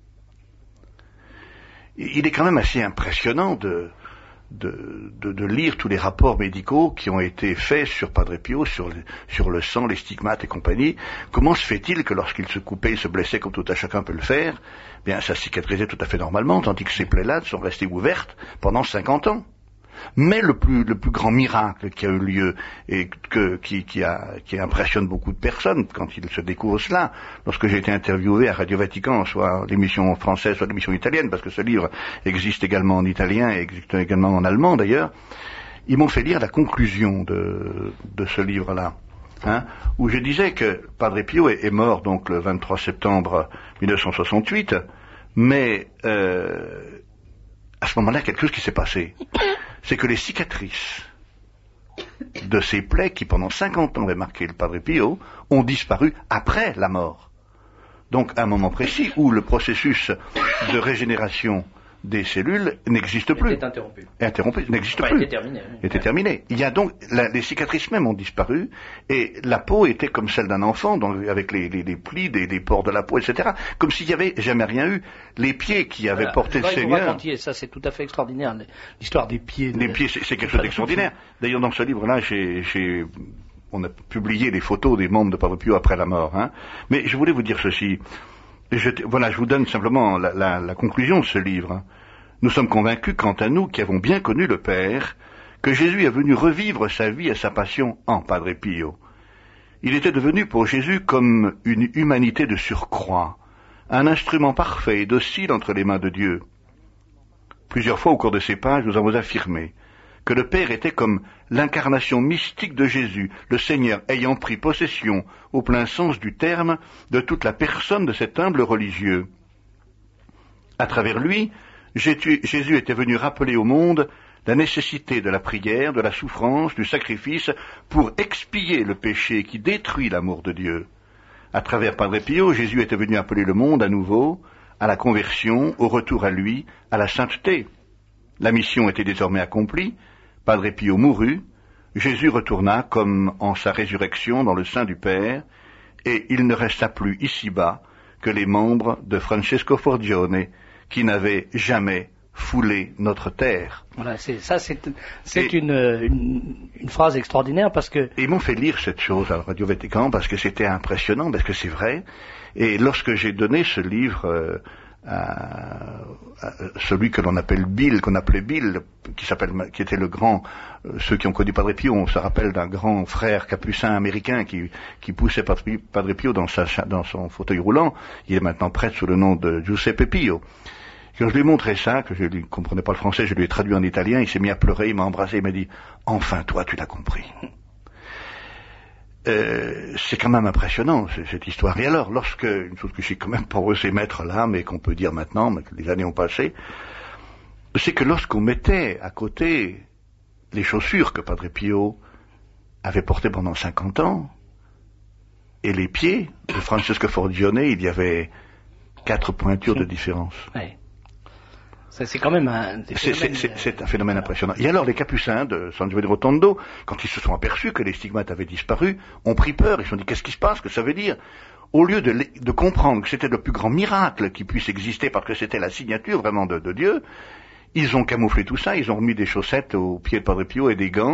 Il est quand même assez impressionnant de, de, de, de lire tous les rapports médicaux qui ont été faits sur Padre Pio, sur, sur le sang, les stigmates et compagnie. Comment se fait-il que lorsqu'il se coupait, il se blessait comme tout à chacun peut le faire, bien, ça cicatrisait tout à fait normalement, tandis que ces plaies-là sont restées ouvertes pendant cinquante ans. Mais le plus, le plus grand miracle qui a eu lieu et que, qui, qui, a, qui impressionne beaucoup de personnes quand ils se découvrent cela, lorsque j'ai été interviewé à Radio Vatican, soit l'émission française, soit l'émission italienne, parce que ce livre existe également en italien et existe également en allemand d'ailleurs, ils m'ont fait lire la conclusion de, de ce livre-là. Hein, où je disais que Padre Pio est, est mort donc le vingt-trois septembre mille neuf cent soixante-huit, mais euh, à ce moment-là, quelque chose qui s'est passé, c'est que les cicatrices de ces plaies qui pendant cinquante ans avaient marqué le Padre Pio ont disparu après la mort. Donc à un moment précis où le processus de régénération des cellules n'existe plus. Était interrompu. Interrompu, n'existe enfin, plus. Était terminé. Oui. Était terminé. Il y a donc, la, les cicatrices même ont disparu, et la peau était comme celle d'un enfant, donc, avec les, les, les plis, des, les pores de la peau, et cetera. Comme s'il n'y avait jamais rien eu. Les pieds qui avaient voilà, porté le Seigneur. Vous ça c'est tout à fait extraordinaire, l'histoire des pieds. Les de... pieds, c'est, c'est quelque chose d'extraordinaire. D'ailleurs, dans ce livre-là, j'ai, j'ai, on a publié les photos des membres de Padre Pio après la mort, hein. Mais je voulais vous dire ceci. Je, voilà, je vous donne simplement la, la, la conclusion de ce livre. Nous sommes convaincus, quant à nous, qui avons bien connu le Père, que Jésus est venu revivre sa vie et sa passion en Padre Pio. Il était devenu pour Jésus comme une humanité de surcroît, un instrument parfait et docile entre les mains de Dieu. Plusieurs fois au cours de ces pages, nous avons affirmé que le Père était comme l'incarnation mystique de Jésus, le Seigneur ayant pris possession, au plein sens du terme, de toute la personne de cet humble religieux. À travers lui, Jésus était venu rappeler au monde la nécessité de la prière, de la souffrance, du sacrifice, pour expier le péché qui détruit l'amour de Dieu. À travers Padre Pio, Jésus était venu appeler le monde à nouveau, à la conversion, au retour à lui, à la sainteté. La mission était désormais accomplie, Padre Pio mourut, Jésus retourna comme en sa résurrection dans le sein du Père, et il ne resta plus ici-bas que les membres de Francesco Forgione, qui n'avaient jamais foulé notre terre. Voilà, c'est, ça c'est, c'est et, une, une, une phrase extraordinaire parce que... Ils m'ont fait lire cette chose à Radio Vatican parce que c'était impressionnant, parce que c'est vrai. Et lorsque j'ai donné ce livre... Euh, À, à celui que l'on appelle Bill, qu'on appelait Bill, qui s'appelle, qui était le grand, euh, ceux qui ont connu Padre Pio, on se rappelle d'un grand frère capucin américain qui, qui poussait Padre Pio dans, sa, dans son fauteuil roulant. Il est maintenant prêtre sous le nom de Giuseppe Pio. Quand je lui ai montré ça, que je ne comprenais pas le français, je lui ai traduit en italien, il s'est mis à pleurer, il m'a embrassé, il m'a dit « Enfin, toi, tu l'as compris ». Euh, c'est quand même impressionnant cette histoire. Et alors, lorsque, une chose que j'ai quand même pas osé mettre là, mais qu'on peut dire maintenant, mais que les années ont passé, c'est que lorsqu'on mettait à côté les chaussures que Padre Pio avait portées pendant cinquante ans, et les pieds de Francesco Forgione, il y avait quatre pointures de différence. Ouais. Ça, c'est quand même un... C'est, c'est, c'est, c'est un phénomène impressionnant. Et alors les capucins de San Giovanni Rotondo, quand ils se sont aperçus que les stigmates avaient disparu, ont pris peur, ils se sont dit qu'est-ce qui se passe, que ça veut dire? Au lieu de, de comprendre que c'était le plus grand miracle qui puisse exister parce que c'était la signature vraiment de, de Dieu, ils ont camouflé tout ça, ils ont remis des chaussettes aux pieds de Padre Pio et des gants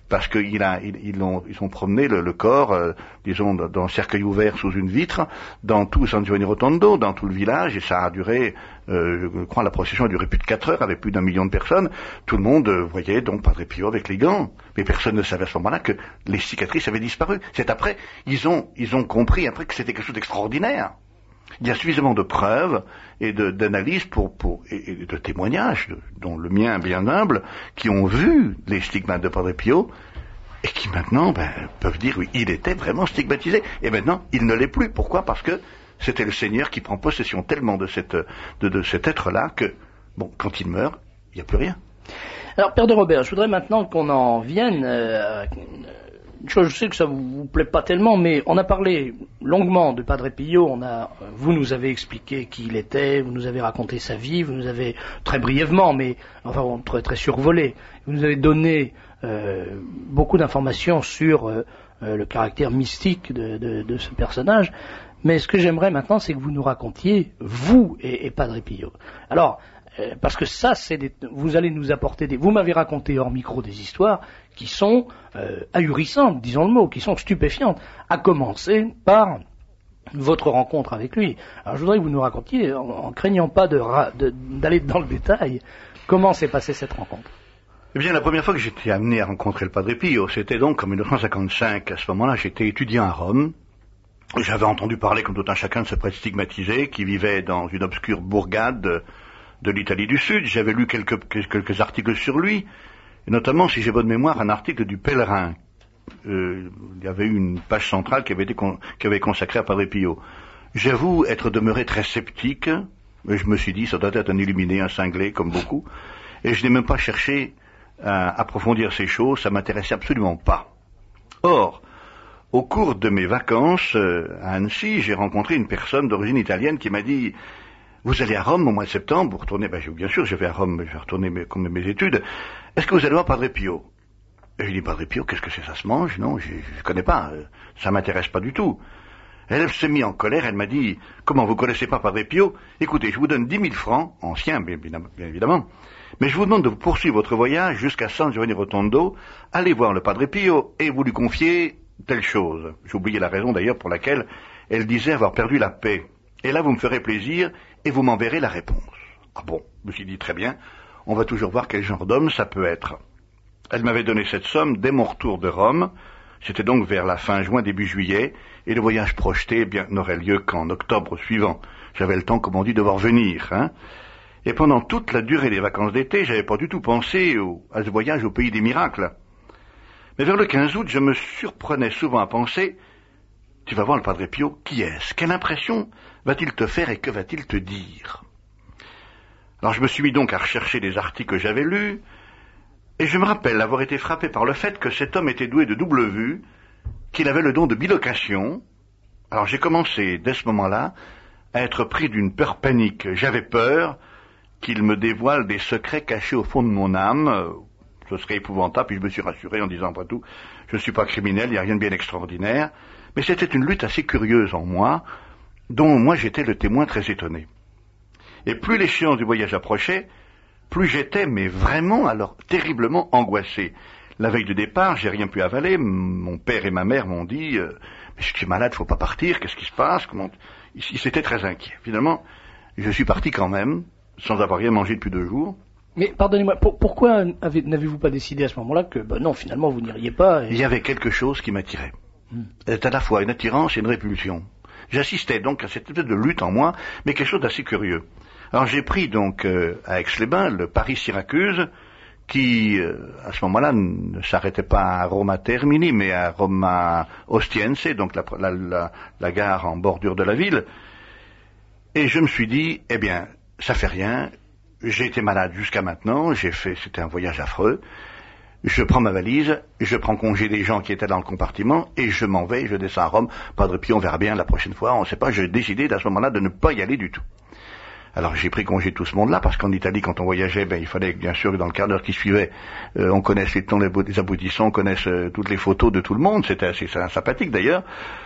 parce qu'ils ils, ils ont, ils ont promené le, le corps, euh, disons, dans, dans un cercueil ouvert sous une vitre, dans tout San Giovanni Rotondo, dans tout le village, et ça a duré, euh, je crois, la procession a duré plus de quatre heures, avec plus d'un million de personnes. Tout le monde euh, voyait donc Padre Pio avec les gants, mais personne ne savait à ce moment-là que les cicatrices avaient disparu. C'est après, ils ont, ils ont compris après que c'était quelque chose d'extraordinaire. Il y a suffisamment de preuves et de, d'analyses pour, pour, et, et de témoignages, de, dont le mien bien humble, qui ont vu les stigmates de Padre Pio et qui maintenant ben, peuvent dire oui, il était vraiment stigmatisé. Et maintenant, il ne l'est plus. Pourquoi ? Parce que c'était le Seigneur qui prend possession tellement de, cette, de, de cet être-là que, bon, quand il meurt, il n'y a plus rien. Alors, Père de Robert, je voudrais maintenant qu'on en vienne euh, à une chose, je sais que ça vous, vous plaît pas tellement, mais on a parlé longuement de Padre Pio, on a, vous nous avez expliqué qui il était, vous nous avez raconté sa vie, vous nous avez, très brièvement, mais, enfin, très, très survolé, vous nous avez donné euh, beaucoup d'informations sur euh, le caractère mystique de, de, de ce personnage, mais ce que j'aimerais maintenant, c'est que vous nous racontiez, vous et, et Padre Pio. Alors, euh, parce que ça, c'est des, vous allez nous apporter des, vous m'avez raconté hors micro des histoires qui sont euh, ahurissantes, disons le mot, qui sont stupéfiantes, à commencer par votre rencontre avec lui. Alors je voudrais que vous nous racontiez, en, en craignant pas de, de, d'aller dans le détail, comment s'est passée cette rencontre. Eh bien, la première fois que j'étais amené à rencontrer le Padre Pio, c'était donc en dix-neuf cent cinquante-cinq. À ce moment-là, j'étais étudiant à Rome. J'avais entendu parler, comme tout un chacun, de ce prêtre stigmatisé qui vivait dans une obscure bourgade de, de l'Italie du Sud. J'avais lu quelques, quelques articles sur lui, et notamment, si j'ai bonne mémoire, un article du Pèlerin. Euh, il y avait eu une page centrale qui avait été con, qui avait consacrée à Padre Pio. J'avoue être demeuré très sceptique, mais je me suis dit, ça doit être un illuminé, un cinglé, comme beaucoup, et je n'ai même pas cherché à approfondir ces choses, ça m'intéressait absolument pas. Or, au cours de mes vacances à Annecy, j'ai rencontré une personne d'origine italienne qui m'a dit « Vous allez à Rome au mois de septembre, vous retournez... Ben, » Bien sûr, je vais à Rome, je vais retourner mes, comme mes études. « Est-ce que vous allez voir Padre Pio ?» Et je dis « Padre Pio, qu'est-ce que c'est, ça se mange ?» Non, je ne connais pas, ça m'intéresse pas du tout. Elle s'est mise en colère, elle m'a dit « Comment, vous connaissez pas Padre Pio ? Écoutez, je vous donne dix mille francs, anciens bien, bien, bien évidemment, mais je vous demande de poursuivre votre voyage jusqu'à San Giovanni Rotondo, allez voir le Padre Pio et vous lui confiez telle chose. » J'ai oublié la raison d'ailleurs pour laquelle elle disait avoir perdu la paix. Et là, vous me ferez plaisir et vous m'enverrez la réponse. Ah bon, je me suis dit très bien, on va toujours voir quel genre d'homme ça peut être. Elle m'avait donné cette somme dès mon retour de Rome. C'était donc vers la fin juin, début juillet, et le voyage projeté eh bien, n'aurait lieu qu'en octobre suivant. J'avais le temps, comme on dit, de voir venir, hein. Et pendant toute la durée des vacances d'été, j'avais pas du tout pensé au, à ce voyage au pays des miracles. Mais vers le quinze août, je me surprenais souvent à penser, tu vas voir le Padre Pio, qui est-ce? Quelle impression va-t-il te faire et que va-t-il te dire? Alors je me suis mis donc à rechercher des articles que j'avais lus, et je me rappelle avoir été frappé par le fait que cet homme était doué de double vue, qu'il avait le don de bilocation. Alors j'ai commencé, dès ce moment-là, à être pris d'une peur panique. J'avais peur qu'il me dévoile des secrets cachés au fond de mon âme. Ce serait épouvantable, puis je me suis rassuré en disant, après tout, je ne suis pas criminel, il n'y a rien de bien extraordinaire. Mais c'était une lutte assez curieuse en moi, dont moi j'étais le témoin très étonné. Et plus l'échéance du voyage approchait, plus j'étais, mais vraiment, alors, terriblement angoissé. La veille de départ, j'ai rien pu avaler, mon père et ma mère m'ont dit, euh, mais je suis malade, faut pas partir, qu'est-ce qui se passe? Comment... Ils s'étaient très inquiets. Finalement, je suis parti quand même, sans avoir rien mangé depuis deux jours. Mais pardonnez-moi, pour, pourquoi avez, n'avez-vous pas décidé à ce moment-là que, ben non, finalement, vous n'iriez pas et... Il y avait quelque chose qui m'attirait. Hmm. C'était à la fois une attirance et une répulsion. J'assistais donc à cette espèce de lutte en moi, mais quelque chose d'assez curieux. Alors j'ai pris donc euh, à Aix-les-Bains le Paris-Syracuse, qui euh, à ce moment-là ne s'arrêtait pas à Roma Termini, mais à Roma Ostiense, donc la, la, la, la gare en bordure de la ville. Et je me suis dit, eh bien, ça fait rien. J'ai été malade jusqu'à maintenant, j'ai fait, c'était un voyage affreux. Je prends ma valise, je prends congé des gens qui étaient dans le compartiment et je m'en vais, je descends à Rome. Padre Pio, on verra bien la prochaine fois, on ne sait pas. J'ai décidé à ce moment-là de ne pas y aller du tout. Alors j'ai pris congé de tout ce monde-là parce qu'en Italie, quand on voyageait, ben il fallait bien sûr que dans le quart d'heure qui suivait, euh, on connaisse les temps des aboutissants, on connaisse euh, toutes les photos de tout le monde. C'était assez sympathique d'ailleurs.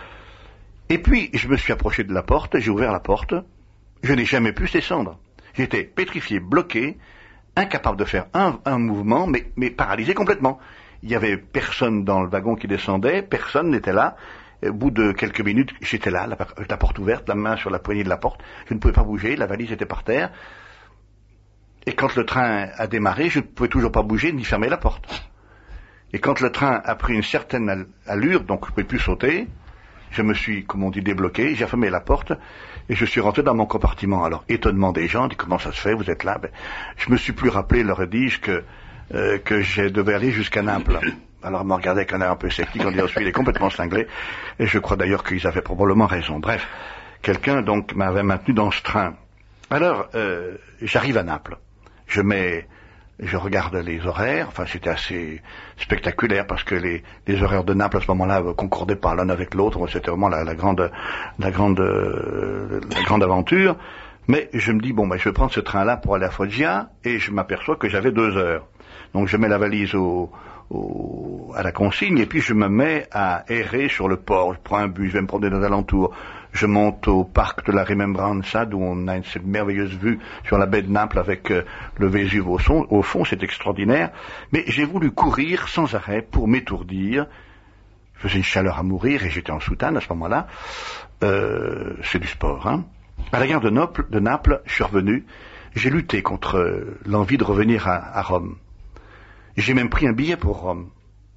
Et puis je me suis approché de la porte, j'ai ouvert la porte, je n'ai jamais pu descendre. J'étais pétrifié, bloqué, incapable de faire un, un mouvement, mais, mais paralysé complètement. il y avait personne dans le wagon qui descendait, personne n'était là. Au bout de quelques minutes, j'étais là, avec la porte ouverte, la main sur la poignée de la porte, je ne pouvais pas bouger, la valise était par terre. Et quand le train a démarré, je ne pouvais toujours pas bouger ni fermer la porte. Et quand le train a pris une certaine allure, donc je ne pouvais plus sauter, je me suis, comme on dit, débloqué, j'ai fermé la porte et je suis rentré dans mon compartiment. Alors, étonnement des gens, dit comment ça se fait, vous êtes là? Ben, je me suis plus rappelé, leur dis-je, que, euh, que je devais aller jusqu'à Naples. Alors, ils m'ont regardé avec un air un peu sceptique, on dit, celui-là, il est complètement cinglé. Et je crois d'ailleurs qu'ils avaient probablement raison. Bref, quelqu'un, donc, m'avait maintenu dans ce train. Alors, euh, j'arrive à Naples. Je mets, je regarde les horaires, enfin c'était assez spectaculaire parce que les, les horaires de Naples à ce moment-là ne concordaient pas l'un avec l'autre, c'était vraiment la, la grande, la grande, euh, la grande aventure. Mais je me dis bon ben je vais prendre ce train-là pour aller à Foggia et je m'aperçois que j'avais deux heures. Donc je mets la valise au, au, à la consigne et puis je me mets à errer sur le port. Je prends un bus, je vais me promener dans les alentours. Je monte au parc de la Remembranza, d'où on a une, cette merveilleuse vue sur la baie de Naples avec euh, le Vésuve au, son, au fond, c'est extraordinaire. Mais j'ai voulu courir sans arrêt pour m'étourdir. Il faisait une chaleur à mourir et j'étais en soutane à ce moment-là. Euh, c'est du sport, hein. À la gare de, Naples, de Naples, je suis revenu. J'ai lutté contre euh, l'envie de revenir à, à Rome. J'ai même pris un billet pour Rome.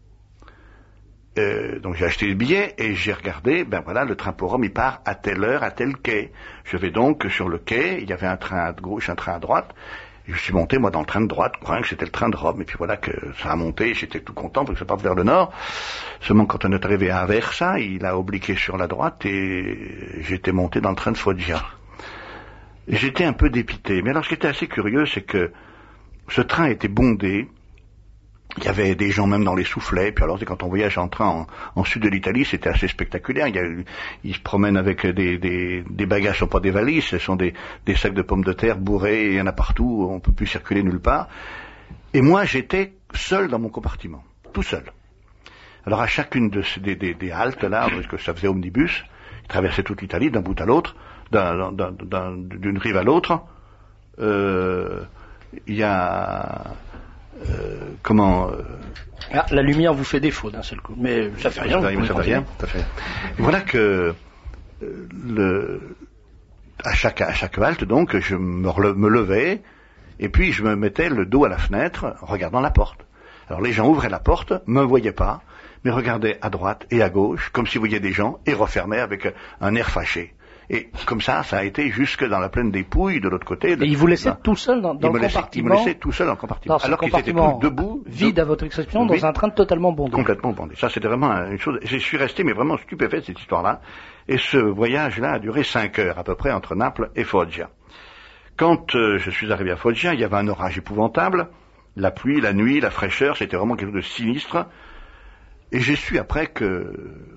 Euh, donc j'ai acheté le billet et j'ai regardé, ben voilà, le train pour Rome, il part à telle heure, à tel quai. Je vais donc sur le quai, il y avait un train à gauche, un train à droite, et je suis monté, moi, dans le train de droite, croyant que c'était le train de Rome. Et puis voilà que ça a monté, j'étais tout content parce que ça part vers le nord. Seulement quand on est arrivé à Aversa, il a obliqué sur la droite et j'étais monté dans le train de Foggia. J'étais un peu dépité. Mais alors ce qui était assez curieux, c'est que ce train était bondé. Il y avait des gens même dans les soufflets, puis alors quand on voyage en train en, en sud de l'Italie, c'était assez spectaculaire. Il y a, ils se promènent avec des, des, des bagages, ce sont pas des valises, ce sont des, des sacs de pommes de terre bourrés, il y en a partout, on peut plus circuler nulle part. Et moi, j'étais seul dans mon compartiment, tout seul. Alors à chacune de ces, des, des, des haltes là, parce que ça faisait omnibus, ils traversaient toute l'Italie d'un bout à l'autre, d'un, d'un, d'un, d'une rive à l'autre. Euh, il y a Euh, comment euh... ah, la lumière vous fait défaut d'un seul coup, mais ça fait rien. Ça fait rien, ça fait rien, ça fait rien. Voilà que euh, le, à chaque à chaque halte donc je me, rele, me levais et puis je me mettais le dos à la fenêtre en regardant la porte. Alors les gens ouvraient la porte, me voyaient pas, mais regardaient à droite et à gauche comme s'ils voyaient des gens et refermaient avec un air fâché. Et comme ça, ça a été jusque dans la plaine des Pouilles, de l'autre côté. De, et il vous laissait tout seul dans, dans le laissait, compartiment. Il me laissait tout seul dans le compartiment. Alors qu'ils étaient tous debout. Vide de, à votre exception, dans oui, un train totalement bondé. Complètement bondé. Ça, c'était vraiment une chose. Je suis resté, mais vraiment stupéfait de cette histoire-là. Et ce voyage-là a duré cinq heures, à peu près, entre Naples et Foggia. Quand euh, je suis arrivé à Foggia, il y avait un orage épouvantable. La pluie, la nuit, la fraîcheur, c'était vraiment quelque chose de sinistre. Et j'ai su après que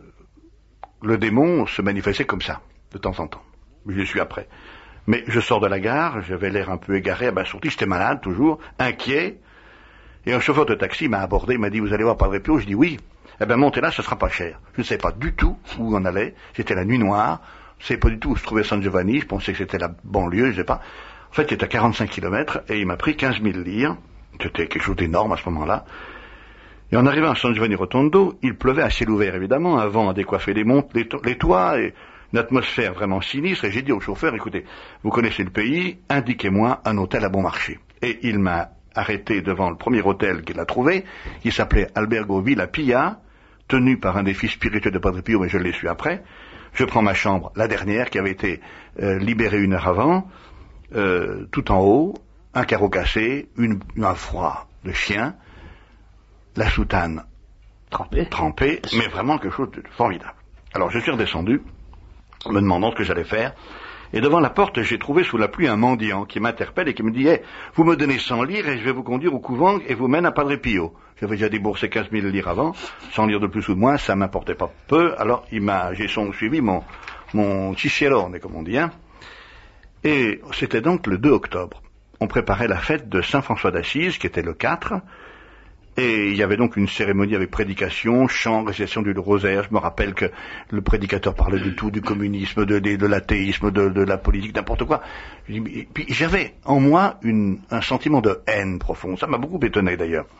le démon se manifestait comme ça, de temps en temps. Je suis après. Mais je sors de la gare, j'avais l'air un peu égaré, abasourdi, j'étais malade toujours, inquiet, et un chauffeur de taxi m'a abordé, il m'a dit, vous allez voir Padre Pio? Je dis oui. Eh ben montez là, ça sera pas cher. Je ne savais pas du tout où on allait, c'était la nuit noire, je ne savais pas du tout où se trouvait San Giovanni, je pensais que c'était la banlieue, je ne sais pas. En fait, c'était à quarante-cinq kilomètres, et il m'a pris quinze mille lire, c'était quelque chose d'énorme à ce moment-là. Et en arrivant à San Giovanni Rotondo, il pleuvait à ciel ouvert évidemment, un vent a décoiffé les, montes, les, to- les toits, et une atmosphère vraiment sinistre, et j'ai dit au chauffeur, écoutez, vous connaissez le pays, indiquez-moi un hôtel à bon marché. Et il m'a arrêté devant le premier hôtel qu'il a trouvé, qui s'appelait Albergo Villa Pia, tenu par un des fils spirituels de Padre Pio, mais je l'ai su après. Je prends ma chambre, la dernière, qui avait été euh, libérée une heure avant, euh, tout en haut, un carreau cassé, une, un froid de chien, la soutane trempée, trempée, mais vraiment quelque chose de formidable. Alors je suis redescendu, me demandant ce que j'allais faire, et devant la porte, j'ai trouvé sous la pluie un mendiant qui m'interpelle et qui me dit hey, « vous me donnez cent lire et je vais vous conduire au couvent et vous mène à Padre Pio ». J'avais déjà déboursé quinze mille lire avant, cent lire de plus ou de moins, ça m'importait pas peu, alors il m'a, j'ai son, suivi mon, mon cicerone, comme on dit, hein. Et c'était donc le deux octobre. On préparait la fête de Saint François d'Assise, qui était le quatre, et il y avait donc une cérémonie avec prédication, chant, récitation du rosaire. Je me rappelle que le prédicateur parlait de tout, du communisme, de, de, de l'athéisme, de, de la politique, n'importe quoi. Et puis j'avais en moi une, un sentiment de haine profonde. Ça m'a beaucoup étonné d'ailleurs.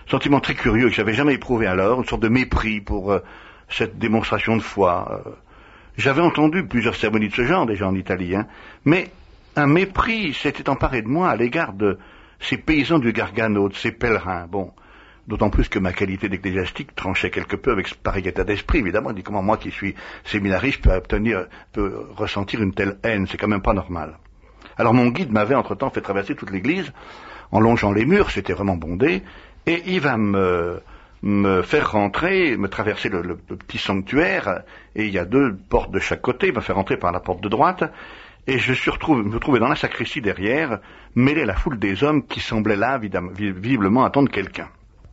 sentiment très curieux que j'avais jamais éprouvé alors, une sorte de mépris pour euh, cette démonstration de foi. Euh, j'avais entendu plusieurs cérémonies de ce genre déjà en Italie, hein, mais un mépris s'était emparé de moi à l'égard de ces paysans du Gargano, de ces pèlerins. Bon, d'autant plus que ma qualité d'ecclésiastique tranchait quelque peu avec ce pareil état d'esprit, évidemment. On dit comment moi qui suis séminariste peux obtenir, peux ressentir une telle haine, c'est quand même pas normal. Alors mon guide m'avait entre-temps fait traverser toute l'église, en longeant les murs, c'était vraiment bondé, et il va me, me faire rentrer, me traverser le, le, le petit sanctuaire, et il y a deux portes de chaque côté, il va faire rentrer par la porte de droite, et je suis retrouvé, me trouvais dans la sacristie derrière, mêlé à la foule des hommes qui semblaient là, visiblement, attendre quelqu'un.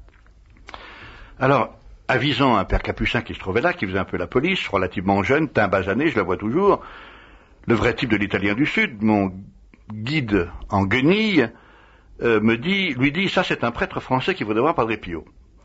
Alors, avisant un père capucin qui se trouvait là, qui faisait un peu la police, relativement jeune, teint basané, je le vois toujours, le vrai type de l'Italien du Sud, mon guide en guenille, euh, me dit, lui dit, ça c'est un prêtre français qui voudrait voir Padre Pio.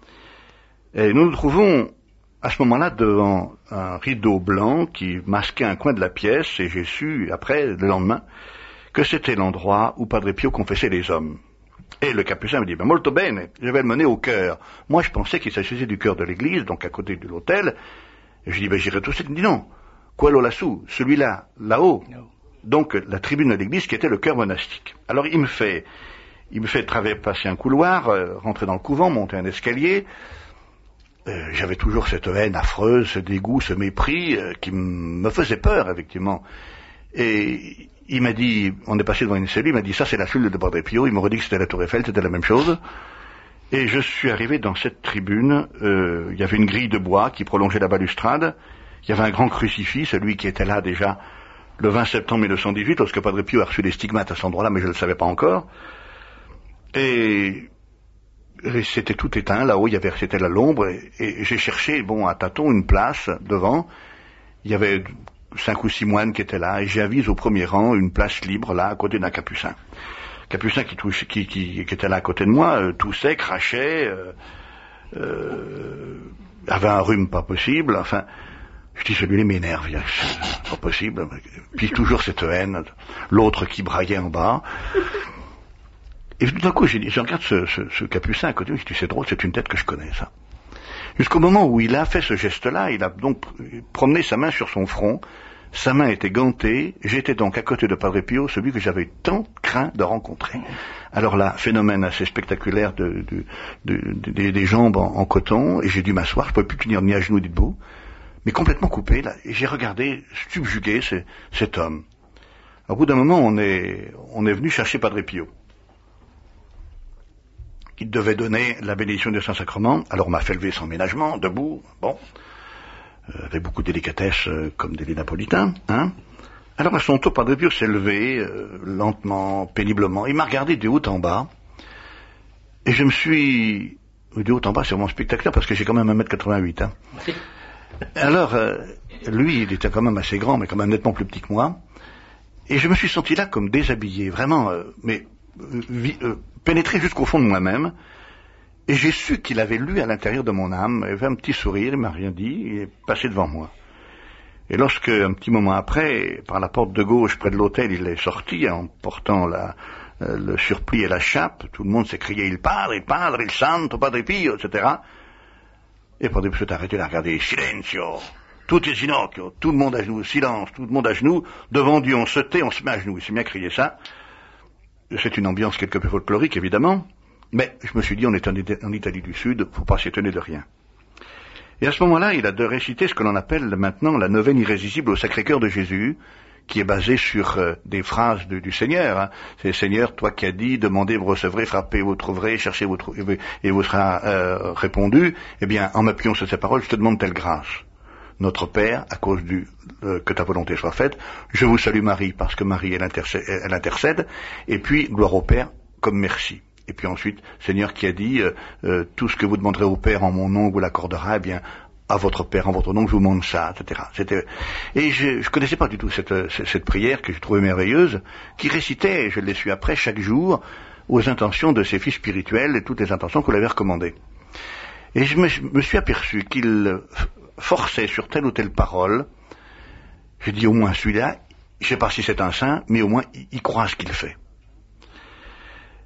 Et nous nous trouvons à ce moment-là devant un rideau blanc qui masquait un coin de la pièce, et j'ai su, après, le lendemain, que c'était l'endroit où Padre Pio confessait les hommes. Et le capucin me dit, ben, molto bene, je vais le mener au chœur. Moi, je pensais qu'il s'agissait du chœur de l'église, donc à côté de l'autel. Et je dis, ben, j'irai tout de suite. Il me dit, non, quello lassù, celui-là, là-haut. No. Donc, la tribune de l'église qui était le chœur monastique. Alors, il me fait, il me fait traverser, passer un couloir, euh, rentrer dans le couvent, monter un escalier. Euh, j'avais toujours cette haine affreuse, ce dégoût, ce mépris, euh, qui me faisait peur, effectivement. Et il m'a dit, on est passé devant une cellule, il m'a dit, ça c'est la cellule de Padre Pio, il m'aurait dit que c'était la Tour Eiffel, c'était la même chose. Et je suis arrivé dans cette tribune, euh, il y avait une grille de bois qui prolongeait la balustrade, il y avait un grand crucifix, celui qui était là déjà le vingt septembre mille neuf cent dix-huit, lorsque Padre Pio a reçu des stigmates à cet endroit-là, mais je ne le savais pas encore. Et, et c'était tout éteint, là-haut, il y avait, c'était la l'ombre, et, et j'ai cherché, bon, à tâtons, une place devant, il y avait cinq ou six moines qui étaient là, et j'avise au premier rang une place libre, là, à côté d'un capucin. Capucin qui, touche, qui, qui, qui était là à côté de moi, euh, toussait, crachait, euh, euh, avait un rhume pas possible, enfin, je dis, celui-là m'énerve, c'est pas possible, puis toujours cette haine, l'autre qui braillait en bas. Et tout d'un coup, j'ai dit, je regarde ce, ce, ce capucin à côté, je dis, c'est drôle, c'est une tête que je connais, ça. Jusqu'au moment où il a fait ce geste-là, il a donc promené sa main sur son front, sa main était gantée, j'étais donc à côté de Padre Pio, celui que j'avais tant craint de rencontrer. Alors là, phénomène assez spectaculaire de, de, de, de, de des jambes en, en coton, et j'ai dû m'asseoir, je ne pouvais plus tenir ni à genoux ni debout, mais complètement coupé, là, et j'ai regardé, subjugué, ce, cet homme. Au bout d'un moment, on est, on est venu chercher Padre Pio. Il devait donner la bénédiction du Saint-Sacrement, alors on m'a fait lever sans ménagement, debout, bon, euh, avec beaucoup de délicatesse, euh, comme des Napolitains, hein. Alors à son tour, Padre Pio s'est levé, euh, lentement, péniblement, il m'a regardé de haut en bas, et je me suis, de haut en bas, c'est vraiment spectaculaire, parce que j'ai quand même un mètre quatre-vingt-huit, hein. Alors, euh, lui, il était quand même assez grand, mais quand même nettement plus petit que moi, et je me suis senti là comme déshabillé, vraiment, euh, mais, euh, vi, euh, pénétré jusqu'au fond de moi-même, et j'ai su qu'il avait lu à l'intérieur de mon âme, il avait un petit sourire, il m'a rien dit, il est passé devant moi. Et lorsque, un petit moment après, par la porte de gauche, près de l'autel, il est sorti, en portant la, euh, le surplis et la chape, tout le monde s'est crié, il parle, il parle, il santo, Padre Pio, et cetera. Et Padre Pio s'est arrêté, il a regardé, silenzio, tout est ginocchio, tout le monde à genoux, silence, tout le monde à genoux, devant Dieu, on se tait, on se met à genoux, il s'est bien crié ça. C'est une ambiance quelque peu folklorique, évidemment, mais je me suis dit, on est en Italie du Sud, faut pas s'étonner de rien. Et à ce moment-là, il a de réciter ce que l'on appelle maintenant la neuvaine irrésistible au Sacré-Cœur de Jésus, qui est basée sur euh, des phrases de, du Seigneur. Hein. C'est Seigneur, toi qui as dit, demandez, vous recevrez, frappez, vous trouverez, cherchez, vous trouverez, et vous sera euh, répondu. Eh bien, en m'appuyant sur ces paroles, je te demande telle grâce. Notre Père, à cause du euh, que ta volonté soit faite, je vous salue Marie, parce que Marie, elle intercède, elle intercède, et puis, gloire au Père, comme merci. Et puis ensuite, Seigneur qui a dit, euh, euh, tout ce que vous demanderez au Père en mon nom, vous l'accordera, eh bien, à votre Père, en votre nom, je vous demande ça, et cetera. C'était... Et je ne connaissais pas du tout cette, cette, cette prière que j'ai trouvée merveilleuse, qui récitait, je l'ai su après, chaque jour, aux intentions de ses fils spirituels et toutes les intentions qu'on lui avait recommandées. Et je me, je me suis aperçu qu'il forçait sur telle ou telle parole. J'ai dit, au moins celui-là, je ne sais pas si c'est un saint, mais au moins il, il croit à ce qu'il fait.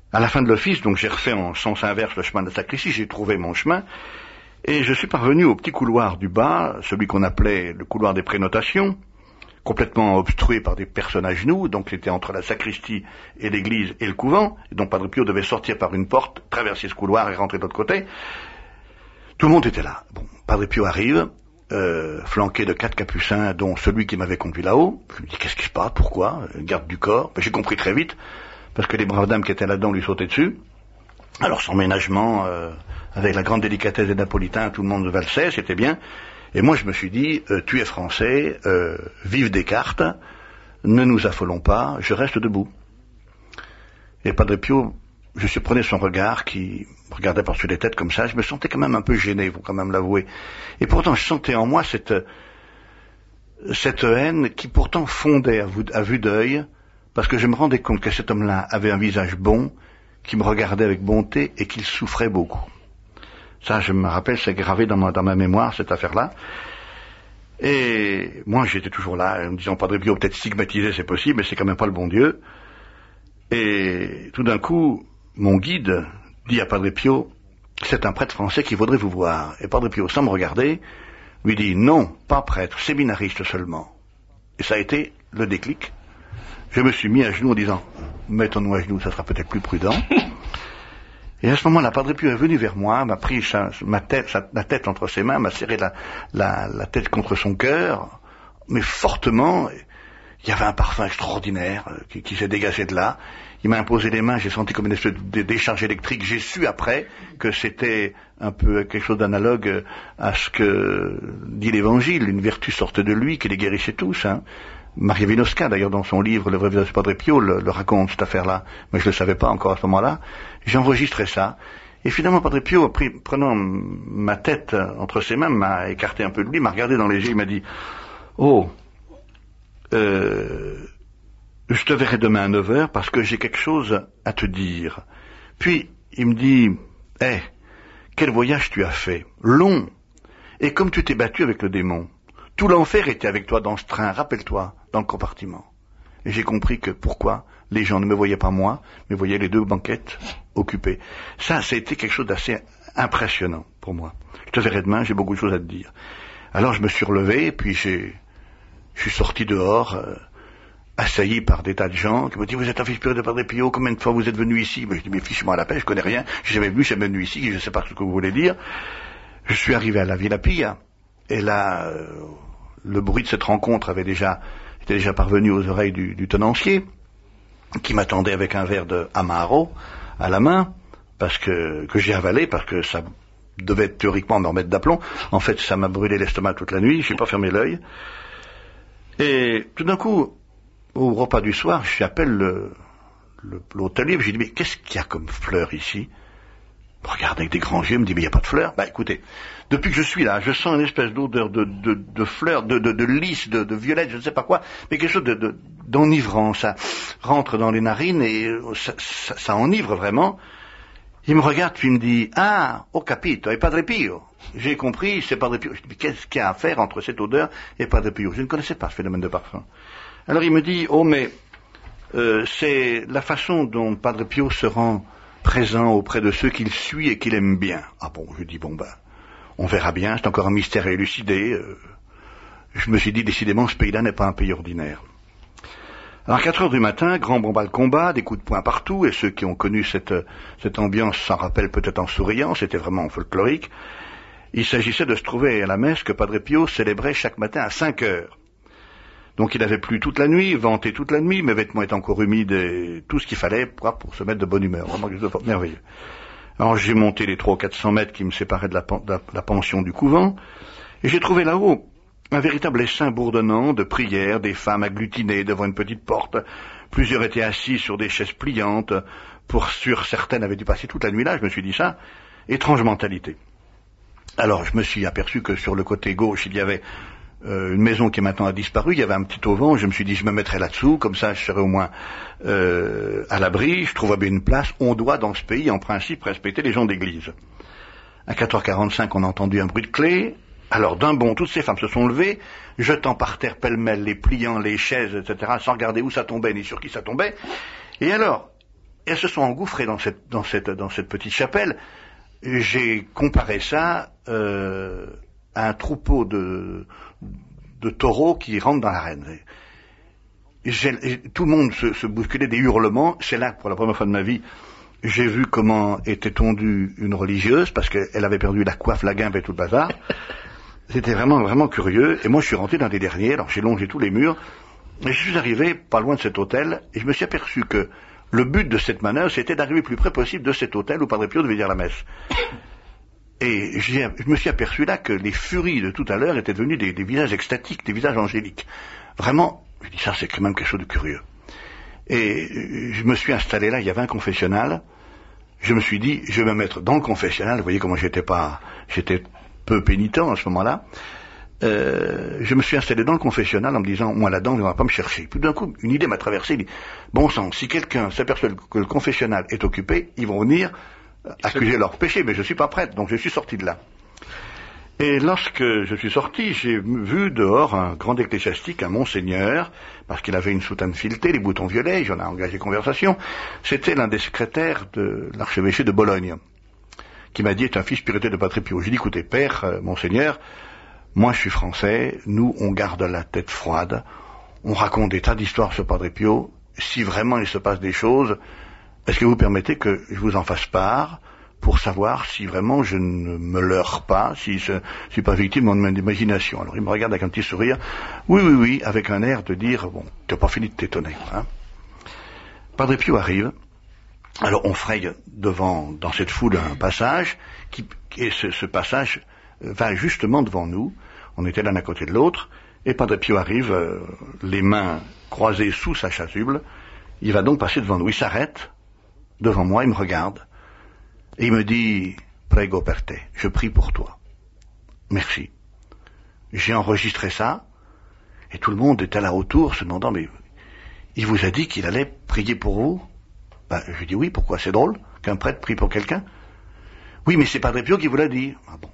À la fin de l'office, donc j'ai refait en sens inverse le chemin de la sacristie, j'ai trouvé mon chemin, et je suis parvenu au petit couloir du bas, celui qu'on appelait le couloir des prénotations, complètement obstrué par des personnes à genoux, donc c'était entre la sacristie et l'église et le couvent, et donc Padre Pio devait sortir par une porte, traverser ce couloir et rentrer de l'autre côté. Tout le monde était là. Bon, Padre Pio arrive, euh, flanqué de quatre capucins, dont celui qui m'avait conduit là-haut. Je me dis, qu'est-ce qui se passe? Pourquoi? Garde du corps. Ben, j'ai compris très vite, parce que les braves dames qui étaient là-dedans lui sautaient dessus. Alors son ménagement, euh, avec la grande délicatesse des Napolitains, tout le monde valsait, c'était bien. Et moi je me suis dit, euh, tu es français, euh, vive Descartes, ne nous affolons pas, je reste debout. Et Padre Pio, je surprenais son regard qui me regardait par-dessus les têtes comme ça, je me sentais quand même un peu gêné, il faut quand même l'avouer. Et pourtant je sentais en moi cette, cette haine qui pourtant fondait à vue, à vue d'œil, parce que je me rendais compte que cet homme-là avait un visage bon, qui me regardait avec bonté et qu'il souffrait beaucoup. Ça, je me rappelle, c'est gravé dans ma, dans ma mémoire, cette affaire-là. Et moi, j'étais toujours là, en me disant, Padre Pio, peut-être stigmatisé, c'est possible, mais c'est quand même pas le bon Dieu. Et tout d'un coup, mon guide dit à Padre Pio, c'est un prêtre français qui voudrait vous voir. Et Padre Pio, sans me regarder, lui dit, non, pas prêtre, séminariste seulement. Et ça a été le déclic. Je me suis mis à genoux en disant, mettons-nous à genoux, ça sera peut-être plus prudent. Et à ce moment-là, Padre Pio est venu vers moi, m'a pris sa, ma tête, sa, la tête entre ses mains, m'a serré la, la, la tête contre son cœur, mais fortement. Il y avait un parfum extraordinaire euh, qui, qui s'est dégagé de là. Il m'a imposé les mains, j'ai senti comme une espèce de décharge électrique. J'ai su après que c'était un peu quelque chose d'analogue à ce que dit l'Évangile. Une vertu sortait de lui qui les guérissait tous, hein. Maria Vinosca, d'ailleurs, dans son livre, Le vrai visage de Padre Pio, le, le raconte, cette affaire-là. Mais je ne le savais pas encore à ce moment-là. J'ai enregistré ça. Et finalement, Padre Pio, pris, prenant ma tête entre ses mains, m'a écarté un peu de lui, m'a regardé dans les yeux, il m'a dit, oh, euh, je te verrai demain à neuf heures parce que j'ai quelque chose à te dire. Puis, il me dit, hé, hey, quel voyage tu as fait? Long. Et comme tu t'es battu avec le démon. Tout l'enfer était avec toi dans ce train, rappelle-toi, dans le compartiment. Et j'ai compris que pourquoi les gens ne me voyaient pas moi, mais voyaient les deux banquettes occupées. Ça, ça a été quelque chose d'assez impressionnant pour moi. Je te verrai demain, j'ai beaucoup de choses à te dire. Alors je me suis relevé, et puis j'ai, je suis sorti dehors, euh, assailli par des tas de gens, qui m'ont dit, vous êtes un fils pur de Padre Pio, combien de fois vous êtes venu ici? Mais je dis, mais fiche-moi la paix, je connais rien, je suis jamais venu, je suis jamais venu ici, je ne sais pas ce que vous voulez dire. Je suis arrivé à la Villa Pia, et là, euh, le bruit de cette rencontre avait déjà, était déjà parvenu aux oreilles du, du tenancier, qui m'attendait avec un verre de Amaro à la main, parce que, que j'ai avalé, parce que ça devait théoriquement me remettre d'aplomb. En fait, ça m'a brûlé l'estomac toute la nuit, je n'ai pas fermé l'œil. Et tout d'un coup, au repas du soir, j'appelle le, le, l'hôtelier, je lui dis, mais qu'est-ce qu'il y a comme fleurs ici? Il me regarde avec des grands yeux, il me dit, mais il n'y a pas de fleurs. Bah écoutez, depuis que je suis là, je sens une espèce d'odeur de, de, de fleurs, de, de, de lys, de, de violettes, je ne sais pas quoi, mais quelque chose de, de, d'enivrant. Ça rentre dans les narines et ça, ça, ça enivre vraiment. Il me regarde, puis il me dit, ah, ho capito, è Padre Pio. J'ai compris, c'est Padre Pio. Je dis, mais qu'est-ce qu'il y a à faire entre cette odeur et Padre Pio? Je ne connaissais pas ce phénomène de parfum. Alors il me dit, oh mais, euh, c'est la façon dont Padre Pio se rend présent auprès de ceux qu'il suit et qu'il aime bien. Ah bon, je dis, bon ben, on verra bien, c'est encore un mystère à élucider. Euh, je me suis dit, décidément, ce pays-là n'est pas un pays ordinaire. Alors, à quatre heures du matin, grand bombard de combat, des coups de poing partout, et ceux qui ont connu cette, cette ambiance s'en rappellent peut-être en souriant, c'était vraiment folklorique. Il s'agissait de se trouver à la messe que Padre Pio célébrait chaque matin à cinq heures. Donc il avait plu toute la nuit, venté toute la nuit, mes vêtements étaient encore humides et tout ce qu'il fallait pour, pour se mettre de bonne humeur. Vraiment quelque chose de merveilleux. Alors j'ai monté les trois ou quatre cents mètres qui me séparaient de la, de la, de la pension du couvent, et j'ai trouvé là-haut un véritable essaim bourdonnant de prières, des femmes agglutinées devant une petite porte. Plusieurs étaient assis sur des chaises pliantes. Pour sûr, certaines avaient dû passer toute la nuit là, je me suis dit ça. Étrange mentalité. Alors je me suis aperçu que sur le côté gauche, il y avait Euh, une maison qui maintenant a disparu, il y avait un petit auvent, je me suis dit je me mettrai là-dessous, comme ça je serai au moins euh, à l'abri, je trouverai bien une place. On doit dans ce pays en principe respecter les gens d'église. À quatre heures quarante-cinq on a entendu un bruit de clé, alors d'un bond toutes ces femmes se sont levées, jetant par terre pêle-mêle les pliants, les chaises, et cetera, sans regarder où ça tombait ni sur qui ça tombait, et alors elles se sont engouffrées dans cette, dans cette, dans cette petite chapelle. J'ai comparé ça euh, à un troupeau de, de taureaux qui rentrent dans l'arène. J'ai, tout le monde se, se bousculait, des hurlements. C'est là que pour la première fois de ma vie, j'ai vu comment était tondue une religieuse, parce qu'elle avait perdu la coiffe, la guimpe et tout le bazar. C'était vraiment, vraiment curieux. Et moi, je suis rentré dans les derniers, alors j'ai longé tous les murs. Et je suis arrivé pas loin de cet hôtel, et je me suis aperçu que le but de cette manœuvre, c'était d'arriver le plus près possible de cet hôtel où Padre Pio devait dire la messe. Et je me suis aperçu là que les furies de tout à l'heure étaient devenues des, des visages extatiques, des visages angéliques. Vraiment, je dis ça, c'est quand même quelque chose de curieux. Et je me suis installé là, il y avait un confessionnal. Je me suis dit, je vais me mettre dans le confessionnal. Vous voyez comment j'étais pas, j'étais peu pénitent à ce moment-là. Euh, je me suis installé dans le confessionnal en me disant, moi là-dedans, on ne va pas me chercher. Puis d'un coup, une idée m'a traversé, il dit, bon sang, si quelqu'un s'aperçoit que le confessionnal est occupé, ils vont venir accuser leur péché, mais je suis pas prêtre, donc je suis sorti de là. Et lorsque je suis sorti, j'ai vu dehors un grand ecclésiastique, un monseigneur, parce qu'il avait une soutane filetée, les boutons violets, j'en ai engagé conversation. C'était l'un des secrétaires de l'archevêché de Bologne, qui m'a dit, est un fils spirituel de Padre Pio. J'ai dit, écoutez, père, euh, monseigneur, moi je suis français, nous on garde la tête froide, on raconte des tas d'histoires sur Padre Pio, si vraiment il se passe des choses, est-ce que vous permettez que je vous en fasse part, pour savoir si vraiment je ne me leurre pas, si je ne suis pas victime de mon imagination. Alors il me regarde avec un petit sourire, oui, oui, oui, avec un air de dire, bon, tu n'as pas fini de t'étonner. Hein. Padre Pio arrive, alors on fraye devant, dans cette foule, un passage, qui, et ce, ce passage va justement devant nous, on était l'un à côté de l'autre, et Padre Pio arrive, euh, les mains croisées sous sa chasuble, il va donc passer devant nous, il s'arrête devant moi, il me regarde, et il me dit, prego per te, je prie pour toi. Merci. J'ai enregistré ça, et tout le monde était là autour, se demandant, mais il vous a dit qu'il allait prier pour vous? Ben, je dis oui, pourquoi? C'est drôle qu'un prêtre prie pour quelqu'un? Oui, mais c'est Padre Pio qui vous l'a dit. Ah bon.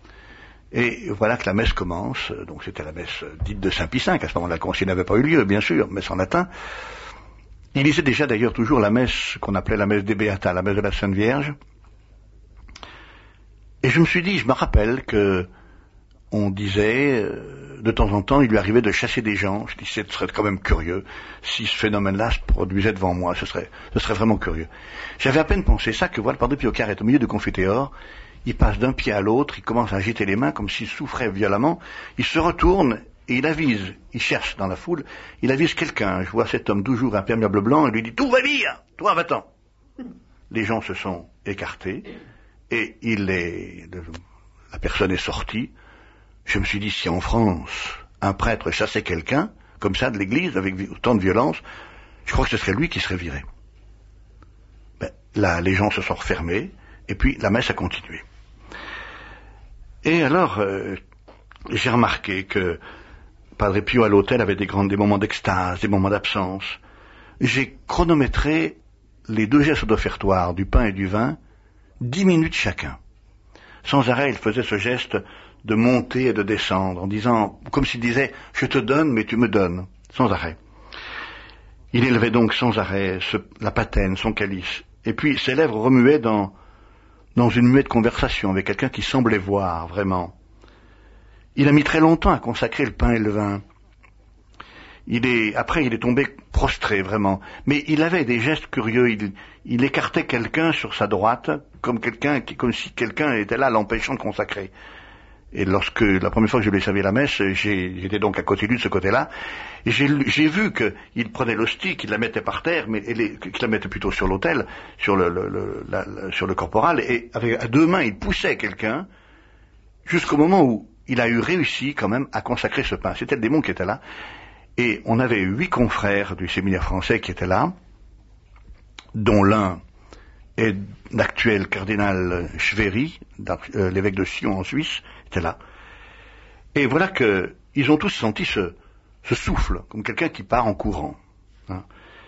Et voilà que la messe commence, donc c'était la messe dite de Saint Pie cinq, à ce moment-là, le concile n'avait pas eu lieu, bien sûr, messe en latin. Il lisait déjà d'ailleurs toujours la messe qu'on appelait la messe des Beata, la messe de la Sainte Vierge. Et je me suis dit, je me rappelle que on disait, euh, de temps en temps, il lui arrivait de chasser des gens. Je dis, ce serait quand même curieux si ce phénomène-là se produisait devant moi, ce serait, ce serait vraiment curieux. J'avais à peine pensé ça que voilà, le Padre Pio qui est au milieu du confiteor, il passe d'un pied à l'autre, il commence à agiter les mains comme s'il souffrait violemment, il se retourne et il avise, il cherche dans la foule, il avise quelqu'un, je vois cet homme toujours imperméable blanc, et lui dit, tout va bien, toi va-t'en. Les gens se sont écartés, et il est, la personne est sortie. Je me suis dit, si en France, un prêtre chassait quelqu'un, comme ça, de l'église, avec autant de violence, je crois que ce serait lui qui serait viré. Ben, là, les gens se sont refermés, et puis la messe a continué. Et alors, euh, j'ai remarqué que Padre Pio à l'hôtel avait des grands, des moments d'extase, des moments d'absence. J'ai chronométré les deux gestes d'offertoire, du pain et du vin, dix minutes chacun. Sans arrêt, il faisait ce geste de monter et de descendre, en disant, comme s'il disait, je te donne, mais tu me donnes, sans arrêt. Il élevait donc sans arrêt ce, la patène, son calice, et puis ses lèvres remuaient dans, dans une muette conversation avec quelqu'un qui semblait voir, vraiment. Il a mis très longtemps à consacrer le pain et le vin. Il est, après, il est tombé prostré, vraiment. Mais il avait des gestes curieux. Il, il écartait quelqu'un sur sa droite, comme quelqu'un, qui, comme si quelqu'un était là, l'empêchant de consacrer. Et lorsque, la première fois que je lui ai servi la messe, j'ai, j'étais donc à côté de lui, de ce côté-là, et j'ai, j'ai vu qu'il prenait l'hostie, qu'il la mettait par terre, mais qu'il la mettait plutôt sur l'autel, sur le, le, le, la, la, sur le corporal, et avec, à deux mains, il poussait quelqu'un, jusqu'au moment où il a eu réussi, quand même, à consacrer ce pain. C'était le démon qui était là. Et on avait huit confrères du séminaire français qui étaient là, dont l'un est l'actuel cardinal Chvéry, euh, l'évêque de Sion en Suisse, était là. Et voilà que ils ont tous senti ce, ce souffle, comme quelqu'un qui part en courant. Hein.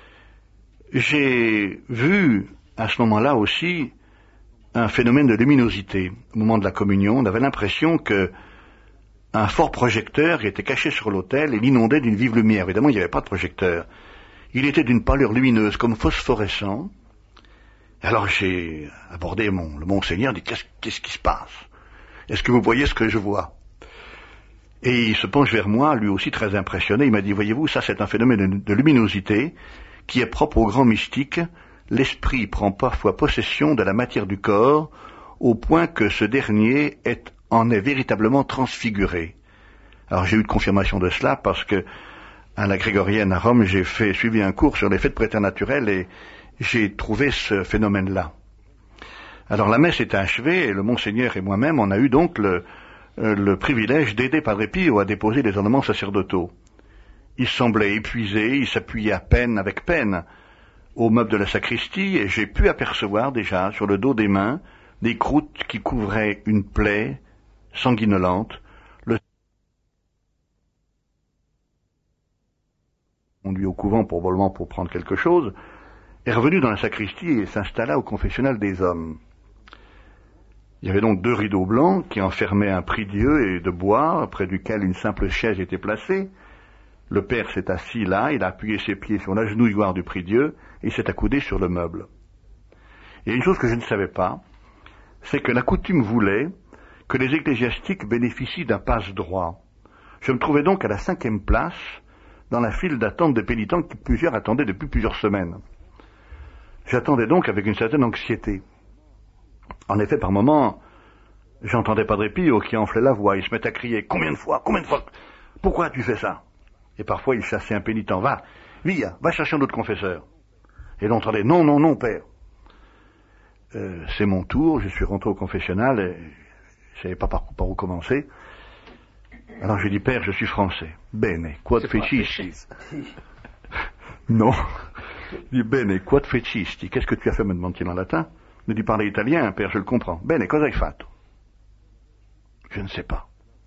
J'ai vu à ce moment-là aussi un phénomène de luminosité. Au moment de la communion, on avait l'impression que un fort projecteur était caché sur l'autel et l'inondait d'une vive lumière. Évidemment, il n'y avait pas de projecteur. Il était d'une pâleur lumineuse, comme phosphorescent, Alors j'ai abordé mon, le Monseigneur, dit qu'est-ce, qu'est-ce qui se passe? Est-ce que vous voyez ce que je vois? Et il se penche vers moi, lui aussi très impressionné, il m'a dit, voyez-vous, ça c'est un phénomène de, de luminosité qui est propre aux grands mystiques. L'esprit prend parfois possession de la matière du corps au point que ce dernier est, en est véritablement transfiguré. Alors j'ai eu de confirmation de cela parce que à la Grégorienne à Rome, j'ai fait suivi un cours sur l'effet de préternaturel et j'ai trouvé ce phénomène-là. Alors la messe est achevée et le Monseigneur et moi-même, on a eu donc le, euh, le privilège d'aider Padre Pio à déposer les ornements sacerdotaux. Il semblait épuisé, il s'appuyait à peine, avec peine, au meuble de la sacristie et j'ai pu apercevoir déjà sur le dos des mains des croûtes qui couvraient une plaie sanguinolente. Le conduit au couvent probablement pour prendre quelque chose, est revenu dans la sacristie et s'installa au confessionnal des hommes. Il y avait donc deux rideaux blancs qui enfermaient un prie-dieu et de bois, près duquel une simple chaise était placée. Le père s'est assis là, il a appuyé ses pieds sur l'agenouilloir du prie-dieu et s'est accoudé sur le meuble. Et une chose que je ne savais pas, c'est que la coutume voulait que les ecclésiastiques bénéficient d'un passe-droit. Je me trouvais donc à la cinquième place dans la file d'attente des pénitents que plusieurs attendaient depuis plusieurs semaines. J'attendais donc avec une certaine anxiété. En effet, par moments, j'entendais Padre Pio qui enflait la voix, il se mettait à crier « Combien de fois? Combien de fois? Pourquoi tu fais ça ?» Et parfois il chassait un pénitent « Va, via, va chercher un autre confesseur. » Et l'on entendait « Non, non, non, père. Euh, » C'est mon tour, je suis rentré au confessionnal et je ne savais pas par, par où commencer. Alors je lui dis « Père, je suis français. »« Bene, quod fecisti ?» Non. Il dit « Bene, quod fecisti ?» Qu'est-ce que tu as fait, me demande-t-il en latin. Il me dit « Parler italien, père, je le comprends. »« Bene, cosa hai fatto ?» Je ne sais pas.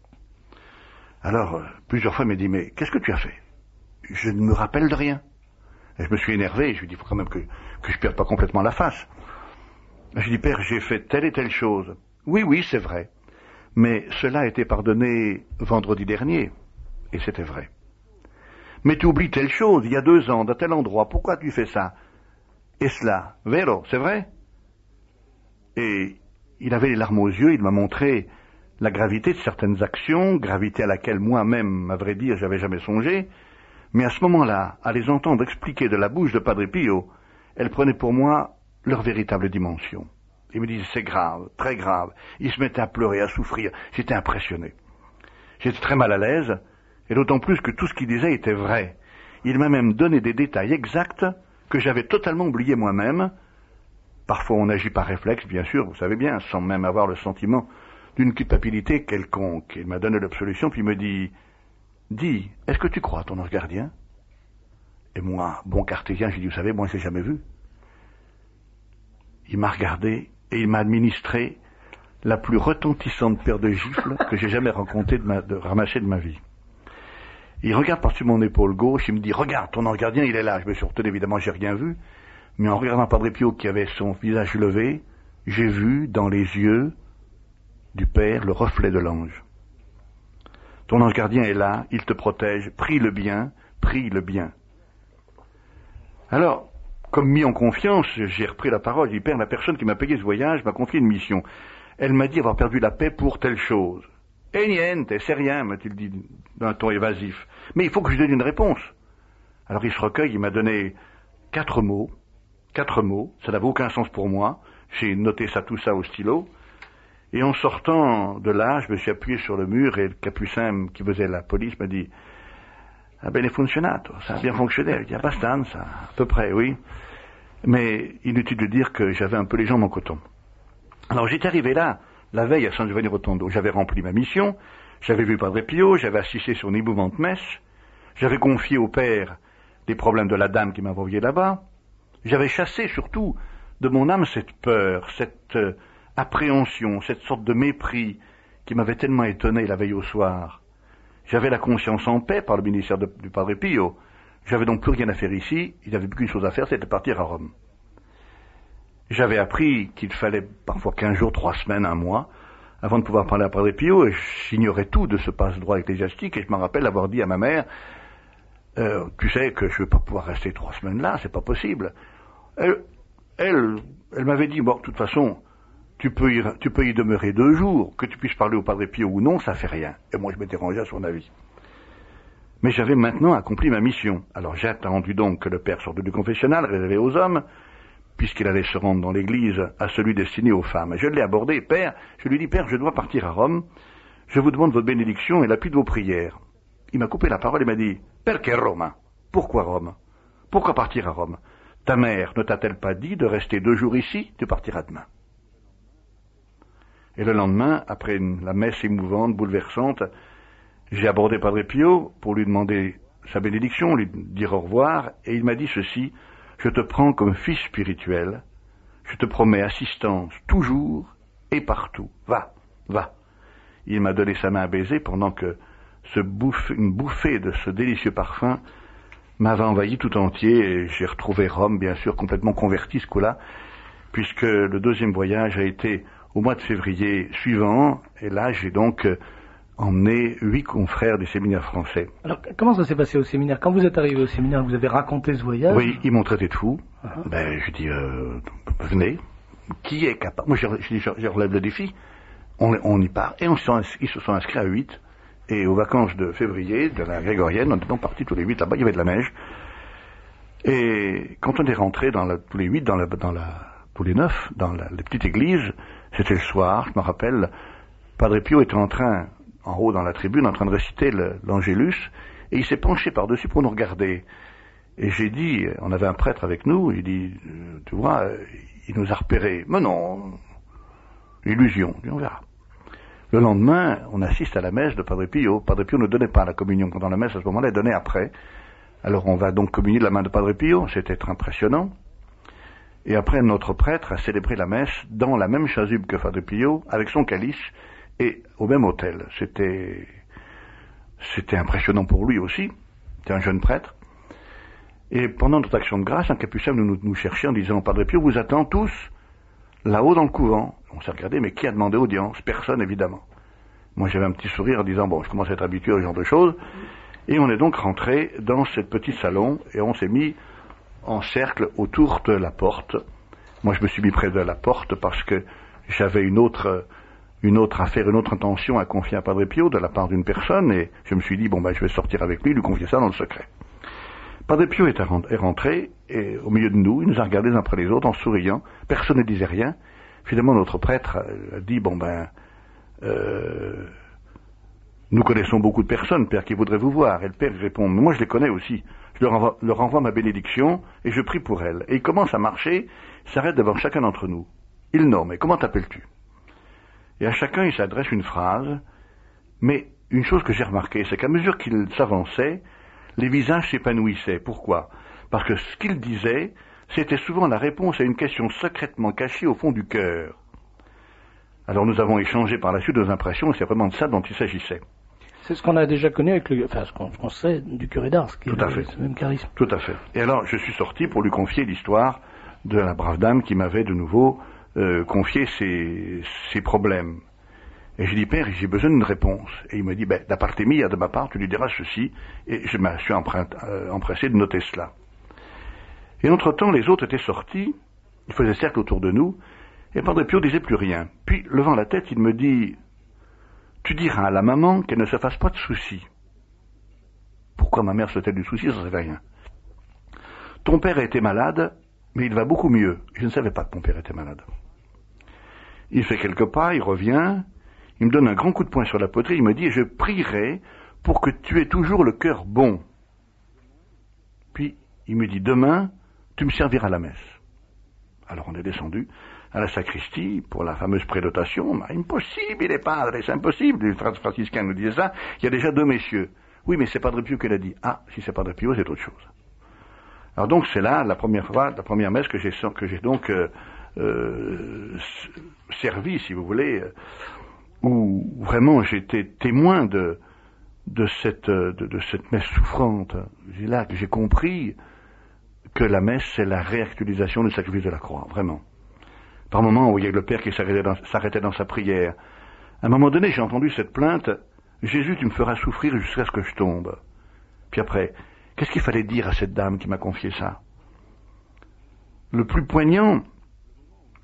Alors, euh, plusieurs fois, il m'a dit « Mais qu'est-ce que tu as fait ?» Je ne me rappelle de rien. Et je me suis énervé, et je lui ai dit « Il faut quand même que, que je perde pas complètement la face. » Je lui ai dit « Père, j'ai fait telle et telle chose. »« Oui, oui, c'est vrai. Mais cela a été pardonné vendredi dernier. » Et c'était vrai. « Mais tu oublies telle chose, il y a deux ans, dans tel endroit. Pourquoi tu fais ça ?»« Et cela, vero, c'est vrai ?» Et il avait les larmes aux yeux, il m'a montré la gravité de certaines actions, gravité à laquelle moi-même, à vrai dire, j'avais jamais songé, mais à ce moment-là, à les entendre expliquer de la bouche de Padre Pio, elles prenaient pour moi leur véritable dimension. Il me disait, c'est grave, très grave. Il se mettait à pleurer, à souffrir. J'étais impressionné. J'étais très mal à l'aise, et d'autant plus que tout ce qu'il disait était vrai. Il m'a même donné des détails exacts que j'avais totalement oubliés moi-même. Parfois on agit par réflexe, bien sûr, vous savez bien, sans même avoir le sentiment d'une culpabilité quelconque. Il m'a donné l'absolution, puis il me dit, dis, est-ce que tu crois à ton ange gardien? Et moi, bon cartésien, j'ai dit, vous savez, moi je l'ai jamais vu. Il m'a regardé et il m'a administré la plus retentissante paire de gifles que j'ai jamais rencontré de, ma, de ramasser de ma vie. Il regarde par-dessus mon épaule gauche, il me dit, regarde, ton ange gardien, il est là. Je me suis retenu, évidemment, j'ai rien vu. Mais en regardant Padre Pio qui avait son visage levé, j'ai vu dans les yeux du Père le reflet de l'ange. Ton ange gardien est là, il te protège, prie le bien, prie le bien. Alors, comme mis en confiance, j'ai repris la parole, j'ai dit, Père, la personne qui m'a payé ce voyage m'a confié une mission. Elle m'a dit avoir perdu la paix pour telle chose. Eh niente, c'est rien, m'a-t-il dit d'un ton évasif. Mais il faut que je lui donne une réponse. Alors il se recueille, il m'a donné quatre mots, quatre mots, ça n'avait aucun sens pour moi, j'ai noté ça, tout ça au stylo, et en sortant de là, je me suis appuyé sur le mur, et le capucin qui faisait la police m'a dit, ah bene funzionato, ça a bien fonctionné, il dit, abbastanza, à peu près, oui, mais inutile de dire que j'avais un peu les jambes en coton. Alors j'étais arrivé là, la veille à San Giovanni Rotondo, j'avais rempli ma mission, j'avais vu Padre Pio, j'avais assisté sur une émouvante messe, j'avais confié au père les problèmes de la dame qui m'avait envoyé là-bas, j'avais chassé surtout de mon âme cette peur, cette euh, appréhension, cette sorte de mépris qui m'avait tellement étonné la veille au soir. J'avais la conscience en paix par le ministère de, du Padre Pio, j'avais donc plus rien à faire ici, il n'y avait plus qu'une chose à faire, c'était partir à Rome. J'avais appris qu'il fallait parfois quinze jours, trois semaines, un mois, avant de pouvoir parler à Padre Pio, et j'ignorais tout de ce passe-droit ecclésiastique, et je me rappelle avoir dit à ma mère, euh, tu sais que je ne vais pas pouvoir rester trois semaines là, c'est pas possible. Elle, elle, elle m'avait dit, bon, de toute façon, tu peux, y, tu peux y demeurer deux jours, que tu puisses parler au Padre Pio ou non, ça fait rien. Et moi, je m'étais rangé à son avis. Mais j'avais maintenant accompli ma mission. Alors j'ai attendu donc que le père sorte du confessionnal, réservé aux hommes, puisqu'il allait se rendre dans l'église à celui destiné aux femmes. Et je l'ai abordé, père, je lui ai dit, père, je dois partir à Rome, je vous demande votre bénédiction et l'appui de vos prières. Il m'a coupé la parole et m'a dit, perché Roma? Pourquoi Rome? Pourquoi partir à Rome? Ta mère ne t'a-t-elle pas dit de rester deux jours ici? Tu partiras demain. Et le lendemain, après une, la messe émouvante, bouleversante, j'ai abordé Padre Pio pour lui demander sa bénédiction, lui dire au revoir, et il m'a dit ceci, je te prends comme fils spirituel, je te promets assistance toujours et partout. Va, va. Il m'a donné sa main à baiser pendant que ce bouffe, une bouffée de ce délicieux parfum m'avait envahi tout entier, et j'ai retrouvé Rome, bien sûr, complètement converti ce coup-là, puisque le deuxième voyage a été au mois de février suivant, et là j'ai donc emmené huit confrères du séminaire français. Alors, comment ça s'est passé au séminaire? Quand vous êtes arrivé au séminaire, vous avez raconté ce voyage? Oui, ils m'ont traité de fou. Uh-huh. Ben, je dis, euh, venez. Qui est capable? Moi, je, je, je, je relève le défi. On, on y part. Et on se sont, ils se sont inscrits à huit. Et aux vacances de février, de la grégorienne, on était donc partis tous les huit là-bas. Il y avait de la neige. Et quand on est rentré dans la, tous les huit, dans la, dans la, tous les neuf, dans la, la petite église, c'était le soir, je me rappelle, Padre Pio était en train, en haut dans la tribune, en train de réciter le, l'Angélus, et il s'est penché par-dessus pour nous regarder. Et j'ai dit, on avait un prêtre avec nous, il dit, tu vois, il nous a repérés. Mais non, illusion, on verra. Le lendemain, on assiste à la messe de Padre Pio. Padre Pio ne donnait pas la communion pendant la messe, à ce moment-là, il donnait après. Alors on va donc communier de la main de Padre Pio, c'était impressionnant. Et après, notre prêtre a célébré la messe dans la même chasuble que Padre Pio, avec son calice, et au même hôtel. C'était, c'était impressionnant pour lui aussi. C'était un jeune prêtre. Et pendant notre action de grâce, un capucin nous, nous, nous cherchait en disant, Padre Pio vous attend tous là-haut dans le couvent. On s'est regardé, mais qui a demandé audience? Personne, évidemment. Moi, j'avais un petit sourire en disant, bon, je commence à être habitué à ce genre de choses. Et on est donc rentré dans ce petit salon, et on s'est mis en cercle autour de la porte. Moi, je me suis mis près de la porte parce que j'avais une autre, une autre affaire, une autre intention à confier à Padre Pio de la part d'une personne, et je me suis dit, bon, ben, je vais sortir avec lui, lui confier ça dans le secret. Padre Pio est rentré, et au milieu de nous, il nous a regardés les uns après les autres en souriant, personne ne disait rien. Finalement, notre prêtre a dit, bon ben, euh, nous connaissons beaucoup de personnes, père, qui voudraient vous voir. Et le père répond, mais moi je les connais aussi. Je leur envoie, leur envoie ma bénédiction, et je prie pour elles. Et il commence à marcher, il s'arrête devant chacun d'entre nous. Il nomme, et comment t'appelles-tu? Et à chacun, il s'adresse une phrase, mais une chose que j'ai remarqué, c'est qu'à mesure qu'il s'avançait, les visages s'épanouissaient. Pourquoi? Parce que ce qu'il disait, c'était souvent la réponse à une question secrètement cachée au fond du cœur. Alors nous avons échangé par la suite nos impressions, et c'est vraiment de ça dont il s'agissait. C'est ce qu'on a déjà connu avec le, enfin ce qu'on, ce qu'on sait du curé d'Ars, qui Tout à a fait. ce même charisme. Tout à fait. Et alors je suis sorti pour lui confier l'histoire de la brave dame qui m'avait de nouveau euh, confié ses, ses problèmes. Et j'ai dit, père, j'ai besoin d'une réponse. Et il me dit, ben, da parte mia, de ma part, tu lui diras ceci. Et je me suis emprunté, euh, empressé de noter cela. Et entre-temps, les autres étaient sortis, ils faisaient cercle autour de nous, et Padre Pio disait plus rien. Puis, levant la tête, il me dit, tu diras à la maman qu'elle ne se fasse pas de soucis. Pourquoi ma mère se fait du souci, ça ne savait rien. Ton père a été malade, mais il va beaucoup mieux. Je ne savais pas que mon père était malade. Il fait quelques pas, il revient, il me donne un grand coup de poing sur la poitrine, il me dit, je prierai pour que tu aies toujours le cœur bon. Puis, il me dit, demain, tu me serviras la messe. Alors on est descendu à la sacristie pour la fameuse prédotation. Mais impossible, il est padre, c'est impossible. Les frères franciscains nous disaient ça. Il y a déjà deux messieurs. Oui, mais c'est Padre Pio qui l'a dit. Ah, si c'est Padre Pio, c'est autre chose. Alors donc c'est là la première fois, la première messe que j'ai, que j'ai donc euh, euh, servi, si vous voulez, où vraiment j'étais témoin de de cette de, de cette messe souffrante. C'est là que j'ai compris que la messe, c'est la réactualisation du sacrifice de la croix, vraiment. Par moments, où il y a le Père qui s'arrêtait dans, s'arrêtait dans sa prière. À un moment donné, j'ai entendu cette plainte, Jésus, tu me feras souffrir jusqu'à ce que je tombe. Puis après, qu'est-ce qu'il fallait dire à cette dame qui m'a confié ça? Le plus poignant,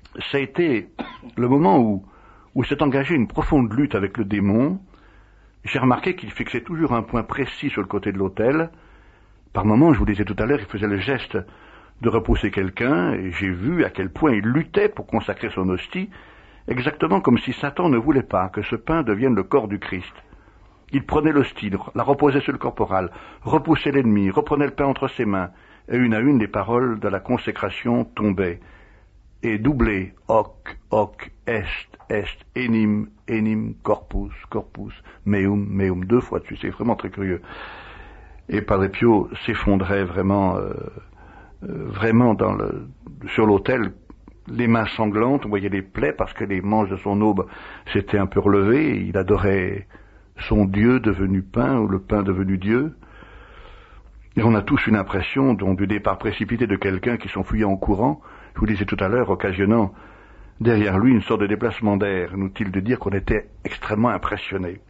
ça a été le moment où, où s'est engagée une profonde lutte avec le démon. J'ai remarqué qu'il fixait toujours un point précis sur le côté de l'autel. Par moments, je vous disais tout à l'heure, il faisait le geste de repousser quelqu'un, et j'ai vu à quel point il luttait pour consacrer son hostie, exactement comme si Satan ne voulait pas que ce pain devienne le corps du Christ. Il prenait l'hostie, la reposait sur le corporal, repoussait l'ennemi, reprenait le pain entre ses mains, et une à une les paroles de la consécration tombaient. Et doublé, hoc, hoc, est, est, enim, enim, corpus, corpus, meum, meum, deux fois dessus, c'est vraiment très curieux. Et Padre Pio s'effondrait vraiment, euh, euh, vraiment dans le, sur l'autel, les mains sanglantes, on voyait les plaies parce que les manches de son aube s'étaient un peu relevées, il adorait son Dieu devenu pain, ou le pain devenu Dieu. Et on a tous une impression donc, du départ précipité de quelqu'un qui s'enfuyait en courant, je vous disais tout à l'heure, occasionnant derrière lui une sorte de déplacement d'air, inutile de dire qu'on était extrêmement impressionné.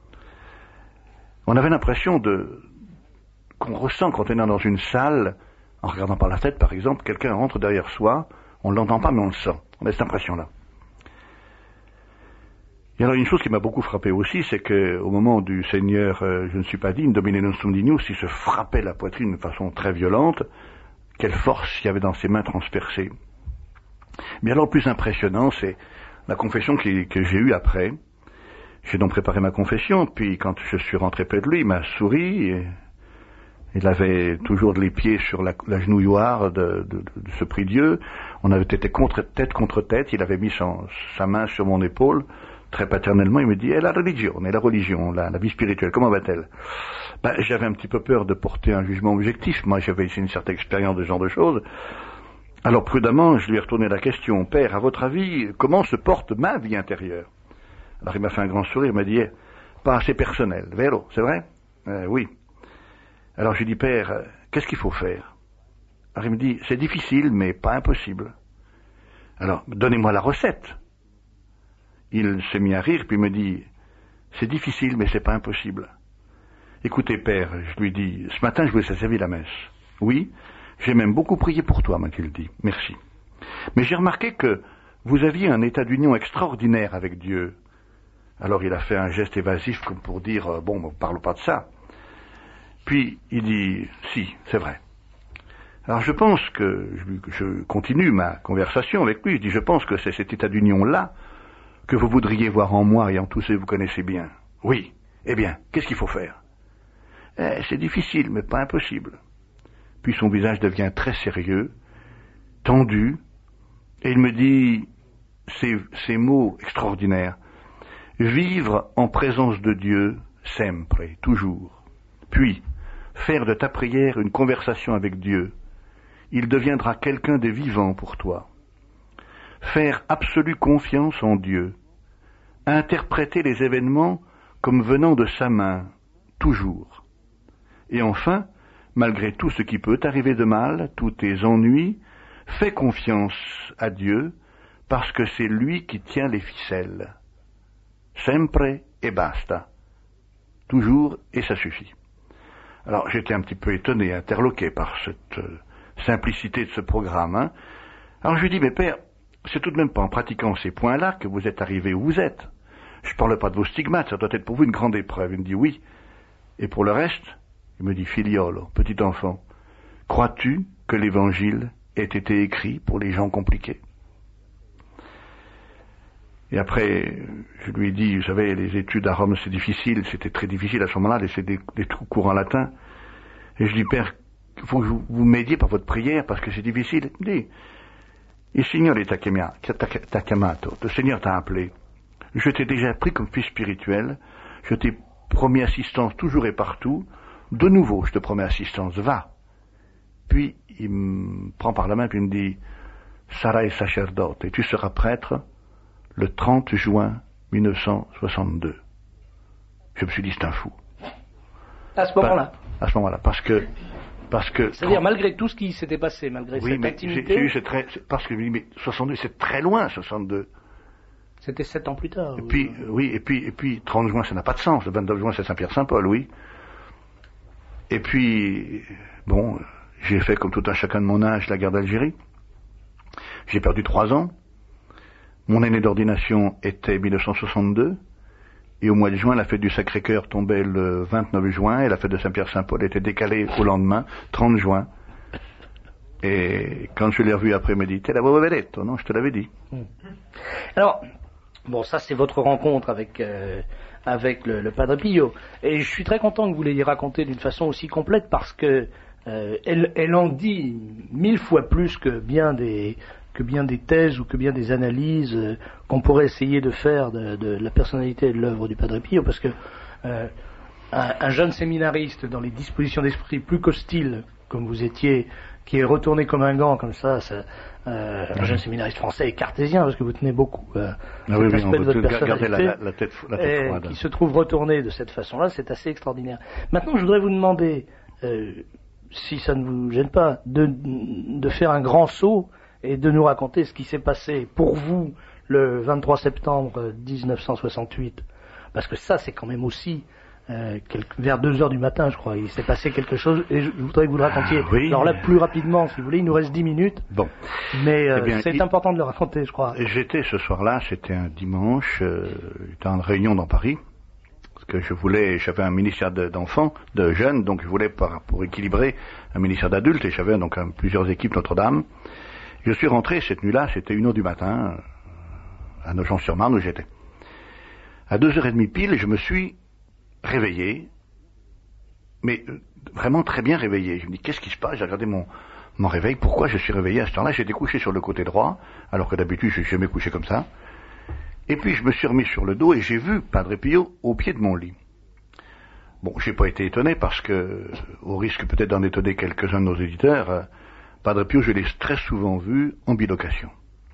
On avait l'impression de qu'on ressent quand on est dans une salle, en regardant par la tête par exemple, quelqu'un rentre derrière soi, on ne l'entend pas mais on le sent, on a cette impression-là. Et alors une chose qui m'a beaucoup frappé aussi, c'est qu'au moment du Seigneur, euh, je ne suis pas digne, Domine non sum dignus, il se frappait la poitrine de façon très violente, quelle force il y avait dans ses mains transpercées. Mais alors le plus impressionnant, c'est la confession qui, que j'ai eue après. J'ai donc préparé ma confession, puis quand je suis rentré près de lui, il m'a souri, et il avait toujours les pieds sur la, la genouilloire de, de, de ce prie-dieu, on avait été contre, tête contre tête, il avait mis son, sa main sur mon épaule, très paternellement, il me dit, eh, la religion, et la religion, la, la vie spirituelle, comment va-t-elle? Ben, j'avais un petit peu peur de porter un jugement objectif, moi j'avais ici une certaine expérience de ce genre de choses. Alors prudemment, je lui ai retourné la question, Père, à votre avis, comment se porte ma vie intérieure? Alors il m'a fait un grand sourire, il m'a dit, eh, pas assez personnel, vélo, c'est vrai? euh, Oui. Alors je lui ai dit, Père, euh, qu'est-ce qu'il faut faire? Alors il me dit, c'est difficile, mais pas impossible. Alors, donnez-moi la recette. Il s'est mis à rire, puis il me dit, c'est difficile, mais c'est pas impossible. Écoutez, Père, je lui dis, ce matin, je vous ai servi la messe. Oui, j'ai même beaucoup prié pour toi, m'a-t-il dit. Merci. Mais j'ai remarqué que vous aviez un état d'union extraordinaire avec Dieu. Alors il a fait un geste évasif comme pour dire, bon, on ne parle pas de ça. Puis il dit, si, c'est vrai. Alors je pense que, je, je continue ma conversation avec lui, je dis, je pense que c'est cet état d'union-là que vous voudriez voir en moi et en tous ceux que vous connaissez bien. Oui. Eh bien, qu'est-ce qu'il faut faire? Eh, c'est difficile, mais pas impossible. Puis son visage devient très sérieux, tendu, et il me dit ces, ces mots extraordinaires. Vivre en présence de Dieu, sempre, toujours. Puis, faire de ta prière une conversation avec Dieu. Il deviendra quelqu'un de vivant pour toi. Faire absolue confiance en Dieu, interpréter les événements comme venant de sa main, toujours. Et enfin, malgré tout ce qui peut t'arriver de mal, tous tes ennuis, fais confiance à Dieu, parce que c'est lui qui tient les ficelles. Sempre et basta. Toujours et ça suffit. Alors j'étais un petit peu étonné, interloqué par cette euh, simplicité de ce programme. Hein. Alors je lui dis, mais Père, c'est tout de même pas en pratiquant ces points-là que vous êtes arrivé où vous êtes. Je ne parle pas de vos stigmates, ça doit être pour vous une grande épreuve. Il me dit oui. Et pour le reste, il me dit, filiolo, petit enfant, crois-tu que l'évangile ait été écrit pour les gens compliqués? Et après, je lui ai dit, vous savez, les études à Rome, c'est difficile, c'était très difficile à ce moment-là, laisser des, des cours en latin. Et je lui dis, Père, il faut que vous, vous m'aidiez par votre prière, parce que c'est difficile. Il me dit, il Signore t'a chiamato, le Seigneur t'a appelé. Je t'ai déjà pris comme fils spirituel, je t'ai promis assistance toujours et partout, de nouveau je te promets assistance, va. Puis il me prend par la main et il me dit, sarai sacerdote, et tu seras prêtre le trente juin mille neuf cent soixante-deux. Je me suis dit, c'est un fou. À ce moment-là. À ce moment-là, parce que... Parce que C'est-à-dire, malgré tout ce qui s'était passé, malgré oui, cette mais intimité... J'ai, j'ai eu cette très, parce que mais soixante-deux, c'est très loin, soixante-deux. C'était sept ans plus tard. Et puis, euh, oui, et puis, et puis, trente juin, ça n'a pas de sens. Le vingt-neuf juin, c'est Saint-Pierre-Saint-Paul, oui. Et puis, bon, j'ai fait comme tout un chacun de mon âge la guerre d'Algérie. J'ai perdu trois ans. Mon année d'ordination était mille neuf cent soixante-deux, et au mois de juin, la fête du Sacré-Cœur tombait le vingt-neuf juin, et la fête de Saint-Pierre-Saint-Paul était décalée au lendemain, trente juin. Et quand je l'ai revu après, il m'a dit, te l'avevo detto, non, je te l'avais dit. Alors, bon, ça c'est votre rencontre avec, euh, avec le, le Padre Pio, et je suis très content que vous l'ayez raconté d'une façon aussi complète, parce que euh, elle, elle en dit mille fois plus que bien des... que bien des thèses ou que bien des analyses euh, qu'on pourrait essayer de faire de, de la personnalité et de l'œuvre du Padre Pio, parce que euh, un, un jeune séminariste dans les dispositions d'esprit plus qu'hostiles, comme vous étiez, qui est retourné comme un gant, comme ça, ça euh, un jeune séminariste français et cartésien, parce que vous tenez beaucoup euh, ah cet oui, oui, aspect de votre personnalité, la, la, la tête, la tête froide. Qui se trouve retourné de cette façon-là, c'est assez extraordinaire. Maintenant, je voudrais vous demander, euh, si ça ne vous gêne pas, de, de faire un grand saut et de nous raconter ce qui s'est passé pour vous le vingt-trois septembre dix-neuf cent soixante-huit. Parce que ça, c'est quand même aussi, euh, quelque, vers deux heures du matin, je crois, il s'est passé quelque chose, et je voudrais que vous le racontiez. Ah, oui. Alors là, plus rapidement, si vous voulez, il nous reste dix minutes. Bon. Mais euh, eh bien, c'est il... important de le raconter, je crois. J'étais ce soir-là, c'était un dimanche, euh, j'étais en réunion dans Paris, parce que je voulais, j'avais un ministère de, d'enfants, de jeunes, donc je voulais, par, pour équilibrer, un ministère d'adultes, et j'avais donc un, plusieurs équipes Notre-Dame. Je suis rentré cette nuit-là, c'était une heure du matin, à Nogent-sur-Marne où j'étais. À deux heures trente pile, je me suis réveillé, mais vraiment très bien réveillé. Je me dis, qu'est-ce qui se passe? J'ai regardé mon, mon réveil, pourquoi je suis réveillé à ce temps-là? J'étais couché sur le côté droit, alors que d'habitude je ne suis jamais couché comme ça. Et puis je me suis remis sur le dos et j'ai vu Padre Pio au pied de mon lit. Bon, j'ai pas été étonné parce que, au risque peut-être d'en étonner quelques-uns de nos éditeurs, Padre Pio, je l'ai très souvent vu en bilocation.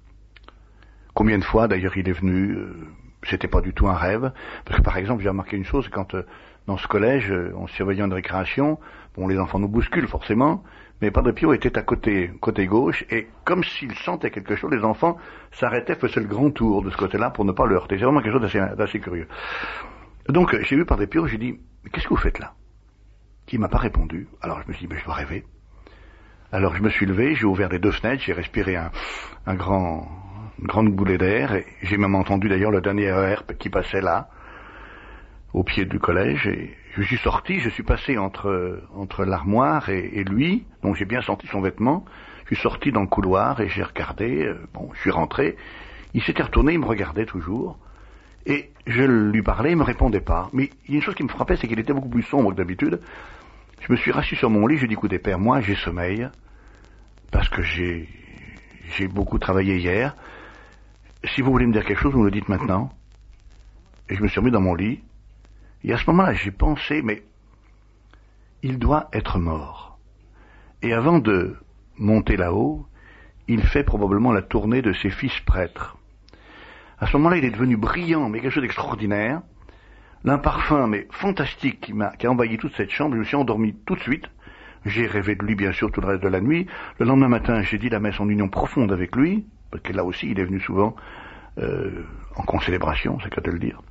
Combien de fois, d'ailleurs, il est venu, euh, c'était pas du tout un rêve, parce que par exemple, j'ai remarqué une chose, quand euh, dans ce collège, euh, en surveillant une récréation, bon, les enfants nous bousculent forcément, mais Padre Pio était à côté, côté gauche, et comme s'il sentait quelque chose, les enfants s'arrêtaient, faisaient le grand tour de ce côté-là pour ne pas le heurter. C'est vraiment quelque chose d'assez, d'assez curieux. Donc, j'ai vu Padre Pio, j'ai dit, mais qu'est-ce que vous faites là? Il m'a pas répondu, alors je me suis dit, mais je dois rêver. Alors je me suis levé, j'ai ouvert les deux fenêtres, j'ai respiré un, un grand, une grande bouée d'air, et j'ai même entendu d'ailleurs le dernier R E R qui passait là, au pied du collège, et je suis sorti, je suis passé entre, entre l'armoire et, et lui, donc j'ai bien senti son vêtement, je suis sorti dans le couloir et j'ai regardé, euh, bon, je suis rentré, il s'était retourné, il me regardait toujours, et je lui parlais, il me répondait pas, mais il y a une chose qui me frappait, c'est qu'il était beaucoup plus sombre que d'habitude. Je me suis rassis sur mon lit, je lui ai dit, écoutez père, moi j'ai sommeil, parce que j'ai j'ai beaucoup travaillé hier. Si vous voulez me dire quelque chose, vous me le dites maintenant. Et je me suis remis dans mon lit, et à ce moment-là, j'ai pensé, mais il doit être mort. Et avant de monter là-haut, il fait probablement la tournée de ses fils prêtres. À ce moment-là, il est devenu brillant, mais quelque chose d'extraordinaire. L'un parfum, mais fantastique, qui, m'a, qui a envahi toute cette chambre. Je me suis endormi tout de suite. J'ai rêvé de lui, bien sûr, tout le reste de la nuit. Le lendemain matin, j'ai dit la messe en union profonde avec lui, parce que là aussi, il est venu souvent euh, en concélébration, c'est qu'à te le dire.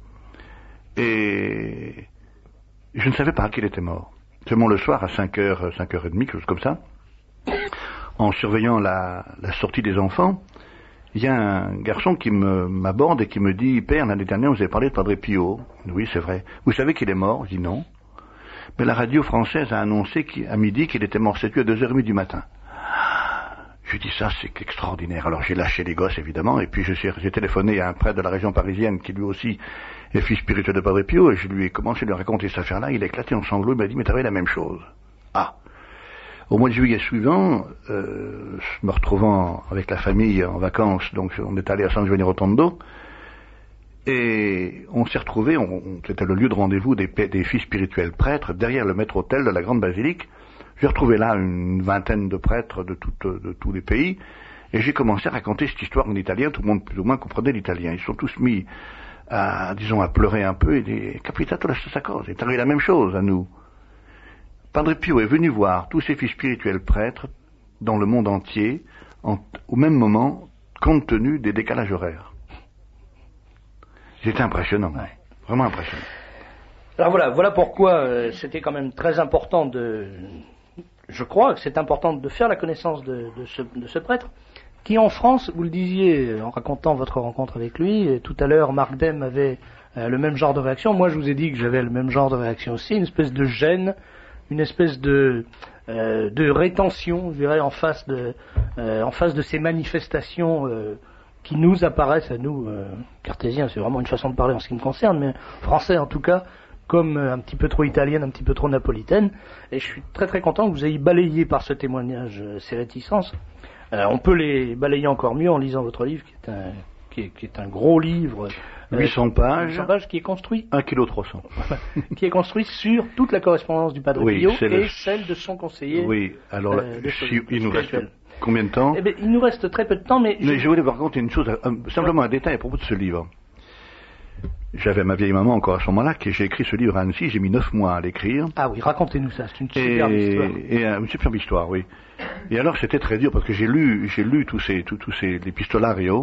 Et je ne savais pas qu'il était mort. Seulement le soir, à cinq heures, cinq heures trente, quelque chose comme ça, en surveillant la, la sortie des enfants, il y a un garçon qui me, m'aborde et qui me dit, père, l'année dernière, vous avez parlé de Padre Pio. Oui, c'est vrai. Vous savez qu'il est mort? Je dis non. Mais la radio française a annoncé à midi qu'il était mort cette nuit à deux heures trente du matin. Je dis ça, c'est extraordinaire. Alors j'ai lâché les gosses, évidemment, et puis je suis, j'ai téléphoné à un prêtre de la région parisienne qui lui aussi est fils spirituel de Padre Pio, et je lui ai commencé à lui raconter cette affaire-là. Il a éclaté en sanglots, il m'a dit, mais t'avais la même chose. Ah. Au mois de juillet suivant, euh, me retrouvant avec la famille en vacances, donc on est allé à San Giovanni Rotondo, et on s'est retrouvés, on, on, c'était le lieu de rendez-vous des, des fils spirituels prêtres, derrière le maître-autel de la grande basilique. J'ai retrouvé là une vingtaine de prêtres de, tout, de tous les pays, et j'ai commencé à raconter cette histoire en italien. Tout le monde plus ou moins comprenait l'italien. Ils sont tous mis à, disons, à pleurer un peu, et des capitato la stessa cosa. C'est arrivé la même chose à nous. Padre Pio est venu voir tous ses fils spirituels prêtres dans le monde entier, en, au même moment, compte tenu des décalages horaires. C'était impressionnant, ouais. Vraiment impressionnant. Alors voilà, voilà pourquoi euh, c'était quand même très important de... Je crois que c'est important de faire la connaissance de, de, ce, de ce prêtre, qui en France, vous le disiez en racontant votre rencontre avec lui, tout à l'heure Marc Demme avait euh, le même genre de réaction, moi je vous ai dit que j'avais le même genre de réaction aussi, une espèce de gêne, une espèce de, euh, de rétention, je dirais, en face de, euh, en face de ces manifestations euh, qui nous apparaissent à nous, euh, cartésiens, c'est vraiment une façon de parler en ce qui me concerne, mais français en tout cas, comme euh, un petit peu trop italienne, un petit peu trop napolitaine, et je suis très très content que vous ayez balayé par ce témoignage euh, ces réticences. Euh, on peut les balayer encore mieux en lisant votre livre, qui est un, qui est, qui est un gros livre. Euh, huit cents pages. huit cents pages, qui est construit. un virgule trois kilos. Qui est construit sur toute la correspondance du Padre oui, Pio et le... celle de son conseiller. Oui, alors là, euh, si, il nous reste combien de temps? Eh bien, il nous reste très peu de temps, mais... Mais je, je voulais par contre une chose, un, simplement un détail à propos de ce livre. J'avais ma vieille maman encore à ce moment-là, que j'ai écrit ce livre à Annecy, j'ai mis neuf mois à l'écrire. Ah oui, racontez-nous ça, c'est une superbe et, histoire. Et euh, une superbe histoire, oui. Et alors c'était très dur parce que j'ai lu, j'ai lu tous ces, tous, tous ces epistolarios.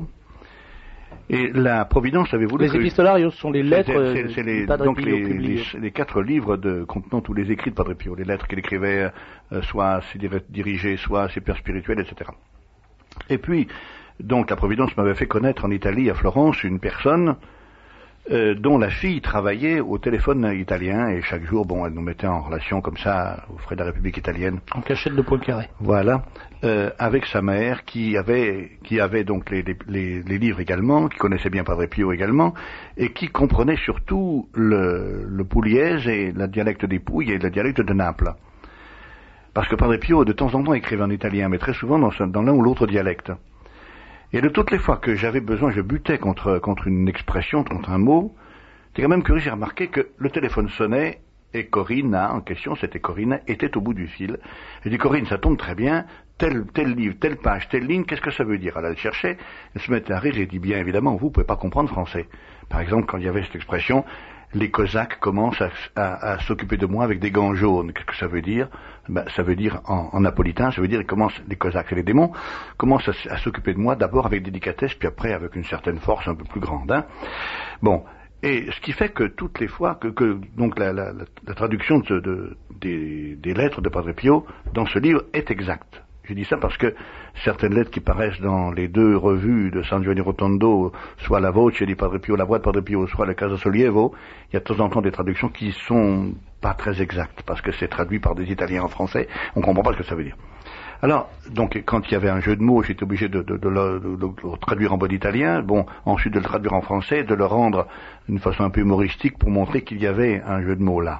Et la Providence avait voulu. Les que... epistolarios sont les lettres. C'est, c'est, c'est les, Padre donc Pio les, les, les quatre livres de, contenant tous les écrits de Padre Pio, les lettres qu'il écrivait, euh, soit à ses dirigés, soit à ses pères spirituels, et cetera. Et puis, donc la Providence m'avait fait connaître en Italie, à Florence, une personne Euh, dont la fille travaillait au téléphone italien et chaque jour, bon, elle nous mettait en relation comme ça aux frais de la République italienne. En cachette de Poincaré. Voilà, euh, avec sa mère qui avait qui avait donc les, les, les livres également, qui connaissait bien Padre Pio également, et qui comprenait surtout le, le pugliese et le dialecte des Pouilles et le dialecte de Naples. Parce que Padre Pio, de temps en temps, écrivait en italien, mais très souvent dans, dans l'un ou l'autre dialecte. Et de toutes les fois que j'avais besoin, je butais contre, contre une expression, contre un mot, c'est quand même curieux, j'ai remarqué que le téléphone sonnait et Corinna, en question, c'était Corinna, était au bout du fil. Je dis, Corinne, ça tombe très bien, tel, tel livre, telle page, telle ligne, qu'est-ce que ça veut dire? Elle allait chercher, elle se mettait à rire et dit, bien évidemment, vous ne pouvez pas comprendre français. Par exemple, quand il y avait cette expression, les Cosaques commencent à, à, à s'occuper de moi avec des gants jaunes. Qu'est-ce que ça veut dire? Ben, ça veut dire, en, en napolitain, ça veut dire, ils commencent, les Cosaques et les démons commencent à, à s'occuper de moi d'abord avec délicatesse, puis après avec une certaine force un peu plus grande. Hein. Bon, et ce qui fait que toutes les fois que, que donc la, la, la traduction de, de, des, des lettres de Padre Pio dans ce livre est exacte. Je dis ça parce que certaines lettres qui paraissent dans les deux revues de San Giovanni Rotondo, soit la Voce di Padre Pio, la voix de Padre Pio, soit le Casa Sollievo, il y a de temps en temps des traductions qui sont pas très exactes, parce que c'est traduit par des Italiens en français, on comprend pas ce que ça veut dire. Alors, donc, quand il y avait un jeu de mots, j'étais obligé de, de, de, le, de, de le traduire en bon italien, bon, ensuite de le traduire en français, de le rendre d'une façon un peu humoristique pour montrer qu'il y avait un jeu de mots là.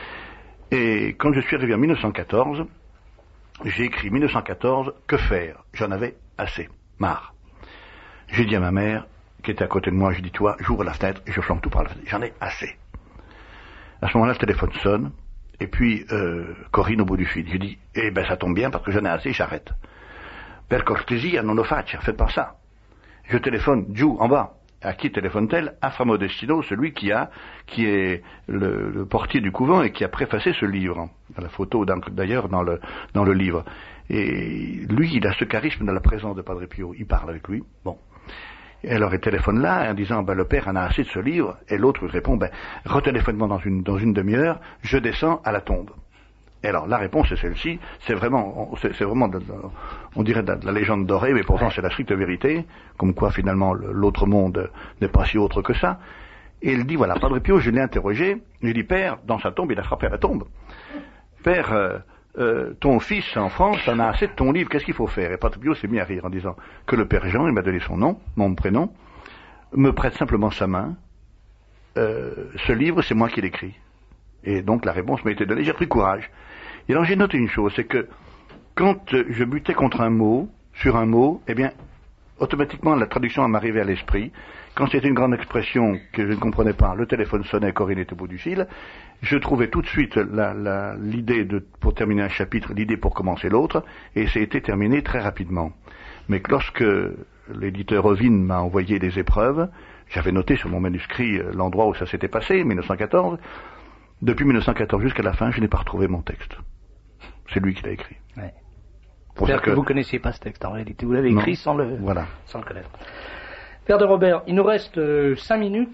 Et quand je suis arrivé en mille neuf cent quatorze, j'ai écrit mille neuf cent quatorze, que faire? J'en avais assez, marre. J'ai dit à ma mère, qui était à côté de moi, j'ai dit, toi, j'ouvre la fenêtre et je flanque tout par la fenêtre. J'en ai assez. À ce moment-là, le téléphone sonne, et puis euh, Corinne au bout du fil. J'ai dit, eh ben ça tombe bien parce que j'en ai assez, j'arrête. Per cortesia, non lo faccia, faites pas ça. Je téléphone, giù, en bas. À qui téléphone-t-elle? À Fra Modestino, celui qui a, qui est le, le portier du couvent et qui a préfacé ce livre. La photo d'ailleurs dans le, dans le livre. Et lui, il a ce charisme de la présence de Padre Pio. Il parle avec lui. Bon. Et alors il téléphone là en disant, ben, le père en a assez de ce livre. Et l'autre répond, ben, retéléphone-moi dans une, dans une demi-heure, je descends à la tombe. Et alors, la réponse est celle-ci, c'est vraiment, c'est, c'est vraiment, de, de, on dirait de la, de la légende dorée, mais pourtant c'est la stricte vérité, comme quoi finalement l'autre monde n'est pas si autre que ça. Et il dit, voilà, Padre Pio, je l'ai interrogé, il dit, père, dans sa tombe, il a frappé à la tombe. Père, euh, euh, ton fils en France en a assez de ton livre, qu'est-ce qu'il faut faire? Et Padre Pio s'est mis à rire en disant que le père Jean, il m'a donné son nom, mon prénom, me prête simplement sa main, euh, ce livre, c'est moi qui l'écris. Et donc la réponse m'a été donnée, j'ai pris courage. Et alors j'ai noté une chose, c'est que quand je butais contre un mot, sur un mot, eh bien, automatiquement la traduction m'arrivait à l'esprit. Quand c'était une grande expression que je ne comprenais pas, le téléphone sonnait, Corinne était au bout du fil, je trouvais tout de suite la, la, l'idée de, pour terminer un chapitre, l'idée pour commencer l'autre, et ça a été terminé très rapidement. Mais lorsque l'éditeur Ovine m'a envoyé les épreuves, j'avais noté sur mon manuscrit l'endroit où ça s'était passé, mille neuf cent quatorze, depuis mille neuf cent quatorze jusqu'à la fin, je n'ai pas retrouvé mon texte. C'est lui qui l'a écrit. Ouais. Pour C'est-à-dire ça que, que vous ne connaissiez pas ce texte en réalité. Vous l'avez écrit non. sans le, voilà. sans le connaître. Père de Robert, il nous reste euh, cinq minutes.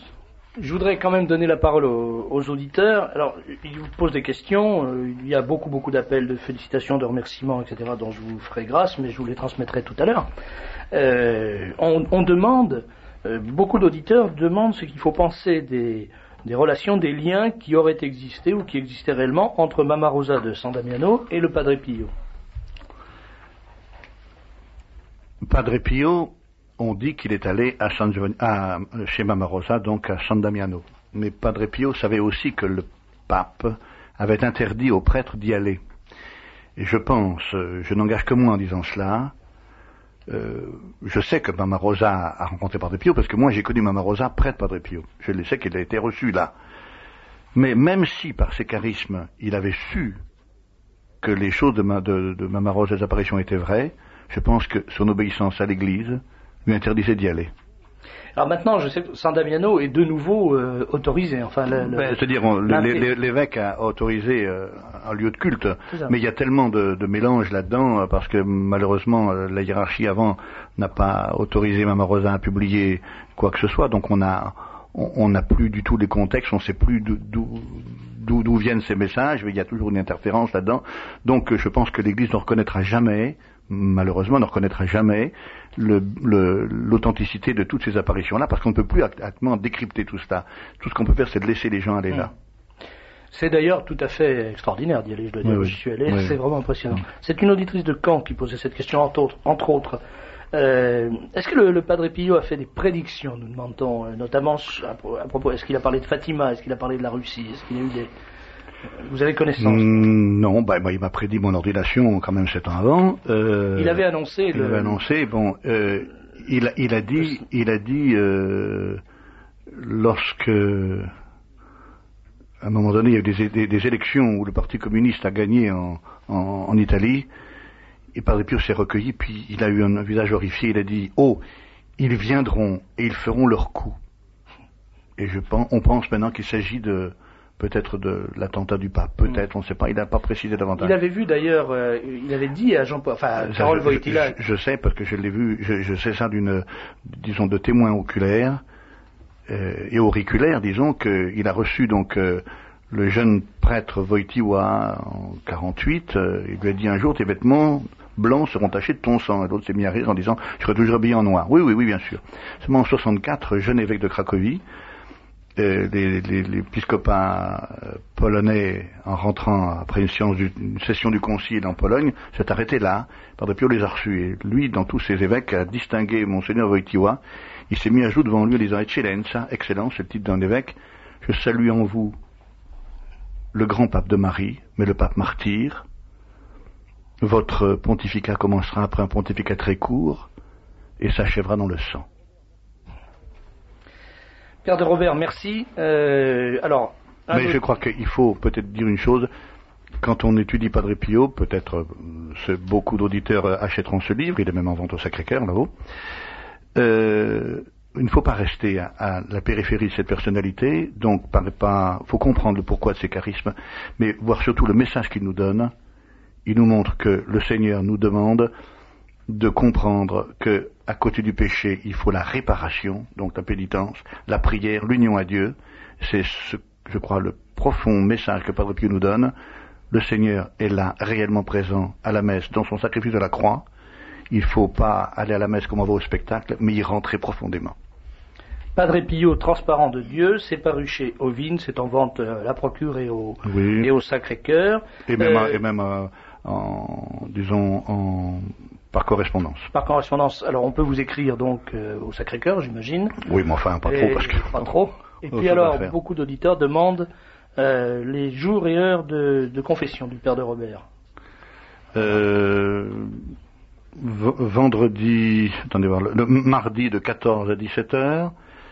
Je voudrais quand même donner la parole aux, aux auditeurs. Alors, ils vous posent des questions. Euh, il y a beaucoup, beaucoup d'appels de félicitations, de remerciements, et cetera, dont je vous ferai grâce, mais je vous les transmettrai tout à l'heure. Euh, on, on demande, euh, beaucoup d'auditeurs demandent ce qu'il faut penser des, des relations, des liens qui auraient existé ou qui existaient réellement entre Mama Rosa de San Damiano et le Padre Pio. Padre Pio, on dit qu'il est allé à San Giovanni, à, chez Mama Rosa, donc à San Damiano. Mais Padre Pio savait aussi que le pape avait interdit aux prêtres d'y aller. Et je pense, je n'engage que moi en disant cela, euh, je sais que Mama Rosa a rencontré Padre Pio, parce que moi j'ai connu Mama Rosa près de Padre Pio. Je le sais qu'il a été reçu là. Mais même si par ses charismes, il avait su que les choses de, ma, de, de Mama Rosa, les apparitions étaient vraies, je pense que son obéissance à l'Église lui interdisait d'y aller. Alors maintenant, je sais que San Damiano est de nouveau euh, autorisé. Enfin, le, le, ben, c'est-à-dire, on, le, l'évêque a autorisé euh, un lieu de culte, mais il y a tellement de, de mélange là-dedans, parce que malheureusement, la hiérarchie avant n'a pas autorisé Mama Rosa à publier quoi que ce soit, donc on a on n'a plus du tout les contextes, on ne sait plus d'où, d'où, d'où viennent ces messages, mais il y a toujours une interférence là-dedans. Donc je pense que l'Église ne reconnaîtra jamais, malheureusement ne reconnaîtra jamais, le, le, l'authenticité de toutes ces apparitions-là, parce qu'on ne peut plus actuellement décrypter tout cela. Tout ce qu'on peut faire, c'est de laisser les gens aller là. C'est d'ailleurs tout à fait extraordinaire d'y aller, je dois dire, oui, j'y suis allé, oui, c'est vraiment impressionnant. Oui. C'est une auditrice de Caen qui posait cette question, entre autres. Entre autres. Euh, est-ce que le, le Padre Pio a fait des prédictions, nous demandons, euh, notamment à, à propos, est-ce qu'il a parlé de Fatima, est-ce qu'il a parlé de la Russie, est-ce qu'il y a eu des... Vous avez connaissance? mmh, Non, bah, bah, il m'a prédit mon ordination quand même sept ans avant. Euh, il avait annoncé il le... avait annoncé, bon, euh, il, il a dit, il a dit, euh, lorsque, à un moment donné, il y a eu des, des, des élections où le Parti communiste a gagné en, en, en Italie, et Padre Pio s'est recueilli, puis il a eu un visage horrifié, il a dit, oh, ils viendront et ils feront leur coup. Et je pense, on pense maintenant qu'il s'agit de, peut-être de l'attentat du pape, peut-être, on ne sait pas, il n'a pas précisé davantage. Il avait vu d'ailleurs, euh, il avait dit à Jean-Paul, enfin, à Carole Wojtyla. Je, je, je sais, parce que je l'ai vu, je, je sais ça d'une, disons, de témoin oculaire, euh, et auriculaire, disons, qu'il a reçu donc, euh, le jeune prêtre Wojtyła en quarante-huit, euh, il lui a dit un jour, tes vêtements blancs seront tachés de ton sang. Et l'autre s'est mis à rire en disant, je serai toujours habillé en noir. Oui, oui, oui, bien sûr. Seulement en soixante-quatre, jeune évêque de Cracovie, euh, les, les, l'épiscopat polonais, en rentrant après une, séance du, une session du concile en Pologne, s'est arrêté là. Padre Pio les a reçus. Et lui, dans tous ses évêques, a distingué Monseigneur Wojtyła. Il s'est mis à genoux devant lui en disant, Eccellenza, excellence, c'est le titre d'un évêque, je salue en vous le grand pape de Marie, mais le pape martyr. Votre pontificat commencera après un pontificat très court et s'achèvera dans le sang. Père de Robert, merci. Euh, alors, mais autre... je crois qu'il faut peut-être dire une chose. Quand on étudie Padre Pio, peut-être euh, beaucoup d'auditeurs achèteront ce livre, il est même en vente au Sacré-Cœur, là-haut. Euh, il ne faut pas rester à, à la périphérie de cette personnalité, donc il faut comprendre le pourquoi de ses charismes, mais voir surtout le message qu'il nous donne. Il nous montre que le Seigneur nous demande de comprendre que, à côté du péché, il faut la réparation, donc la pénitence, la prière, l'union à Dieu. C'est, ce, je crois, le profond message que Padre Pio nous donne. Le Seigneur est là, réellement présent, à la messe, dans son sacrifice de la croix. Il ne faut pas aller à la messe comme on va au spectacle, mais y rentrer profondément. Padre Pio, transparent de Dieu, c'est paru chez Ovine, c'est en vente à la Procure et au, oui. et au Sacré-Cœur. Et même, euh, et même euh, en, disons, en, par correspondance. Par correspondance. Alors on peut vous écrire donc euh, au Sacré-Cœur, j'imagine. Oui, mais enfin, pas et, trop, parce que... Pas trop. Et puis alors, beaucoup d'auditeurs demandent euh, les jours et heures de, de confession du Père de Robert. Euh... V- vendredi, attendez voir, le, le mardi de quatorze à dix-sept heures,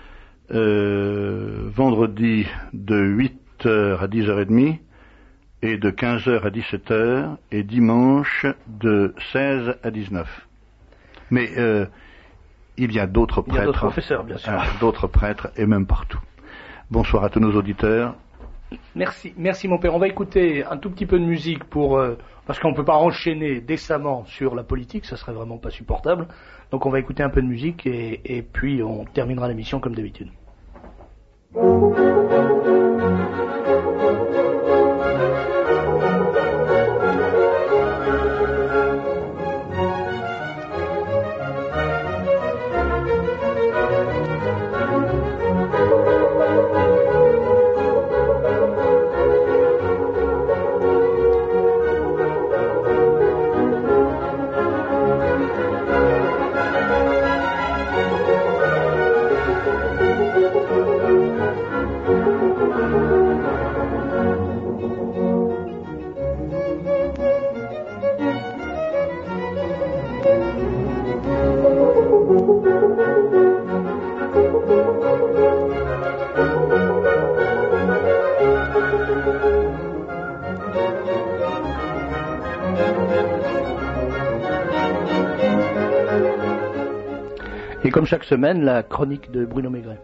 euh, vendredi de huit heures à dix heures trente et de quinze heures à dix-sept heures et dimanche de seize à dix-neuf. Mais euh, il y a d'autres prêtres, il y a d'autres professeurs, bien sûr, euh, d'autres prêtres et même partout. Bonsoir à tous nos auditeurs. Merci, merci mon père. On va écouter un tout petit peu de musique pour euh, parce qu'on ne peut pas enchaîner décemment sur la politique, ça serait vraiment pas supportable. Donc on va écouter un peu de musique et, et puis on terminera l'émission comme d'habitude. Et comme chaque semaine, la chronique de Bruno Maigret.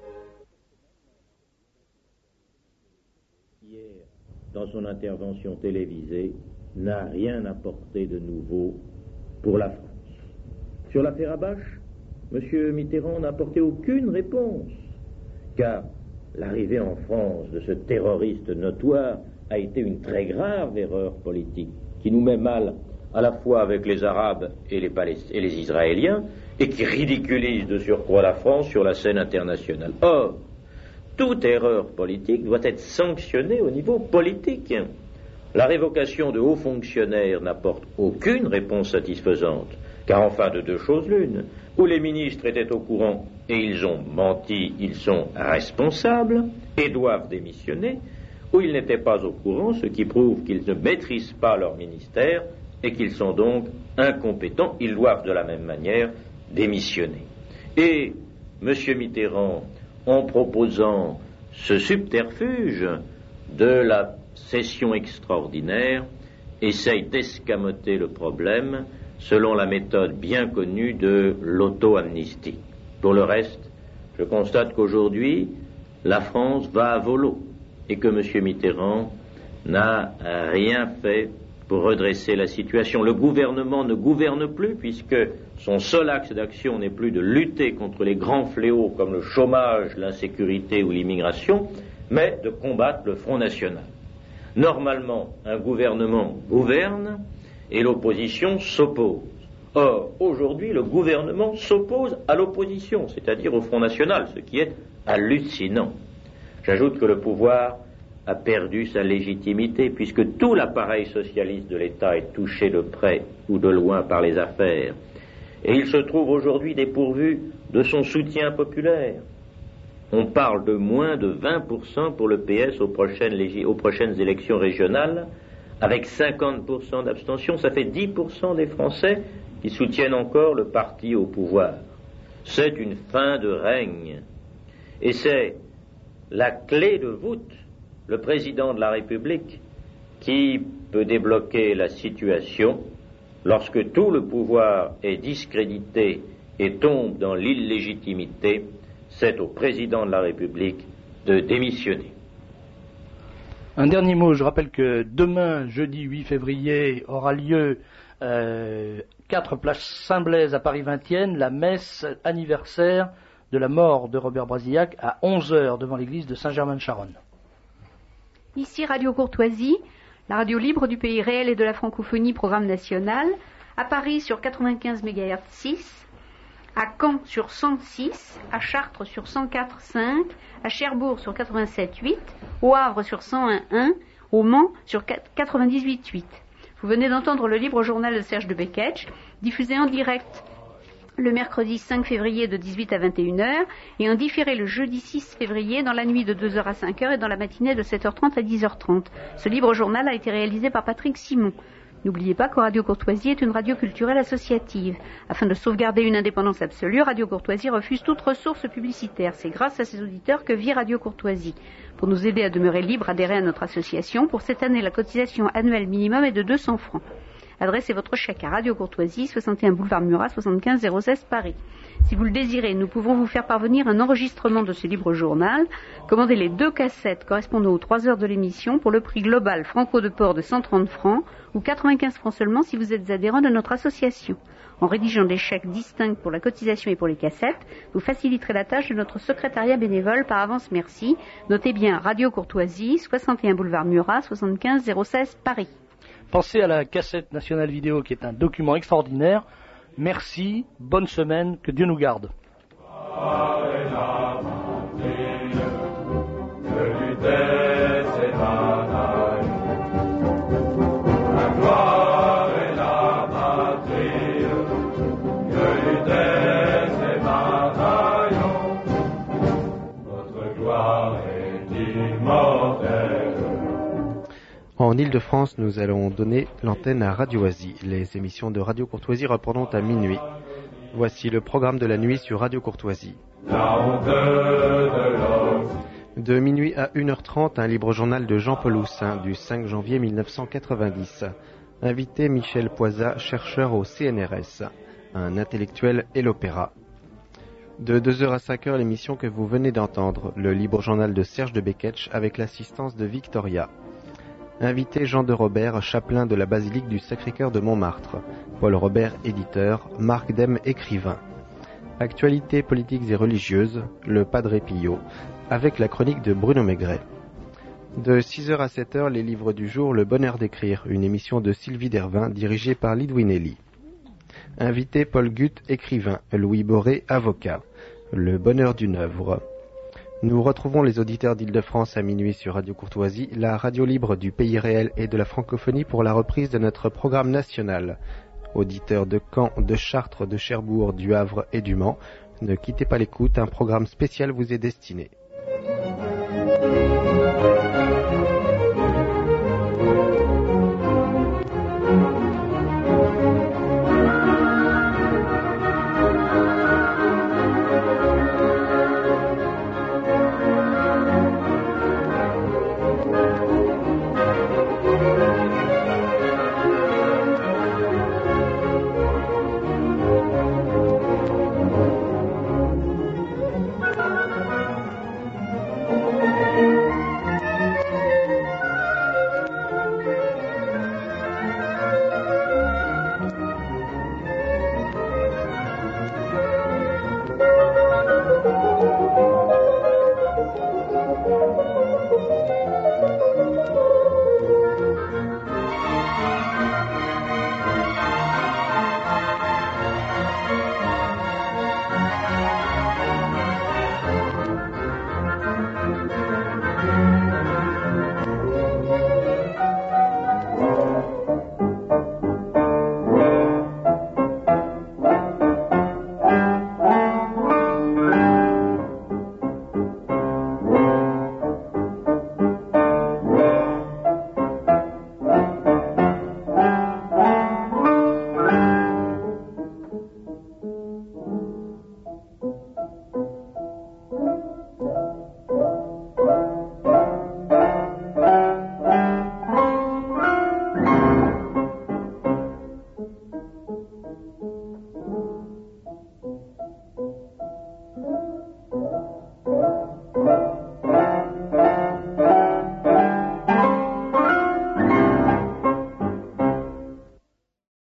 Hier, dans son intervention télévisée, n'a rien apporté de nouveau pour la France. Sur l'affaire Abache, M. Mitterrand n'a apporté aucune réponse, car l'arrivée en France de ce terroriste notoire a été une très grave erreur politique, qui nous met mal à la fois avec les Arabes et les, Palest- et les Israéliens, et qui ridiculise de surcroît la France sur la scène internationale. Or, toute erreur politique doit être sanctionnée au niveau politique. La révocation de hauts fonctionnaires n'apporte aucune réponse satisfaisante, car enfin de deux choses l'une, où les ministres étaient au courant et ils ont menti, ils sont responsables et doivent démissionner, ou ils n'étaient pas au courant, ce qui prouve qu'ils ne maîtrisent pas leur ministère et qu'ils sont donc incompétents, ils doivent de la même manière démissionner. Et M. Mitterrand, en proposant ce subterfuge de la session extraordinaire, essaye d'escamoter le problème selon la méthode bien connue de l'auto-amnistie. Pour le reste, je constate qu'aujourd'hui, la France va à volo et que M. Mitterrand n'a rien fait pour redresser la situation. Le gouvernement ne gouverne plus puisque son seul axe d'action n'est plus de lutter contre les grands fléaux comme le chômage, l'insécurité ou l'immigration, mais de combattre le Front National. Normalement, un gouvernement gouverne et l'opposition s'oppose. Or, aujourd'hui, le gouvernement s'oppose à l'opposition, c'est-à-dire au Front National, ce qui est hallucinant. J'ajoute que le pouvoir a perdu sa légitimité, puisque tout l'appareil socialiste de l'État est touché de près ou de loin par les affaires. Et il se trouve aujourd'hui dépourvu de son soutien populaire. On parle de moins de vingt pour cent pour le P S aux prochaines, lég- aux prochaines élections régionales, avec cinquante pour cent d'abstention, ça fait dix pour cent des Français qui soutiennent encore le parti au pouvoir. C'est une fin de règne. Et c'est la clé de voûte, le président de la République, qui peut débloquer la situation lorsque tout le pouvoir est discrédité et tombe dans l'illégitimité. C'est au président de la République de démissionner. Un dernier mot, je rappelle que demain, jeudi huit février, aura lieu euh, quatre place Saint-Blaise à Paris vingtième, la messe anniversaire de la mort de Robert Brasillac à onze heures devant l'église de Saint-Germain-de-Charonne. Ici Radio Courtoisie, la radio libre du pays réel et de la francophonie, programme national, à Paris sur quatre-vingt-quinze mégahertz six, à Caen sur cent six, à Chartres sur cent quatre virgule cinq, à Cherbourg sur quatre-vingt-sept virgule huit, au Havre sur cent un virgule un, au Mans sur quatre-vingt-dix-huit virgule huit. Vous venez d'entendre le libre journal de Serge de Beketch, diffusé en direct le mercredi cinq février de dix-huit à vingt et une heures et en différé le jeudi six février dans la nuit de deux heures à cinq heures et dans la matinée de sept heures trente à dix heures trente. Ce libre journal a été réalisé par Patrick Simon. N'oubliez pas que Radio Courtoisie est une radio culturelle associative. Afin de sauvegarder une indépendance absolue, Radio Courtoisie refuse toute ressource publicitaire. C'est grâce à ses auditeurs que vit Radio Courtoisie. Pour nous aider à demeurer libres, adhérez à notre association. Pour cette année, la cotisation annuelle minimum est de deux cents francs. Adressez votre chèque à Radio Courtoisie, soixante et un boulevard Murat, soixante-quinze zéro seize Paris. Si vous le désirez, nous pouvons vous faire parvenir un enregistrement de ce libre journal. Commandez les deux cassettes correspondant aux trois heures de l'émission pour le prix global franco de port de cent trente francs ou quatre-vingt-quinze francs seulement si vous êtes adhérent de notre association. en rédigeant des chèques distincts pour la cotisation et pour les cassettes. Vous faciliterez la tâche de notre secrétariat bénévole. Par avance, merci. Notez bien Radio Courtoisie, soixante et un boulevard Murat, soixante-quinze zéro seize Paris. Pensez à la cassette nationale vidéo qui est un document extraordinaire. Merci, bonne semaine, que Dieu nous garde. En Ile-de-France, nous allons donner l'antenne à Radio Asie. Les émissions de Radio Courtoisie reprendront à minuit. Voici le programme de la nuit sur Radio Courtoisie. De minuit à une heure trente, un libre journal de Jean-Paul Houssin du cinq janvier mille neuf cent quatre-vingt-dix. Invité Michel Poisat, chercheur au C N R S. Un intellectuel et l'opéra. De deux heures à cinq heures, l'émission que vous venez d'entendre, le libre journal de Serge de Beketch avec l'assistance de Victoria. Invité Jean de Robert, chapelain de la basilique du Sacré-Cœur de Montmartre. Paul Robert, éditeur. Marc Demme, écrivain. Actualités politiques et religieuses, le Padre Pio, avec la chronique de Bruno Maigret. De six heures à sept heures, les livres du jour, Le Bonheur d'écrire, une émission de Sylvie Dervin, dirigée par Lidwinelli. Invité Paul Gutt, écrivain. Louis Boré, avocat. Le Bonheur d'une œuvre. Nous retrouvons les auditeurs d'Île-de-France à minuit sur Radio Courtoisie, la radio libre du pays réel et de la francophonie pour la reprise de notre programme national. Auditeurs de Caen, de Chartres, de Cherbourg, du Havre et du Mans, ne quittez pas l'écoute, un programme spécial vous est destiné.